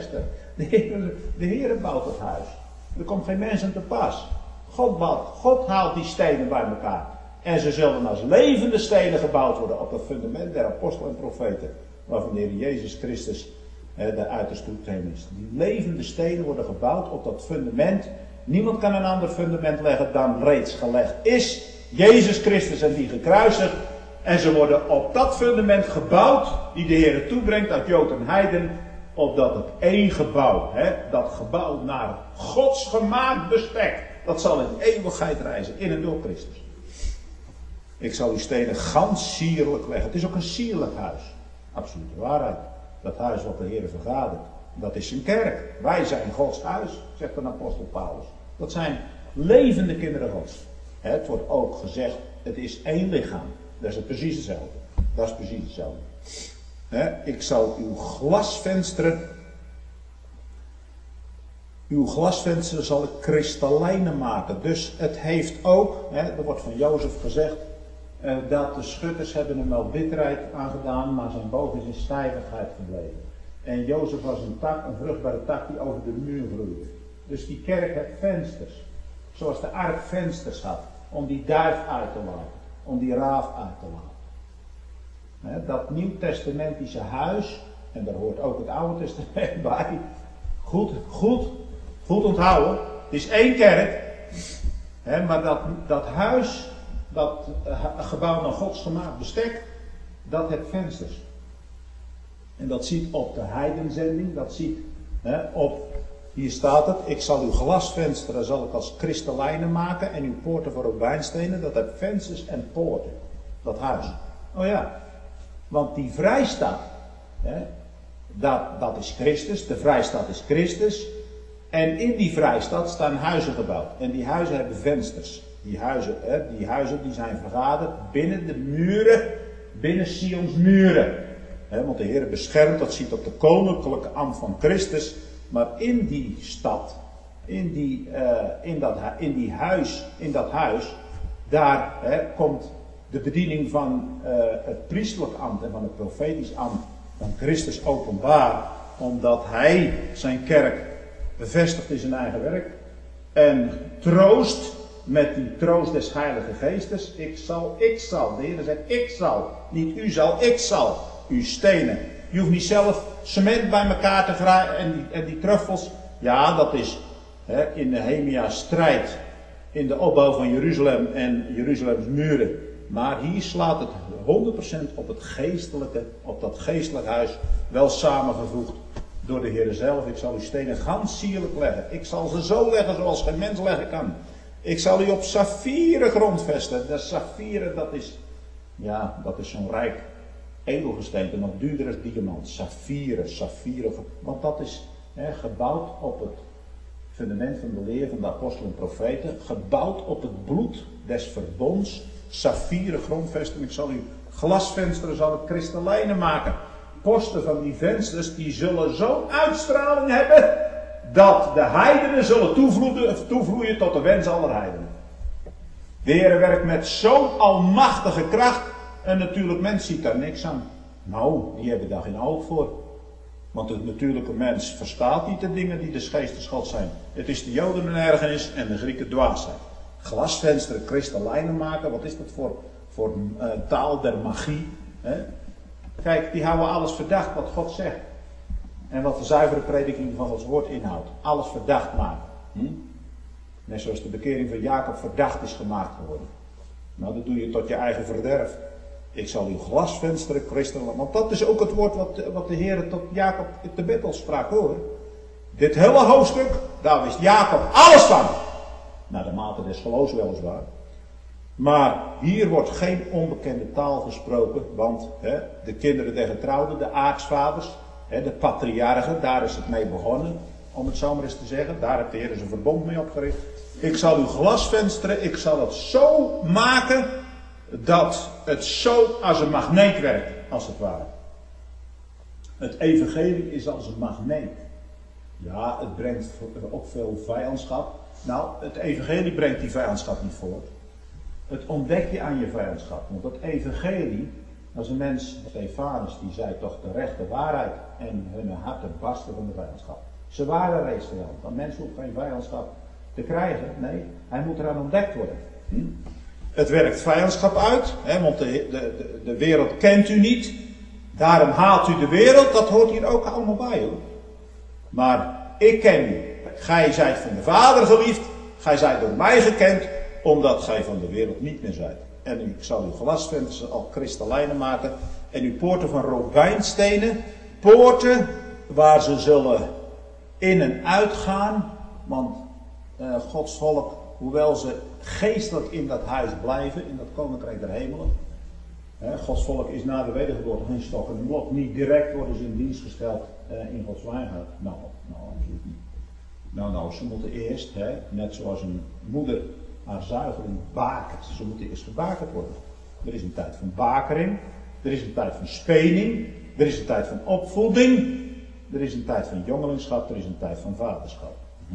De Heere bouwt het huis. Er komt geen mens aan te pas. God haalt die stenen bij elkaar. En ze zullen als levende stenen gebouwd worden op het fundament der apostelen en profeten. Waarvan de Heer Jezus Christus de uiterste toetreden is. Die levende stenen worden gebouwd op dat fundament. Niemand kan een ander fundament leggen dan reeds gelegd is. Jezus Christus en die gekruisigd. En ze worden op dat fundament gebouwd die de Heer toebrengt uit Jood en Heiden. Opdat het één gebouw, dat gebouw naar Gods gemaakt bestek. Dat zal in eeuwigheid reizen, in en door Christus. Ik zal die stenen gans sierlijk leggen. Het is ook een sierlijk huis. Absolute waarheid. Dat huis wat de Heer vergadert. Dat is zijn kerk. Wij zijn Gods huis, zegt de apostel Paulus. Dat zijn levende kinderen Gods. Het wordt ook gezegd, het is één lichaam. Dat is het precies hetzelfde. Dat is precies hetzelfde. Ik zal uw glasvensteren zal ik kristallijnen maken. Dus het heeft ook, er wordt van Jozef gezegd, dat de schutters hebben hem wel bitterheid aangedaan, maar zijn boog is in stijvigheid gebleven. En Jozef was een vruchtbare tak die over de muur groeide. Dus die kerk heeft vensters. Zoals de ark vensters had. Om die duif uit te laten. Om die raaf uit te laten. Dat nieuwtestamentische huis, en daar hoort ook het Oude Testament bij. Goed onthouden. Het is één kerk. Maar dat huis, dat gebouw naar Gods gemaakt bestek, dat heeft vensters. En dat ziet op de heidenzending, dat ziet hier staat het, ik zal uw glasvensteren zal ik als kristallijnen maken en uw poorten voor robijnstenen, dat heeft vensters en poorten. Dat huis. Oh ja, want die vrijstad, dat is Christus, de vrijstad is Christus. En in die vrijstad staan huizen gebouwd. En die huizen hebben vensters. Die huizen die zijn vergaderd binnen de muren, binnen Sions muren. Want de Heer beschermt, dat ziet op de koninklijke ambt van Christus. Maar in die stad, in dat huis, daar komt de bediening van het priesterlijk ambt en van het profetisch ambt van Christus openbaar. Omdat hij zijn kerk bevestigt in zijn eigen werk. En troost met die troost des Heilige Geestes. Ik zal. De Heer zegt ik zal. Niet u zal, ik zal. U stenen. Je hoeft niet zelf cement bij elkaar te graaien en die truffels. Ja, dat is in Nehemia's strijd. In de opbouw van Jeruzalem en Jeruzalems muren. Maar hier slaat het 100% op het geestelijke, op dat geestelijk huis. Wel samengevoegd door de Heer zelf. Ik zal uw stenen gans sierlijk leggen. Ik zal ze zo leggen zoals geen mens leggen kan. Ik zal u op saffieren grondvesten. De saffieren, dat is zo'n rijk edelgesteente, nog duurder als diamant. Saffieren. Want dat is gebouwd op het fundament van de leer van de apostelen en profeten. Gebouwd op het bloed des verbonds. Saffieren grondvesten. Ik zal u glasvensteren, zal ik kristallijnen maken. Posten van die vensters, die zullen zo'n uitstraling hebben, dat de heidenen zullen toevloeien tot de wens aller heidenen. De Heer werkt met zo'n almachtige kracht. En natuurlijk, mens ziet daar niks aan. Nou, die hebben daar geen oog voor. Want de natuurlijke mens verstaat niet de dingen die des geestes God zijn. Het is de Joden een ergernis en de Grieken dwaasheid. Glasvensteren, kristallijnen maken, wat is dat voor taal der magie? Kijk, die houden alles verdacht wat God zegt. En wat de zuivere prediking van Gods woord inhoudt. Alles verdacht maken. Net zoals de bekering van Jacob verdacht is gemaakt geworden. Nou, dat doe je tot je eigen verderf. Ik zal uw glasvensteren kristallijnen. Want dat is ook het woord wat de Heer tot Jacob te Bethel sprak, hoor. Dit hele hoofdstuk, daar wist Jacob alles van. Naar de mate des geloofs weliswaar. Maar hier wordt geen onbekende taal gesproken. Want de kinderen der getrouwden, de aartsvaders, de patriarchen, daar is het mee begonnen. Om het zo maar eens te zeggen. Daar heeft de Heer zijn verbond mee opgericht. Ik zal uw glasvensteren, ik zal het zo maken dat het zo als een magneet werkt, als het ware. Het evangelie is als een magneet. Ja, het brengt ook veel vijandschap. Nou, het evangelie brengt die vijandschap niet voort. Het ontdek je aan je vijandschap. Want het evangelie, als een mens, Stefanus, die zei toch de rechte waarheid. En hun harten barsten van de vijandschap. Ze waren reeds vijand. Een mens hoeft geen vijandschap te krijgen. Nee, hij moet eraan ontdekt worden. Het werkt vijandschap uit, want de wereld kent u niet. Daarom haat u de wereld. Dat hoort hier ook allemaal bij, hoor. Maar ik ken u. Gij zijt van de Vader geliefd. Gij zijt door mij gekend, omdat gij van de wereld niet meer zijt. En ik zal uw glasvensters al kristallijnen maken. En uw poorten van robijnstenen. Poorten waar ze zullen in en uitgaan. Want Gods volk, hoewel ze geestelijk in dat huis blijven, in dat koninkrijk der hemelen. Gods volk is na de wedergeboorte geen stok en een blok. Niet direct worden ze in dienst gesteld in Gods wijngaard. Nou, absoluut niet. Nou, ze moeten eerst, net zoals een moeder haar zuigeling bakert. Ze moeten eerst gebakerd worden. Er is een tijd van bakering. Er is een tijd van spening. Er is een tijd van opvoeding. Er is een tijd van jongelingschap. Er is een tijd van vaderschap.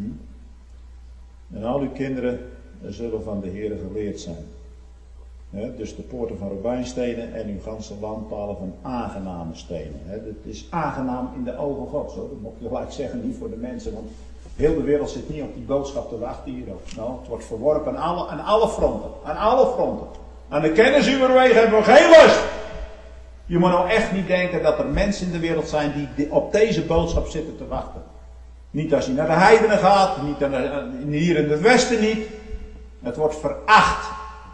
En al uw kinderen zullen van de Heere geleerd zijn. Dus de poorten van robijnstenen en uw ganse landpalen van aangename stenen. Het is aangenaam in de ogen Gods. Hoor. Dat moet je gelijk zeggen, niet voor de mensen. Want heel de wereld zit niet op die boodschap te wachten hier ook. Nou, het wordt verworpen aan alle fronten. Aan alle fronten. Aan de kennis uw wegen hebben we geen lust. Je moet nou echt niet denken dat er mensen in de wereld zijn die op deze boodschap zitten te wachten. Niet als je naar de heidenen gaat, niet hier in het westen niet. Het wordt veracht.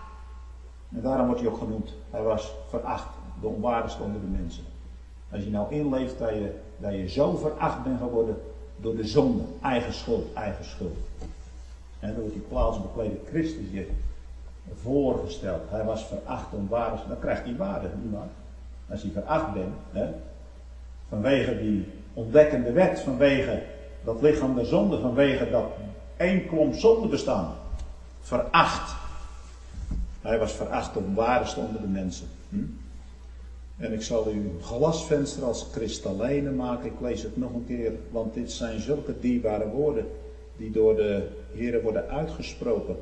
En daarom wordt hij ook genoemd. Hij was veracht, de onwaardigste onder de mensen. Als je nou inleeft dat je zo veracht bent geworden door de zonde. Eigen schuld. En dan wordt die plaatsbeklede Christus je voorgesteld. Hij was veracht, onwaardig. Dan krijgt hij waarde, nietwaar? Als hij veracht bent, vanwege die ontdekkende wet, vanwege dat lichaam der zonde, vanwege dat één klomp zonde bestaan. Veracht. Hij was veracht, onwaardigste onder de mensen. En ik zal uw glasvenster als kristallijnen maken. Ik lees het nog een keer, want dit zijn zulke dierbare woorden die door de Heere worden uitgesproken.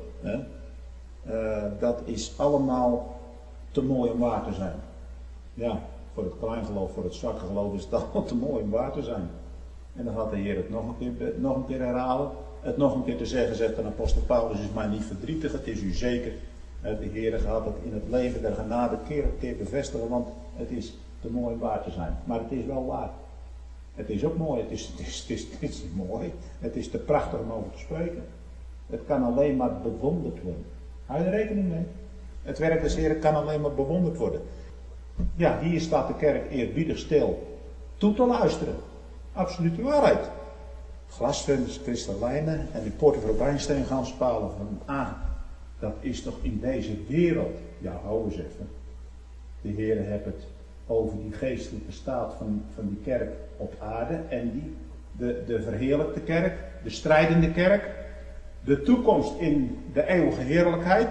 Dat is allemaal te mooi om waar te zijn. Ja, voor het kleingeloof, voor het zwakke geloof is het allemaal te mooi om waar te zijn. En dan gaat de Heer het nog een keer herhalen. Het nog een keer te zeggen, zegt de apostel Paulus, is mij niet verdrietig, het is u zeker. De Heer gaat het in het leven der genade keer op keer bevestigen, want het is te mooi om waar te zijn. Maar het is wel waar. Het is ook mooi, het is mooi, het is te prachtig om over te spreken. Het kan alleen maar bewonderd worden. Hou je er rekening mee? Het werk des Heeren kan alleen maar bewonderd worden. Ja, hier staat de kerk eerbiedig stil toe te luisteren. Absolute waarheid. Glasvensters, kristallijnen en die poorten van robijnsteen gaan spalen van aan. Dat is toch in deze wereld. Ja, hou eens even. De Heer heeft het over die geestelijke staat van die kerk op aarde. En de verheerlijkte kerk, de strijdende kerk. De toekomst in de eeuwige heerlijkheid.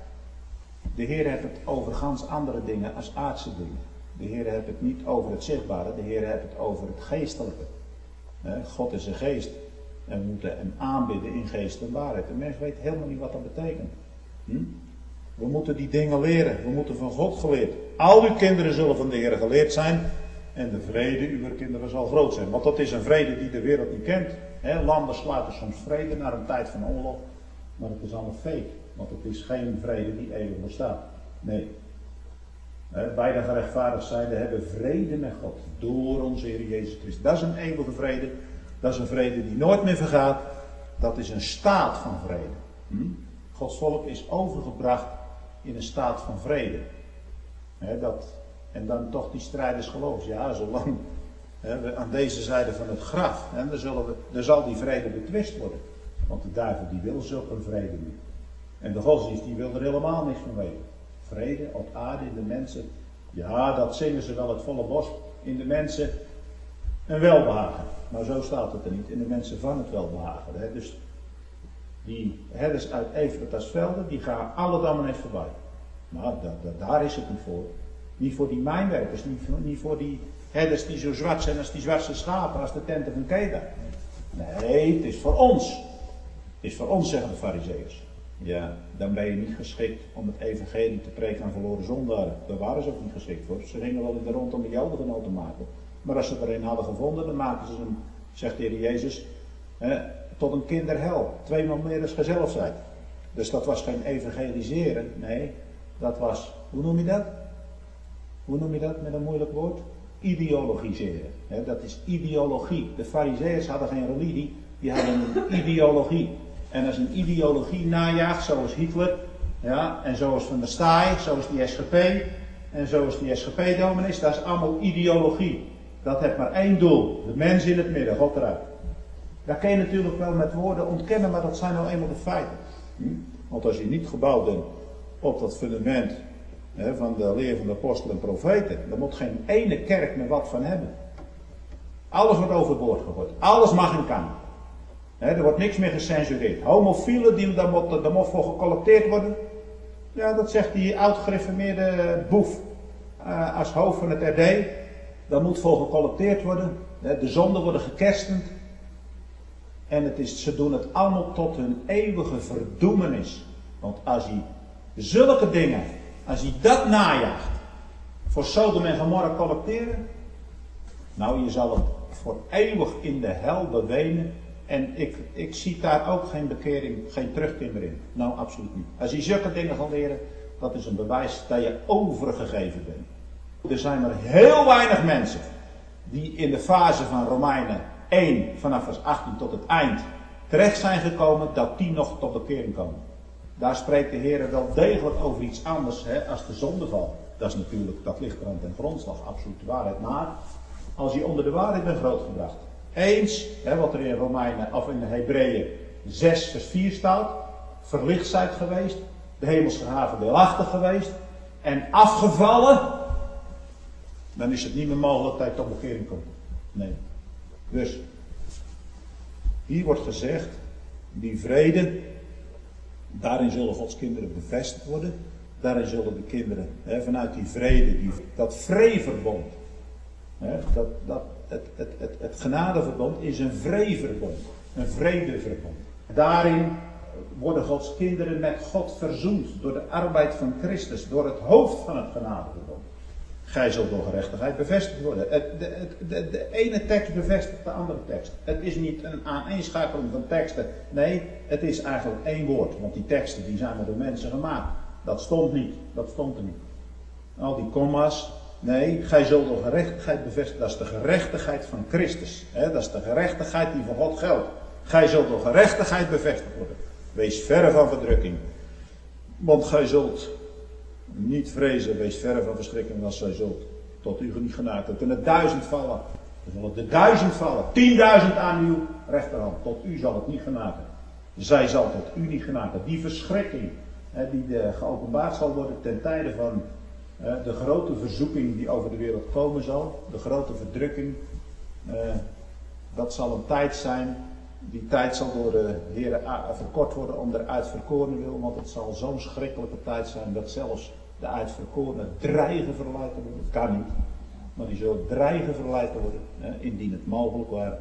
De Heer heeft het over gans andere dingen als aardse dingen. De Heer heeft het niet over het zichtbare. De Heer heeft het over het geestelijke. God is een geest. En we moeten hem aanbidden in geest en waarheid. De mens weet helemaal niet wat dat betekent. We moeten die dingen leren. We moeten van God geleerd. Al uw kinderen zullen van de Heer geleerd zijn. En de vrede uw kinderen zal groot zijn. Want dat is een vrede die de wereld niet kent. Landen sluiten soms vrede naar een tijd van oorlog. Maar het is allemaal fake. Want het is geen vrede die eeuwig bestaat. Nee. Beide gerechtvaardigd zijnde hebben vrede met God. Door onze Heer Jezus Christus. Dat is een eeuwige vrede. Dat is een vrede die nooit meer vergaat. Dat is een staat van vrede. Gods volk is overgebracht in een staat van vrede. En dan toch die strijders geloofs. Ja, zolang we aan deze zijde van het graf. Dan zal die vrede betwist worden. Want de duivel die wil zulke vrede niet. En de godsdienst die wil er helemaal niks van weten. Vrede op aarde in de mensen. Ja, dat zingen ze wel het volle bos. In de mensen een welbehagen. Maar zo staat het er niet. In de mensen van het welbehagen. Dus die herders uit Ephratasvelde, die gaan alle dammen even voorbij. Maar daar is het niet voor. Niet voor die mijnwerkers. Niet voor die herders die zo zwart zijn als die zwarte schapen. Als de tenten van Keda. Nee, het is voor ons. Het is voor ons, zeggen de farizeeërs. Ja, dan ben je niet geschikt om het evangelie te preken aan verloren zondaren. Daar waren ze ook niet geschikt voor. Ze gingen wel in de rond om een jodengenoot te maken. Maar als ze er een hadden gevonden, dan maakten ze hem, zegt de Heer Jezus, tot een kinderhel. 2 maal meer als gezellig zijn. Dus dat was geen evangeliseren. Nee, dat was, hoe noem je dat? Hoe noem je dat met een moeilijk woord? Ideologiseren. Dat is ideologie. De Farizeeërs hadden geen religie, die hadden een ideologie. En als een ideologie najaagt, zoals Hitler, ja, en zoals Van der Staaij, zoals die SGP, en zoals die SGP-dominees, dat is allemaal ideologie. Dat heeft maar één doel, de mens in het midden, God eruit. Dat kun je natuurlijk wel met woorden ontkennen, maar dat zijn nou eenmaal de feiten. Want als je niet gebouwd bent op dat fundament van de leer van de apostelen en profeten, dan moet geen ene kerk meer wat van hebben. Alles wordt overboord gegooid. Alles mag en kan. Er wordt niks meer gecensureerd. Homofielen, daar moet voor gecollecteerd worden. Ja, dat zegt die oud-gereformeerde boef als hoofd van het RD. Daar moet voor gecollecteerd worden. De zonden worden gekerstend. En ze doen het allemaal tot hun eeuwige verdoemenis. Want als je zulke dingen, als je dat najaagt, voor Sodom en Gomorra collecteren, nou, je zal het voor eeuwig in de hel bewenen. En ik zie daar ook geen bekering, geen terugkeer meer in. Nou, absoluut niet. Als je zulke dingen gaat leren, dat is een bewijs dat je overgegeven bent. Er zijn maar heel weinig mensen die in de fase van Romeinen 1, vanaf vers 18 tot het eind, terecht zijn gekomen, dat die nog tot bekering komen. Daar spreekt de Heer wel degelijk over iets anders als de zondeval. Dat is natuurlijk, dat ligt er aan ten grondslag, absoluut de waarheid. Maar als je onder de waarheid bent grootgebracht, eens, wat er in Romeinen of in Hebreeën 6 vers 4 staat, verlicht zijt geweest, de hemelse haven deelachtig geweest en afgevallen, dan is het niet meer mogelijk dat je tot bekering komt. Nee. Dus, hier wordt gezegd, die vrede, daarin zullen Gods kinderen bevestigd worden, daarin zullen de kinderen, vanuit die vrede, dat vreeverbond, het genadeverbond is een vreeverbond, een vredeverbond. Daarin worden Gods kinderen met God verzoend door de arbeid van Christus, door het hoofd van het genadeverbond. Gij zult door gerechtigheid bevestigd worden. De ene tekst bevestigt de andere tekst. Het is niet een aaneenschakeling van teksten. Nee, het is eigenlijk één woord. Want die teksten die zijn door mensen gemaakt. Dat stond niet. Dat stond er niet. Al die komma's. Nee, gij zult door gerechtigheid bevestigen. Dat is de gerechtigheid van Christus. Dat is de gerechtigheid die voor God geldt. Gij zult door gerechtigheid bevestigd worden. Wees verre van verdrukking. Want gij zult niet vrezen, wees verre van verschrikking als zij zult tot u niet genaakt. Er kunnen 1000 vallen. Er zullen er 1000 vallen. 10.000 aan uw rechterhand. Tot u zal het niet genaken. Zij zal tot u niet genaken. Die verschrikking die geopenbaard zal worden ten tijde van de grote verzoeking die over de wereld komen zal. De grote verdrukking. Dat zal een tijd zijn. Die tijd zal door de Heer verkort worden om de uitverkorenen wil. Want het zal zo'n schrikkelijke tijd zijn dat zelfs de uitverkorenen dreigen verleid te worden. Dat kan niet. Maar die zullen dreigen verleid te worden. Indien het mogelijk ware.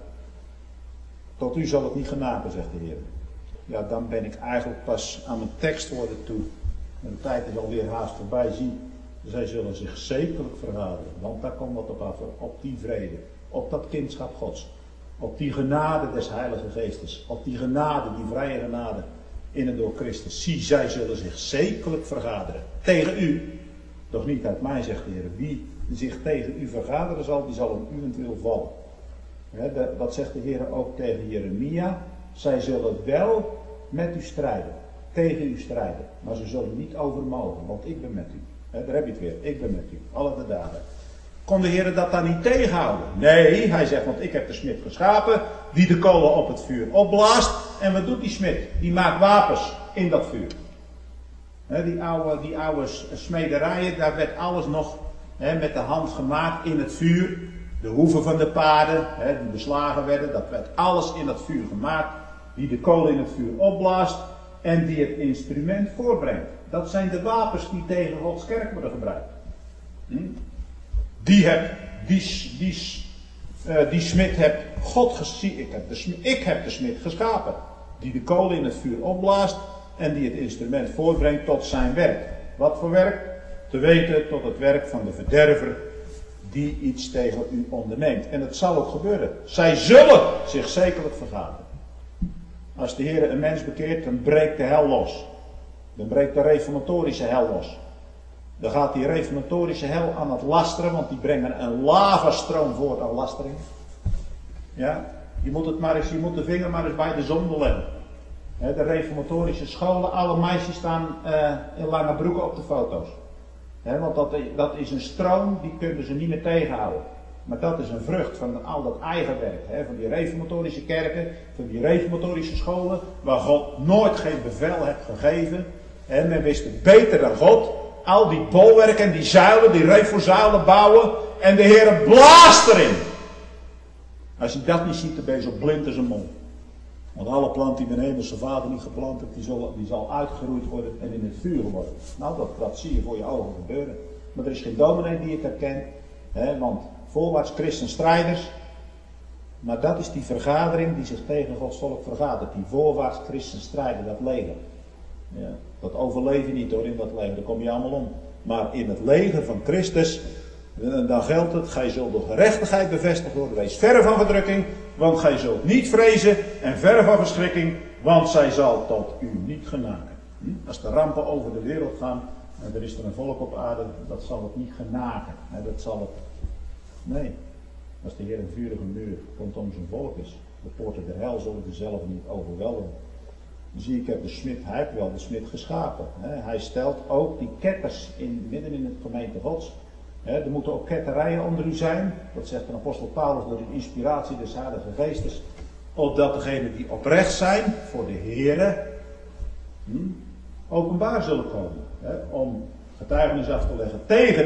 Tot u zal het niet genaken, zegt de Heer. Ja, dan ben ik eigenlijk pas aan mijn tekstwoorden toe. En de tijd is alweer haast voorbij. Zie, zij zullen zich zekerlijk vergaderen. Want daar komt wat op af. Op die vrede. Op dat kindschap Gods. Op die genade des Heilige Geestes. Op die genade, die vrije genade. In en door Christus. Zie, zij zullen zich zekerlijk vergaderen. Tegen u. Doch niet uit mij, zegt de Heer. Wie zich tegen u vergaderen zal, die zal om uwentwil vallen. Dat zegt de Heer ook tegen Jeremia. Zij zullen wel met u strijden. Tegen u strijden. Maar ze zullen niet overmogen. Want ik ben met u. Daar heb je het weer. Ik ben met u. Alle de dagen. Kon de Heer dat dan niet tegenhouden? Nee, hij zegt, want ik heb de smid geschapen, die de kolen op het vuur opblaast. En wat doet die smid? Die maakt wapens in dat vuur. Die oude smederijen, daar werd alles nog met de hand gemaakt in het vuur. De hoeven van de paarden, die beslagen werden, dat werd alles in dat vuur gemaakt. Die de kolen in het vuur opblaast en die het instrument voorbrengt. Dat zijn de wapens die tegen Gods kerk worden gebruikt. Die smid heb God gezien. Ik heb de smid geschapen. Die de kolen in het vuur opblaast. En die het instrument voorbrengt tot zijn werk. Wat voor werk? Te weten tot het werk van de verderver. Die iets tegen u onderneemt. En het zal ook gebeuren. Zij zullen zich zekerlijk vergaderen. Als de Heer een mens bekeert, dan breekt de hel los. Dan breekt de reformatorische hel los. Dan gaat die reformatorische hel aan het lasteren, want die brengen een lavastroom voort aan lastering. Ja, je moet de vinger maar eens bij de zonde leggen. De reformatorische scholen, alle meisjes staan in lange broeken op de foto's. Want dat is een stroom, die kunnen ze niet meer tegenhouden. Maar dat is een vrucht van al dat eigen werk. Van die reformatorische kerken, van die reformatorische scholen, waar God nooit geen bevel heeft gegeven. Men wist het beter dan God. Al die bolwerken en die zuilen, die reformzuilen bouwen. En de Heer blaast erin. Als je dat niet ziet, dan ben je zo blind als een mol. Want alle plant die de hemelse Vader niet geplant heeft, die zal uitgeroeid worden en in het vuur worden. Nou, dat zie je voor je ogen gebeuren. Maar er is geen dominee die het herkent. Want voorwaarts christenstrijders. Maar dat is die vergadering die zich tegen Gods volk vergadert. Die voorwaarts christenstrijden, dat leger. Ja, dat overleef je niet hoor in dat leger, daar kom je allemaal om. Maar in het leger van Christus, dan geldt het, gij zult door gerechtigheid bevestigd worden. Wees verre van verdrukking, want gij zult niet vrezen en verre van verschrikking, want zij zal tot u niet genaken. Als de rampen over de wereld gaan, en er is er een volk op aarde, dat zal het niet genaken. Dat zal het, nee, als de Heer een vurige muur rondom zijn volk is, de poorten der hel zullen dezelfde niet overweldigen. Dan zie ik, heb hij heeft wel de smid geschapen. Hij stelt ook die ketters midden in het gemeente Gods. Er moeten ook ketterijen onder u zijn. Dat zegt de apostel Paulus door de inspiratie des Heilige Geestes. Opdat degenen die oprecht zijn voor de Here openbaar zullen komen. Om getuigenis af te leggen tegen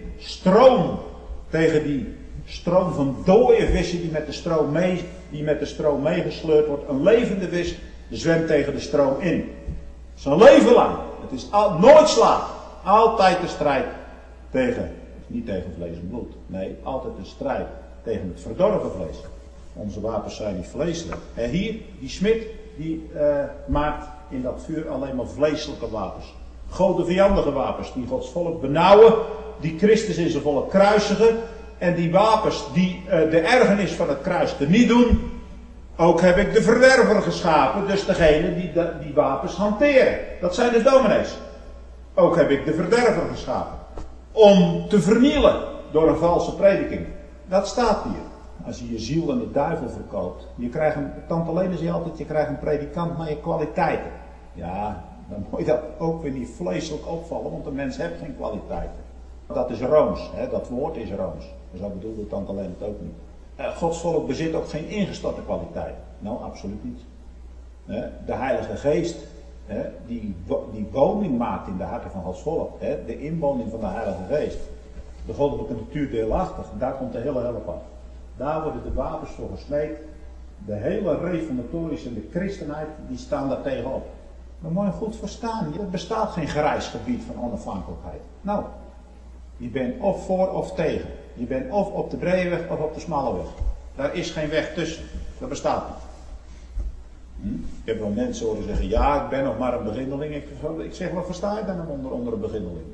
die stroom van dode vissen die met de stroom meegesleurd wordt. Een levende vis zwemt tegen de stroom in. Zijn leven lang. Het is nooit slaap. Altijd de strijd tegen, niet tegen vlees en bloed. Nee, altijd de strijd tegen het verdorven vlees. Onze wapens zijn niet vleeselijk. En hier, die smid, die maakt in dat vuur alleen maar vleeselijke wapens. Gode vijandige wapens, die Gods volk benauwen, die Christus in zijn volk kruisigen. En die wapens die de ergernis van het kruis te niet doen. Ook heb ik de verwerver geschapen, dus degene die wapens hanteren. Dat zijn de dominees. Ook heb ik de verderver geschapen. Om te vernielen door een valse prediking. Dat staat hier. Als je je ziel aan de duivel verkoopt. Tante Lene zei altijd, je krijgt een predikant naar je kwaliteiten. Ja, dan moet je dat ook weer niet vleeselijk opvallen, want de mens heeft geen kwaliteiten. Dat is rooms, dat woord is rooms. Zo bedoelde tante Lene het ook niet. Gods volk bezit ook geen ingestorte kwaliteit. Nou, absoluut niet. De Heilige Geest, die woning maakt in de harten van Gods volk. De inwoning van de Heilige Geest. De goddelijke natuur deelachtig. Daar komt de hele help af. Daar worden de wapens voor gesmeed. De hele reformatorische en de christenheid, die staan daar tegenop. Maar moet je goed verstaan, er bestaat geen grijs gebied van onafhankelijkheid. Nou, je bent of voor of tegen. Je bent of op de brede weg of op de smalle weg. Daar is geen weg tussen. Dat bestaat niet. Ik heb wel mensen horen zeggen, ja, ik ben nog maar een beginneling. Ik zeg, wat versta je dan onder een beginneling?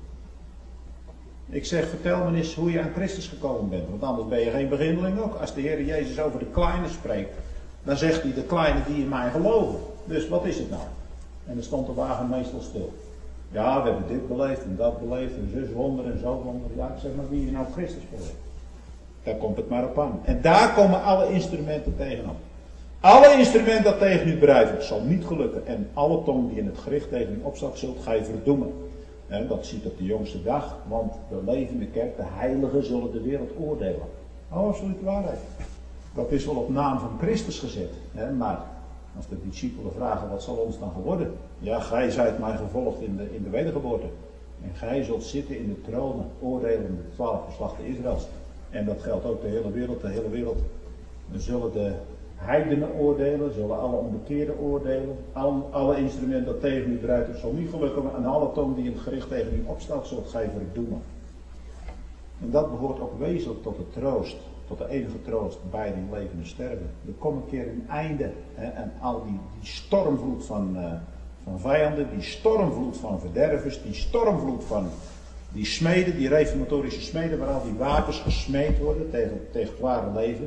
Ik zeg, vertel me eens hoe je aan Christus gekomen bent. Want anders ben je geen beginneling ook. Als de Heer Jezus over de kleine spreekt, dan zegt hij de kleine die in mij geloven. Dus wat is het nou? En dan stond de wagen meestal stil. Ja, we hebben dit beleefd en dat beleefd en zus wonder en zo wonder. Ja, ik zeg maar, wie is nou Christus voor? Daar komt het maar op aan. En daar komen alle instrumenten tegenop. Alle instrumenten dat tegen u bereid wordt, zal niet gelukken. En alle tong die in het gericht tegen u opstaat, zult gij verdoemen. En dat ziet op de jongste dag, want de levende kerk, de heiligen, zullen de wereld oordelen. Oh, absoluut waarheid. Dat is wel op naam van Christus gezet. Maar als de discipelen vragen, wat zal ons dan geworden? Ja, gij zijt mij gevolgd in de wedergeboorte. En gij zult zitten in de tronen, oordelen de 12 geslachten Israëls. En dat geldt ook de hele wereld. De hele wereld zullen de heidenen oordelen, zullen alle onbekeerden oordelen. Alle instrumenten dat tegen u draait, het zal niet gelukken. En alle tong die in het gericht tegen u opstaat, zult gij verdoemen. En dat behoort ook wezenlijk tot de troost. Tot de enige troost, beide in leven en sterven. Er komt een keer een einde. En al die stormvloed van vijanden, die stormvloed van verdervers, die stormvloed van die smeden, die reformatorische smeden, waar al die wapens gesmeed worden tegen het ware leven.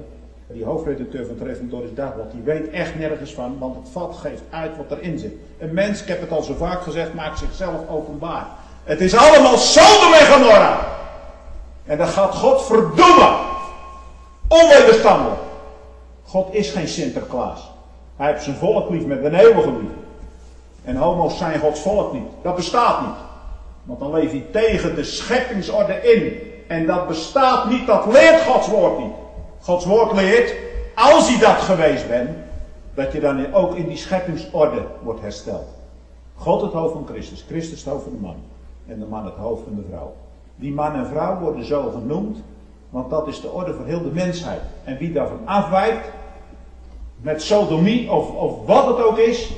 Die hoofdredacteur van het Reformatorisch Dagblad, die weet echt nergens van, want het vat geeft uit wat erin zit. Een mens, ik heb het al zo vaak gezegd, maakt zichzelf openbaar. Het is allemaal Sodom en Gomorra. En dat gaat God verdoemen. Onwederstandelijk. God is geen Sinterklaas. Hij heeft zijn volk lief met een eeuwige liefde. En homo's zijn Gods volk niet. Dat bestaat niet. Want dan leef je tegen de scheppingsorde in. En dat bestaat niet, dat leert Gods woord niet. Gods woord leert, als je dat geweest bent, dat je dan ook in die scheppingsorde wordt hersteld. God het hoofd van Christus, Christus het hoofd van de man. En de man het hoofd van de vrouw. Die man en vrouw worden zo genoemd, want dat is de orde voor heel de mensheid. En wie daarvan afwijkt, met sodomie of wat het ook is,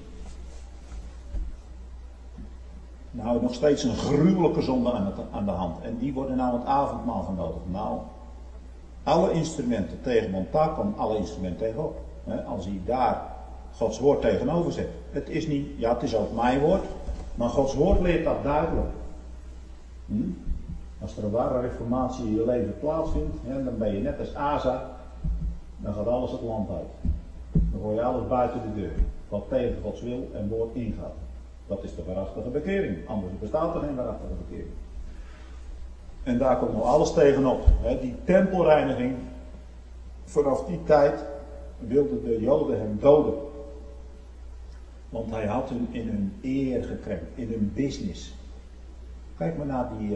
nou nog steeds een gruwelijke zonde aan de hand. En die worden nou het avondmaal genodigd. Nou, alle instrumenten tegen, want daar komen alle instrumenten tegenop. Als hij daar Gods woord tegenover zet. Het is niet, ja het is ook mijn woord, maar Gods woord leert dat duidelijk. Als er een ware reformatie in je leven plaatsvindt, dan ben je net als Asa, dan gaat alles het land uit. Dan gooi je alles buiten de deur, wat tegen Gods wil en woord ingaat. Dat is de waarachtige bekering, anders bestaat er geen waarachtige bekering. En daar komt nog alles tegenop. Die tempelreiniging, vanaf die tijd wilden de Joden hem doden. Want hij had hun in hun eer gekrenkt, in hun business. Kijk maar naar die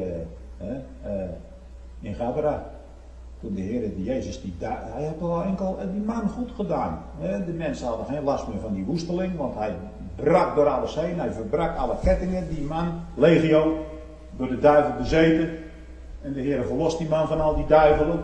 in Gabara. Toen de Heer, die Jezus, hij had al enkel die man goed gedaan. De mensen hadden geen last meer van die woesteling, want hij brak door alles heen. Hij verbrak alle kettingen, die man, legio, door de duivel bezeten. En de Heer verlost die man van al die duivelen.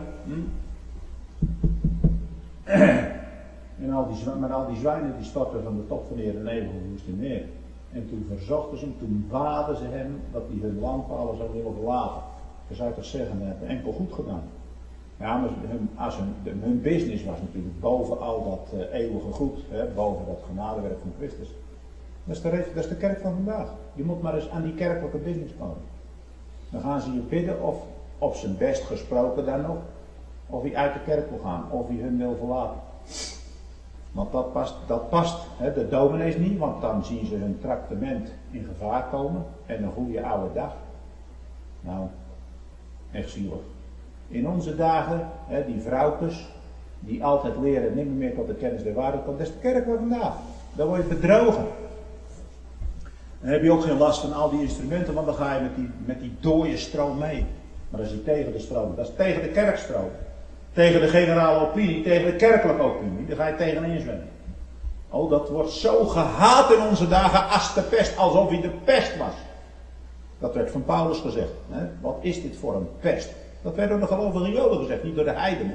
En al die zwijnen die stortten van de top van de Heer en eeuwige woestijn neer. En toen verzochten ze hem, toen baden ze hem dat hij hun landpalen zou willen verlaten. Je zou toch zeggen, hij heeft enkel goed gedaan. Ja, maar hun business was natuurlijk boven al dat eeuwige goed, boven dat genadewerk van Christus. Dat is de kerk van vandaag. Je moet maar eens aan die kerkelijke business komen. Dan gaan ze je bidden of op zijn best gesproken dan nog, of hij uit de kerk wil gaan, of hij hun wil verlaten. Want dat past de dominees niet, want dan zien ze hun tractement in gevaar komen en een goede oude dag. Nou, echt zielig. In onze dagen, die vrouwtjes, die altijd leren niet meer tot de kennis der waarheid komt, dat is de kerk van vandaag. Dan word je bedrogen. Dan heb je ook geen last van al die instrumenten, want dan ga je met die dode stroom mee. Maar dat is niet tegen de stroom, dat is tegen de kerkstroom. Tegen de generale opinie, tegen de kerkelijke opinie, daar ga je tegenin zwemmen. Oh, dat wordt zo gehaat in onze dagen als de pest, alsof hij de pest was. Dat werd van Paulus gezegd. Wat is dit voor een pest? Dat werd door de gelovige Joden gezegd, niet door de heidenen.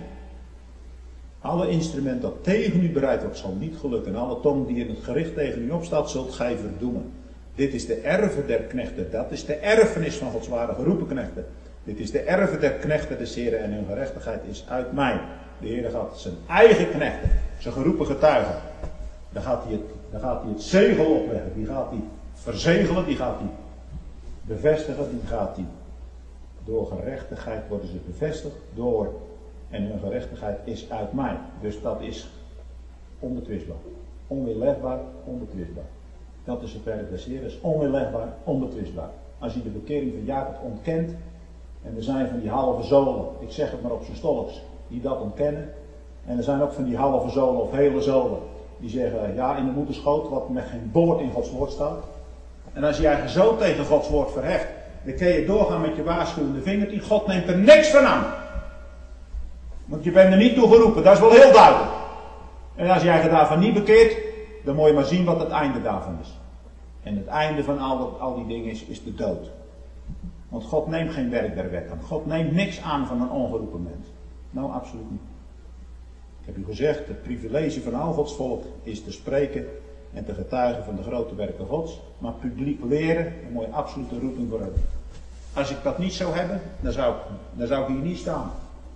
Alle instrument dat tegen u bereid wordt, zal niet gelukken. En alle tong die in het gericht tegen u opstaat, zult gij verdoemen. Dit is de erve der knechten. Dat is de erfenis van Gods ware geroepen knechten. Dit is de erve der knechten des Heren en hun gerechtigheid is uit mij. De Heer gaat zijn eigen knechten, zijn geroepen getuigen. Dan gaat hij het zegel opleggen. Die gaat hij verzegelen, die gaat hij bevestigen, die gaat hij. Door gerechtigheid worden ze bevestigd, en hun gerechtigheid is uit mij. Dus dat is onbetwistbaar. Onweerlegbaar, onbetwistbaar. Dat is het werk des Heeren, onweerlegbaar, onbetwistbaar. Als je de bekering van Jacob ontkent, en er zijn van die halve zolen, ik zeg het maar op zijn stolks, die dat ontkennen. En er zijn ook van die halve zolen of hele zolen, die zeggen, ja, in de moederschoot, wat met geen woord in Gods woord staat. En als je eigen zo tegen Gods woord verheft, dan kun je doorgaan met je waarschuwende vingertje. God neemt er niks van aan. Want je bent er niet toe geroepen, dat is wel heel duidelijk. En als jij je daarvan niet bekeert, dan moet je maar zien wat het einde daarvan is. En het einde van al die dingen is de dood. Want God neemt geen werk der wet aan. God neemt niks aan van een ongeroepen mens. Nou, absoluut niet. Ik heb u gezegd, het privilege van al Gods volk is te spreken en te getuigen van de grote werken Gods. Maar publiek leren, daar moet je absoluut een roeping voor hebben. Als ik dat niet zou hebben, dan zou ik hier niet staan.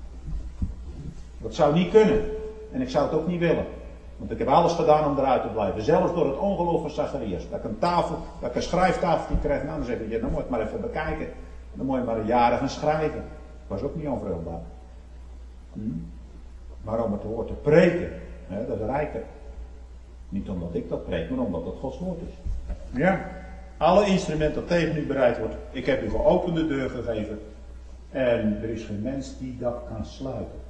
Dat zou niet kunnen. En ik zou het ook niet willen. Want ik heb alles gedaan om eruit te blijven. Zelfs door het ongeloof van Zacharias. Dat ik een schrijftafel krijg. Nou, dan zeg je, dan moet je het maar even bekijken. Dan moet je maar jaren gaan schrijven. Dat was ook niet onvruchtbaar. Maar om het woord te preken, dat is rijker. Niet omdat ik dat preek, maar omdat het Gods woord is. Ja, alle instrumenten dat tegen u bereid wordt. Ik heb u geopende deur gegeven. En er is geen mens die dat kan sluiten.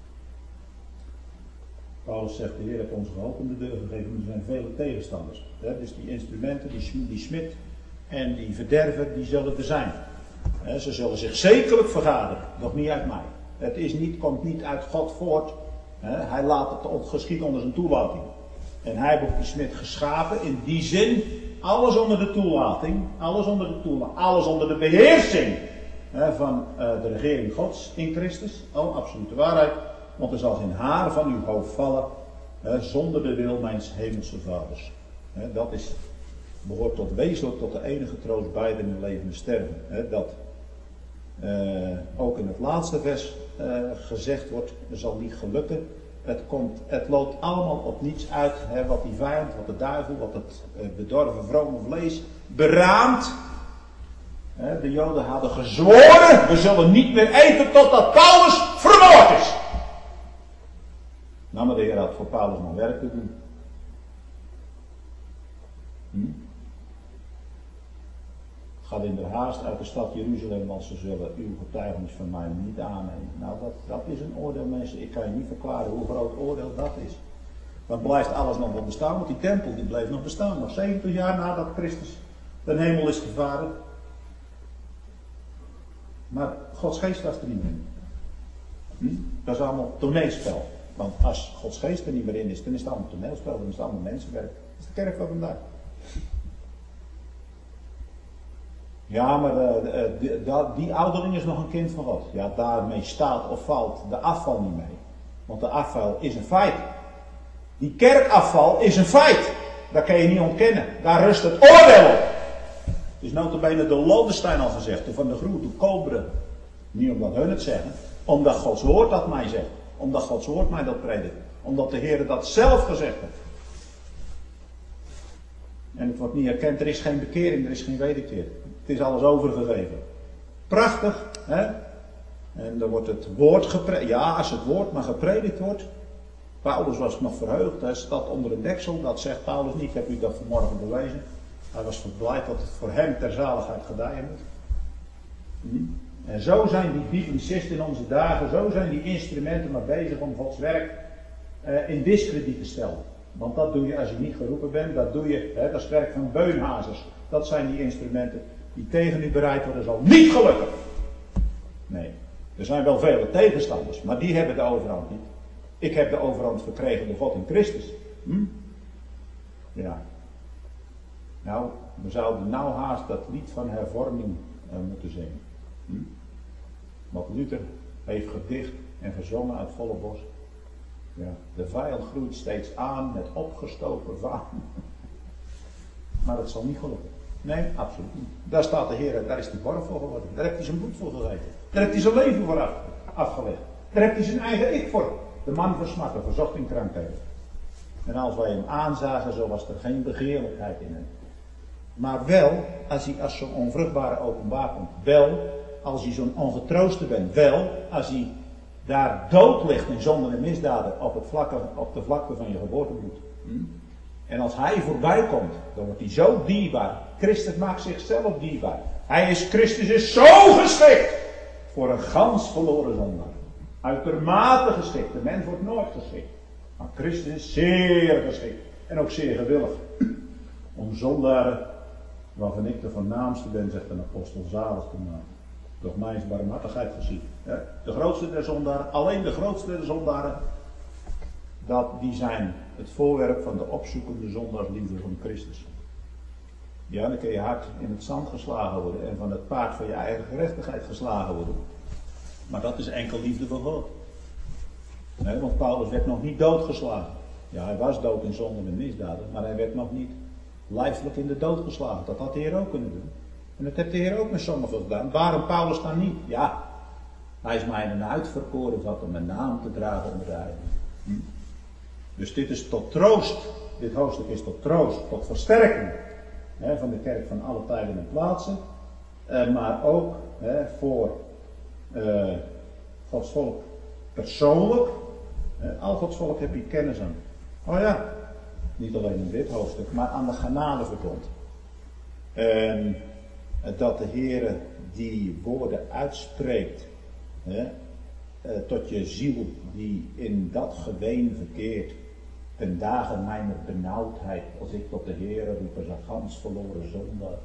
Paulus zegt, de Heer heeft ons geopende deur gegeven, maar er zijn vele tegenstanders. Dus die instrumenten, die smid en die verderver, die zullen er zijn. Ze zullen zich zekerlijk vergaderen, nog niet uit mij. Het komt niet uit God voort. Hij laat het geschieden onder zijn toelating. En hij heeft ook die smid geschapen, in die zin, alles onder de toelating, alles onder de beheersing van de regering Gods in Christus. Oh, absolute waarheid. Want er zal geen haar van uw hoofd vallen zonder de wil mijns hemelse vaders. Dat behoort tot wezenlijk tot de enige troost beiden in leven en sterven. Dat ook in het laatste vers gezegd wordt, er zal niet gelukken. Het loopt allemaal op niets uit, wat die vijand, wat de duivel, wat het bedorven vrome vlees beraamt. De Joden hadden gezworen, we zullen niet meer eten totdat Paulus vermoord is. Nou, maar de Heer had voor Paulus nog werk te doen. Gaat in de haast uit de stad Jeruzalem, want ze zullen uw getuigenis van mij niet aannemen. Nou, dat is een oordeel, mensen. Ik kan je niet verklaren hoe groot oordeel dat is. Dan blijft alles nog wel bestaan, want die tempel die bleef nog bestaan. Nog 70 jaar nadat Christus ten hemel is gevaren. Maar Gods geest was er niet meer in. Dat is allemaal toneelspel. Want als Gods geest er niet meer in is, dan is het allemaal toneelspel, dan is het allemaal mensenwerk. Dat is de kerk van vandaag. Ja, maar die ouderling is nog een kind van God. Ja, daarmee staat of valt de afval niet mee. Want de afval is een feit. Die kerkafval is een feit. Dat kan je niet ontkennen. Daar rust het oordeel op. Het is nota bene door Lodenstein al gezegd. Of van de Groet, de Koberen. Niet omdat hun het zeggen. Omdat Gods woord dat mij zegt. Omdat Gods woord mij dat predikt. Omdat de Heer dat zelf gezegd heeft. En het wordt niet erkend. Er is geen bekering. Er is geen wederkeer. Het is alles overgegeven. Prachtig. Hè? En dan wordt het woord gepredikt. Ja, als het woord maar gepredikt wordt. Paulus was nog verheugd. Hij staat onder een deksel. Dat zegt Paulus niet. Ik heb u dat vanmorgen bewezen. Hij was verblijd dat het voor hem ter zaligheid gedijen moet. En zo zijn die biblicisten in onze dagen. Zo zijn die instrumenten maar bezig om Gods werk in diskrediet te stellen. Want dat doe je als je niet geroepen bent. Dat doe je. Dat is het werk van beunhazers. Dat zijn die instrumenten die tegen u bereid worden. Zal niet gelukken. Nee. Er zijn wel vele tegenstanders. Maar die hebben de overhand niet. Ik heb de overhand verkregen door God in Christus. Ja. Nou, we zouden nou haast dat lied van hervorming moeten zingen. Wat Luther heeft gedicht en gezongen uit volle borst. Ja, de vijand groeit steeds aan met opgestoken vaan. Maar dat zal niet gelukken. Nee, absoluut niet. Daar staat de Heer, daar is die borg voor geworden. Daar heeft hij zijn bloed voor gegeven. Daar heeft hij zijn leven voor afgelegd. Daar heeft hij zijn eigen ik voor. De man versmakken, verzocht in krankheden. En als wij hem aanzagen, zo was er geen begeerlijkheid in hem. Maar wel, als hij als zo'n onvruchtbare openbaar komt. Wel, als hij zo'n ongetrooste bent. Wel, als hij daar dood ligt in zonde en misdaden op de vlakte van je geboortebloed. En als hij voorbij komt, dan wordt hij zo dierbaar. Christus maakt zichzelf dierbaar. Christus is zo geschikt voor een gans verloren zondaar. Uitermate geschikt. De mens wordt nooit geschikt. Maar Christus is zeer geschikt. En ook zeer gewillig. Om zondaren, waarvan ik de voornaamste ben, zegt een apostel, zalig te maken. Doch mij is barmhartigheid gezien. De grootste der zondaren, alleen de grootste der zondaren, die zijn het voorwerp van de opzoekende zondaarsliefde van Christus. Ja, dan kun je hard in het zand geslagen worden en van het paard van je eigen gerechtigheid geslagen worden. Maar dat is enkel liefde van God. Nee, want Paulus werd nog niet doodgeslagen. Ja, hij was dood in zonde en misdaden, maar hij werd nog niet lijfelijk in de dood geslagen. Dat had de Heer ook kunnen doen. En dat heeft de Heer ook met sommigen gedaan. Waarom Paulus dan niet? Ja, hij is mij een uitverkoren vat om mijn naam te dragen onder de heidenen. Dus dit is tot troost. Dit hoofdstuk is tot troost, tot versterking van de kerk van alle tijden en plaatsen. Maar ook voor Gods volk persoonlijk. Al Gods volk heb je kennis aan. Oh ja, niet alleen in dit hoofdstuk, maar aan de genadeverbond. En dat de Heere die woorden uitspreekt, tot je ziel die in dat geween verkeert, ten dagen mijner benauwdheid, als ik tot de Heere roep als een gans verloren zondaar.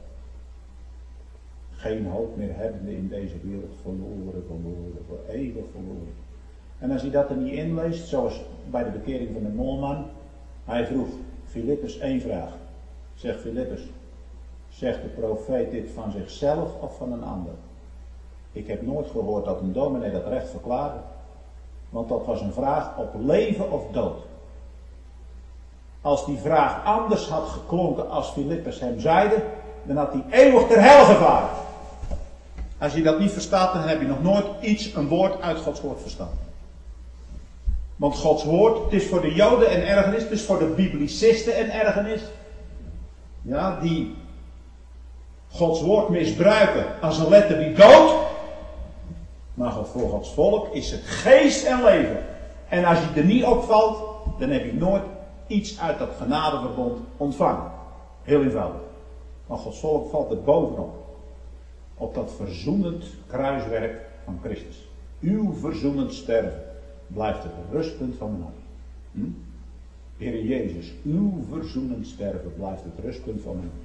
Geen hoop meer hebbende in deze wereld, verloren, voor eeuwig verloren. En als hij dat er niet inleest, zoals bij de bekering van de Moorman, hij vroeg Filippus 1 vraag. Zegt Filippus, zegt de profeet dit van zichzelf of van een ander? Ik heb nooit gehoord dat een dominee dat recht verklaarde. Want dat was een vraag op leven of dood. Als die vraag anders had geklonken als Filippus hem zeide, dan had hij eeuwig ter hel gevaren. Als je dat niet verstaat, dan heb je nog nooit een woord uit Gods woord verstaan. Want Gods woord, het is voor de Joden een ergernis, het is voor de biblicisten een ergernis. Ja, die Gods woord misbruiken als een letter die dood. Maar voor Gods volk is het geest en leven. En als je er niet op valt, dan heb je nooit iets uit dat genadeverbond ontvangen. Heel eenvoudig. Maar Gods volk valt er bovenop. Op dat verzoenend kruiswerk van Christus. Uw verzoenend sterven blijft het rustpunt van mijn hart. Heere Jezus, uw verzoenend sterven blijft het rustpunt van mijn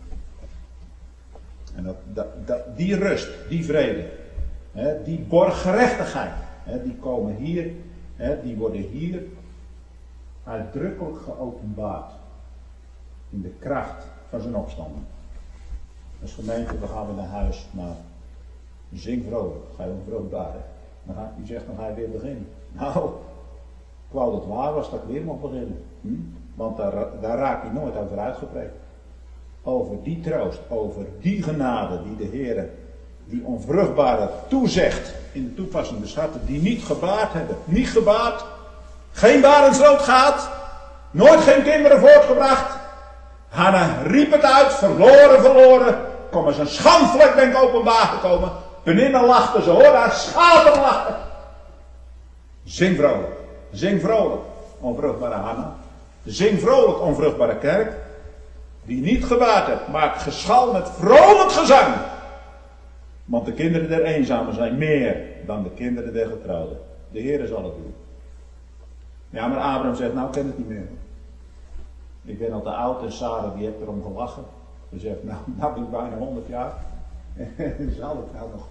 hart. En die rust, die vrede, die borggerechtigheid, die komen hier, die worden hier uitdrukkelijk geopenbaard. In de kracht van zijn opstanding. Als gemeente, we gaan weer naar huis, maar zing vrolijk, ga je vrolijk baren. U zegt, dan ga je weer beginnen. Nou, ik wou dat het waar was dat ik weer mocht beginnen. Want daar raak je nooit over uitgepreekt. Over die troost, over die genade die de Heer, die onvruchtbare toezegt in de toepassing des harten, die niet gebaard hebben. Niet gebaard, geen barensrood gehad, nooit geen kinderen voortgebracht. Hanna riep het uit, verloren. Kom eens een schandvlek ben ik openbaar gekomen. Beninnen lachten ze, hoor daar schapen lachten. Zing vrolijk, onvruchtbare Hanna. Zing vrolijk, onvruchtbare kerk. Die niet gebaard hebt, maakt geschal met vrolijk gezang. Want de kinderen der eenzamen zijn meer dan de kinderen der getrouwden. De Heer zal het doen. Ja, maar Abraham zegt, nou ik ken het niet meer. Ik ben al te oud en Sarah die heeft erom gelachen. Ze zegt, nou ben ik bijna 100 jaar. Zal het nou nog?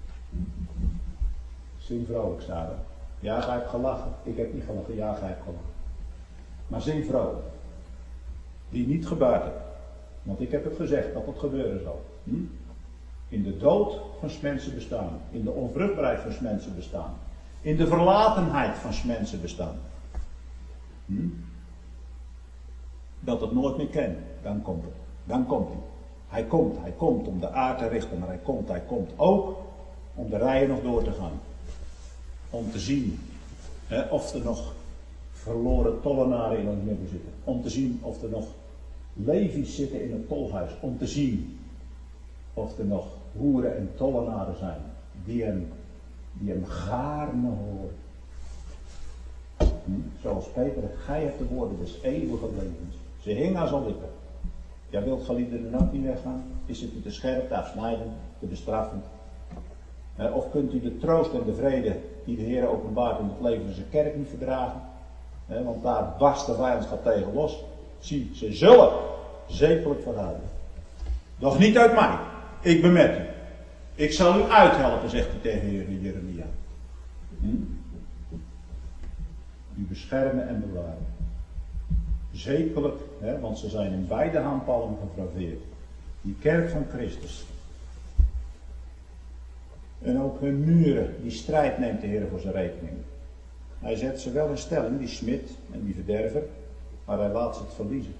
Zing vrolijk, Sarah. Ja, gij hebt gelachen. Ik heb niet gelachen. Ja, gij hebt gelachen. Maar zing vrolijk. Die niet gebaard hebt. Want ik heb het gezegd dat het gebeuren zal. In de dood van 's mensen bestaan. In de onvruchtbaarheid van 's mensen bestaan. In de verlatenheid van 's mensen bestaan. Dat het nooit meer kent. Dan komt het. Dan komt hij. Hij komt om de aarde te richten. Maar hij komt ook om de rijen nog door te gaan. Om te zien of er nog verloren tollenaren in ons midden zitten. Om te zien of er nog levi's zitten in het tolhuis. Om te zien of er nog hoeren en tollenaren zijn die hem gaarne horen. Zoals Peter, gij hebt de woorden des eeuwige levens. Ze hingen aan zijn lippen. Jij wilt geliefden er ook niet weggaan? Is het u te scherp, te afsnijden, te bestraffen? Of kunt u de troost en de vrede die de Heer openbaart in het leven van zijn kerk niet verdragen? Want daar barst de vijandschap tegen los. Zie, ze zullen zekerlijk verhouden. Doch niet uit mij. Ik ben met u. Ik zal u uithelpen, zegt hij tegen Jeremia. U beschermen en bewaren. Zekerlijk, want ze zijn in beide handpalmen gegraveerd. Die kerk van Christus. En ook hun muren, die strijd neemt de Heer voor zijn rekening. Hij zet ze wel in stelling, die smid en die verderver, maar hij laat ze het verliezen.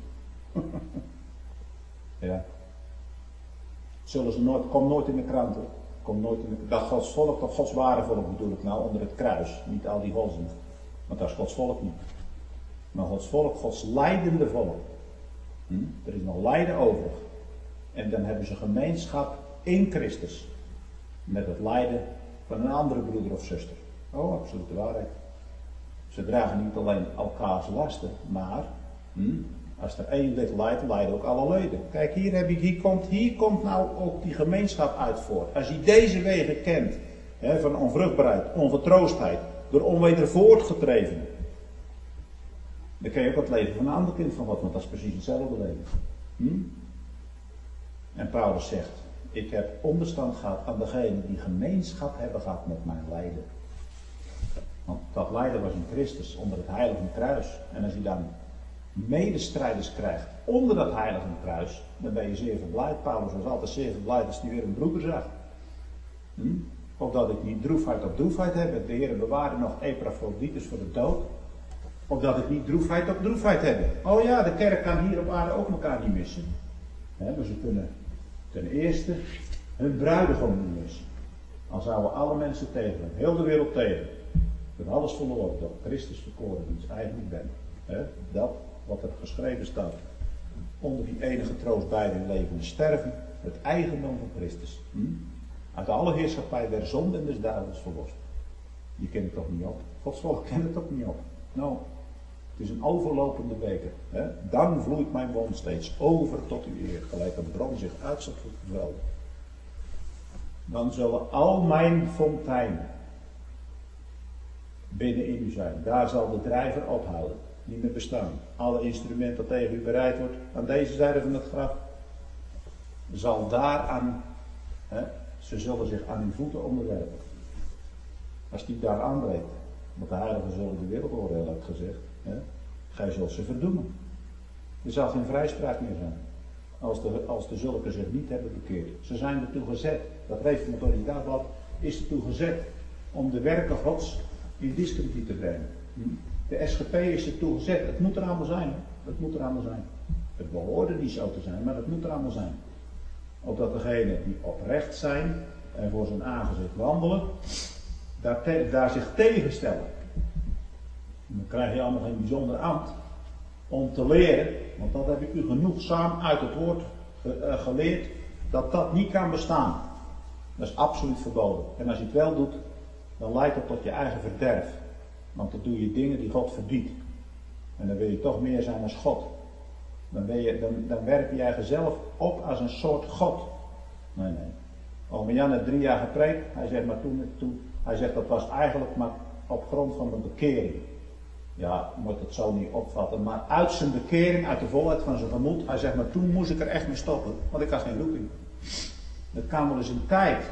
Ja. Zullen ze nooit, kom nooit in de kranten. Kom nooit in de, dat Gods volk, dat Gods ware volk bedoel ik nou, onder het kruis. Niet al die godsdienst. Want dat is Gods volk niet. Maar Gods volk, Gods lijdende volk. Er is nog lijden over. En dan hebben ze gemeenschap in Christus. Met het lijden van een andere broeder of zuster. Oh, absolute waarheid. Ze dragen niet alleen elkaars lasten, maar als er één lid lijdt, lijden ook alle leden. Kijk, hier komt nou ook die gemeenschap uit voort. Als je deze wegen kent, van onvruchtbaarheid, ongetroostheid, door onwedervoort gedreven, dan kun je ook het leven van een ander kind van God, want dat is precies hetzelfde leven. En Paulus zegt, ik heb onbestand gehad aan degenen die gemeenschap hebben gehad met mijn lijden. Want dat lijden was in Christus, onder het heilige kruis. En als je dan medestrijders krijgt onder dat heilige kruis, dan ben je zeer verblijd. Paulus was altijd zeer verblijd als hij weer een broeder zag. Opdat ik niet droefheid op droefheid heb. De Heer bewaarde nog Epaphroditus voor de dood. Opdat ik niet droefheid op droefheid heb. Oh ja, de kerk kan hier op aarde ook elkaar niet missen. Maar ze kunnen ten eerste hun bruidegom niet missen. Dan zouden alle mensen tegen, heel de wereld tegen. Dat alles verloren, dat Christus verkoren die is eigenlijk ben. Dat wat er geschreven staat. Onder die enige troost beide in leven sterven. Het eigendom van Christus. Uit alle heerschappij der zonde en des duivels verlost. Je kent het toch niet op. Gods volk kent het toch niet op. Nou, het is een overlopende beker. Dan vloeit mijn wond steeds over tot uw eer. Gelijk een bron zich uitzet voor het wel. Dan zullen al mijn fonteinen binnen in u zijn. Daar zal de drijver ophouden. Niet meer bestaan. Alle instrumenten dat tegen u bereid wordt aan deze zijde van het graf, zal daaraan, ze zullen zich aan uw voeten onderwerpen. Als die daar aanbreekt, want de heiligen zullen de wereld oordelen, heb ik gezegd, gij zult ze verdoemen. Er zal geen vrijspraak meer zijn, als de zulken zich niet hebben bekeerd. Ze zijn ertoe gezet, dat reformatorische dagblad is ertoe gezet om de werken Gods in discrediet te brengen. De SGP is ertoe gezet. Het moet er allemaal zijn. Het moet er allemaal zijn. Het behoorde niet zo te zijn, maar het moet er allemaal zijn. Opdat degenen die oprecht zijn en voor zijn aangezicht wandelen, daar zich tegenstellen. En dan krijg je allemaal geen bijzonder ambt om te leren, want dat heb ik u genoegzaam uit het woord geleerd, dat dat niet kan bestaan. Dat is absoluut verboden. En als je het wel doet, dan leidt het tot je eigen verderf. Want dan doe je dingen die God verbiedt. En dan wil je toch meer zijn als God. Dan werp je jezelf op als een soort God. Nee. Ome Jan heeft 3 jaar gepreekt. Hij zegt, maar hij zegt dat was eigenlijk maar op grond van de bekering. Ja, je moet het zo niet opvatten. Maar uit zijn bekering, uit de volheid van zijn gemoed. Hij zegt, maar toen moest ik er echt mee stoppen. Want ik had geen roeping. Dat kan wel eens een tijd.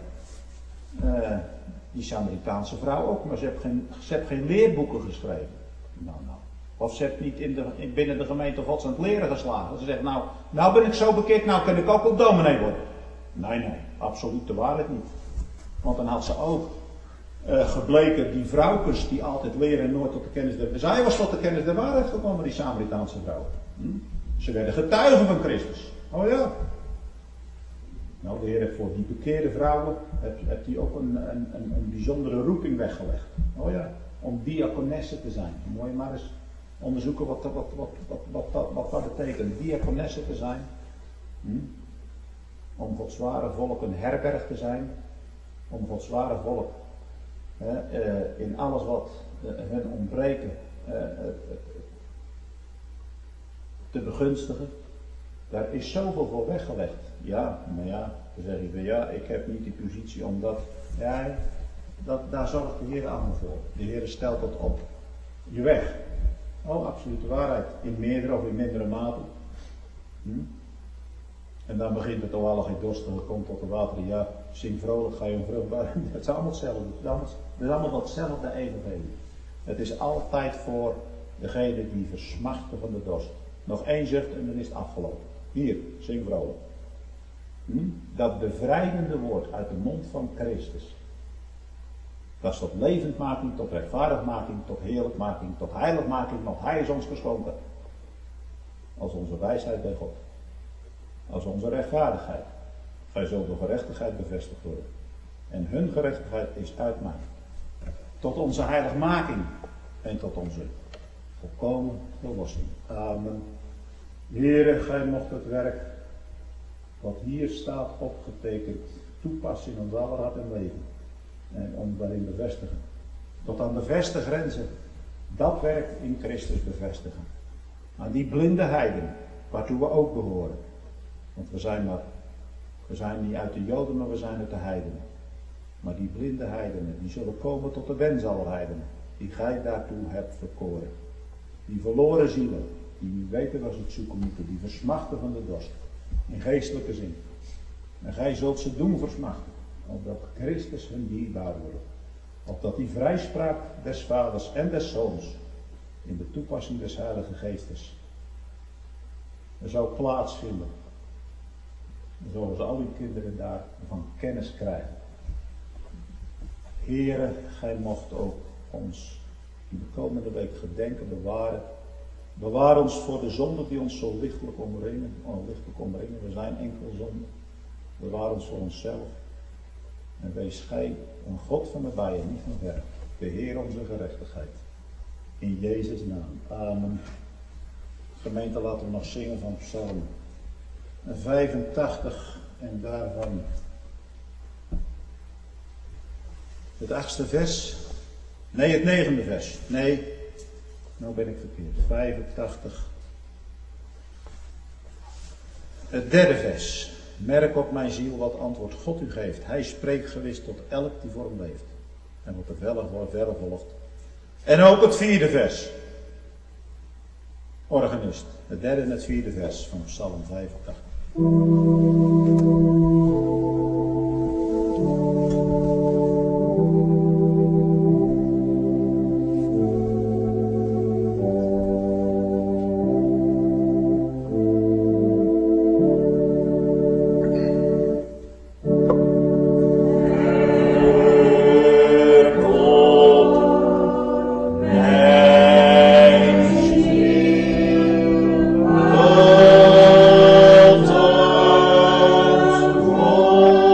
Die Samaritaanse vrouw ook, maar ze heeft geen leerboeken geschreven. Nou. Of ze heeft niet binnen de gemeente Gods aan het leren geslagen. Ze zegt, nou ben ik zo bekeerd, nou kan ik ook wel dominee worden. Nee, absoluut de waarheid niet. Want dan had ze ook gebleken, die vrouwkes die altijd leren en nooit tot de kennis der... Zij was tot de kennis der waarheid gekomen, die Samaritaanse vrouw. Ze werden getuigen van Christus. Oh ja. Nou, de Heer heeft voor die bekeerde vrouwen heeft hij ook een bijzondere roeping weggelegd. Oh ja, om diakonesse te zijn. Moet je maar eens onderzoeken wat dat betekent. Diakonesse te zijn. Om Gods ware volk een herberg te zijn. Om Gods ware volk in alles wat hen ontbreken te begunstigen. Daar is zoveel voor weggelegd. Ja, maar ja, dan zeg je van ja, ik heb niet die positie omdat, ja, daar zorgt de Heer allemaal voor. De Heer stelt dat op je weg. Oh, absolute waarheid. In meerdere of in mindere mate. En dan begint het al geen dorstige komt tot de wateren. Ja, zing vrolijk, ga je onvruchtbaar. Het is allemaal hetzelfde. Het is allemaal hetzelfde evangelie. Het is altijd voor degene die versmachten van de dorst. Nog 1 zucht en dan is het afgelopen. Hier, zing vrolijk. Dat bevrijdende woord uit de mond van Christus. Dat is tot levendmaking, tot rechtvaardigmaking, tot heerlijkmaking, tot heiligmaking, want Hij is ons geschonken. Als onze wijsheid bij God. Als onze rechtvaardigheid. Gij zult door gerechtigheid bevestigd worden. En hun gerechtigheid is uit mij. Tot onze heiligmaking. En tot onze volkomen verlossing. Amen. Heere, gij mocht het werk wat hier staat opgetekend toepassen in ons aller hart en leven. En ons daarin bevestigen. Tot aan de verste grenzen dat werk in Christus bevestigen. Aan die blinde heiden, waartoe we ook behoren. Want we zijn niet uit de Joden, maar we zijn uit de heidenen. Maar die blinde heidenen, die zullen komen tot de wens aller heidenen, die gij daartoe hebt verkoren. Die verloren zielen, die niet weten waar ze het zoeken moeten, die versmachten van de dorst, in geestelijke zin. En gij zult ze doen versmachten, opdat Christus hun dierbaar wordt. Opdat die vrijspraak des vaders en des zoons, in de toepassing des Heilige Geestes, er zou plaatsvinden. Zoals al uw kinderen daarvan kennis krijgen. Heere, gij mocht ook ons in de komende week gedenken, bewaren. Bewaar ons voor de zonden die ons zo lichtelijk omringen. We zijn enkel zonde. Bewaar ons voor onszelf. En wees gij een God van nabij en niet van ver. Beheer onze gerechtigheid. In Jezus' naam. Amen. Gemeente, laten we nog zingen van Psalm 85 en daarvan het 8e vers. Nee, het 9e vers. Nee, nou ben ik verkeerd. 85. Het 3e vers. Merk op mijn ziel wat antwoord God u geeft. Hij spreekt gewis tot elk die voor hem leeft. En wat de verre volgt. En ook het 4e vers. Organist. Het 3e en het 4e vers van Psalm 85. Oh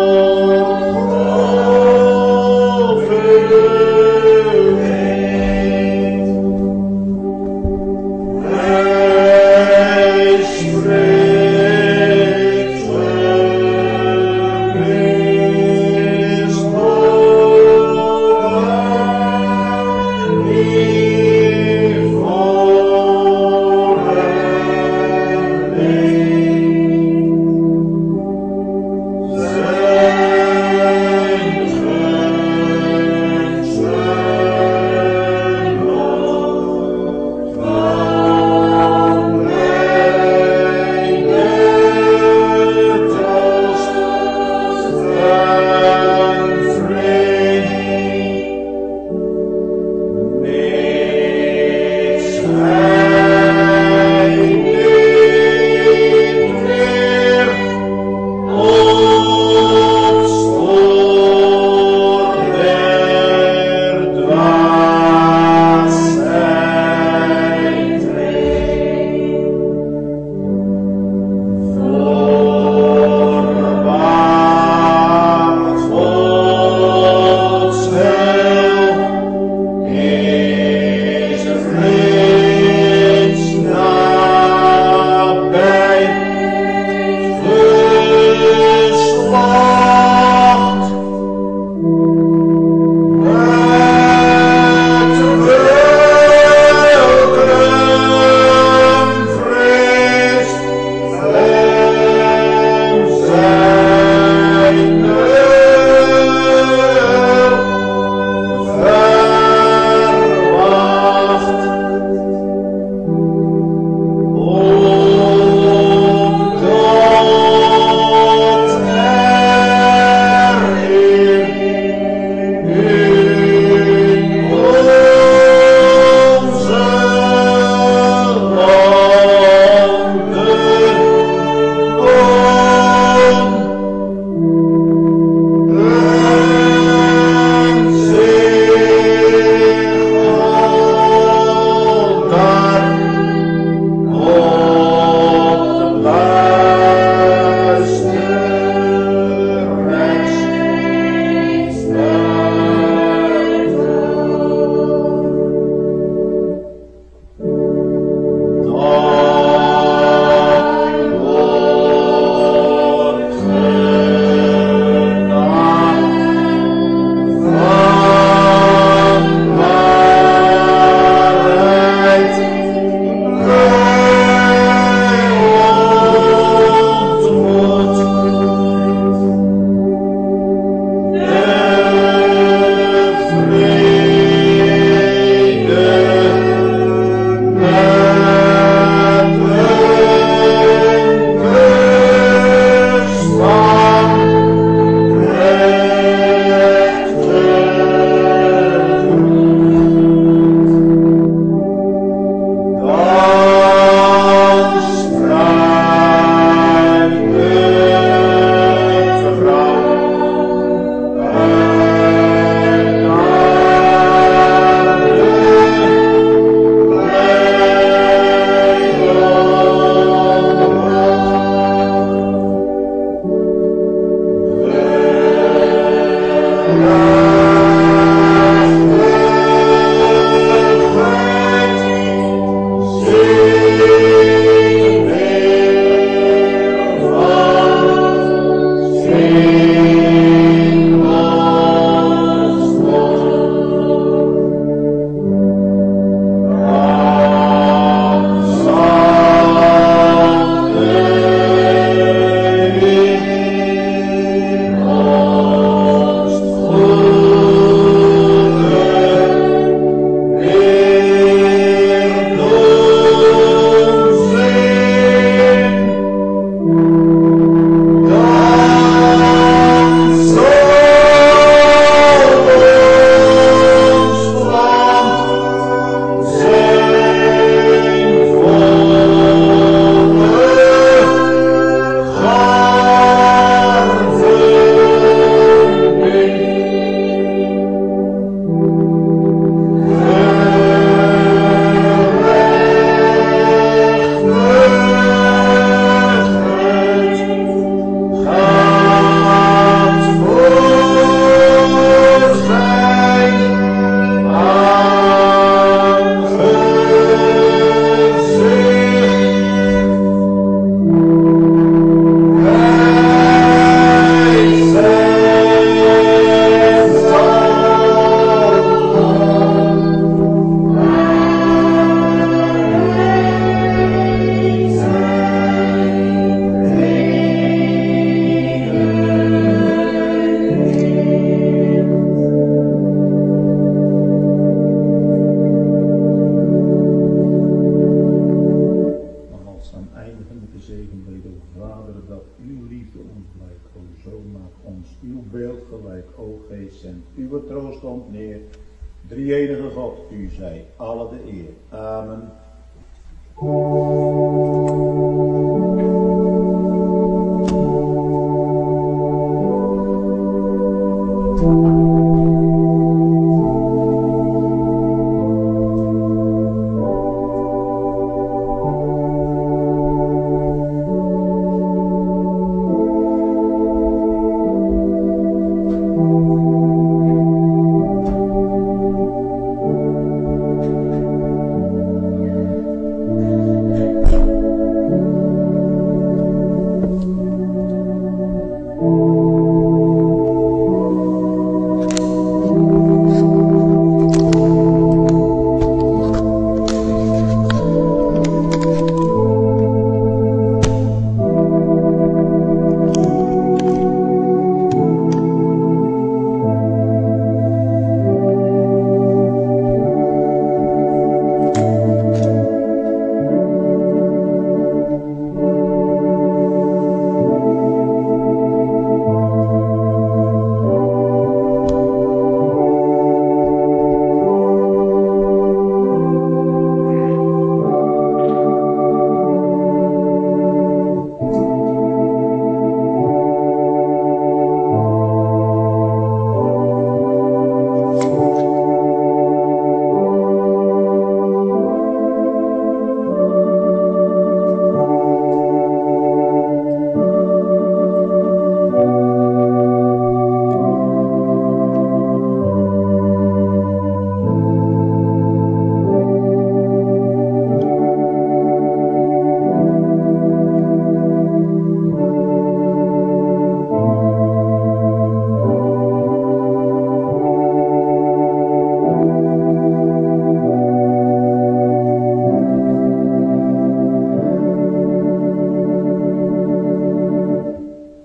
drie-enige God, u zij alle de eer. Amen.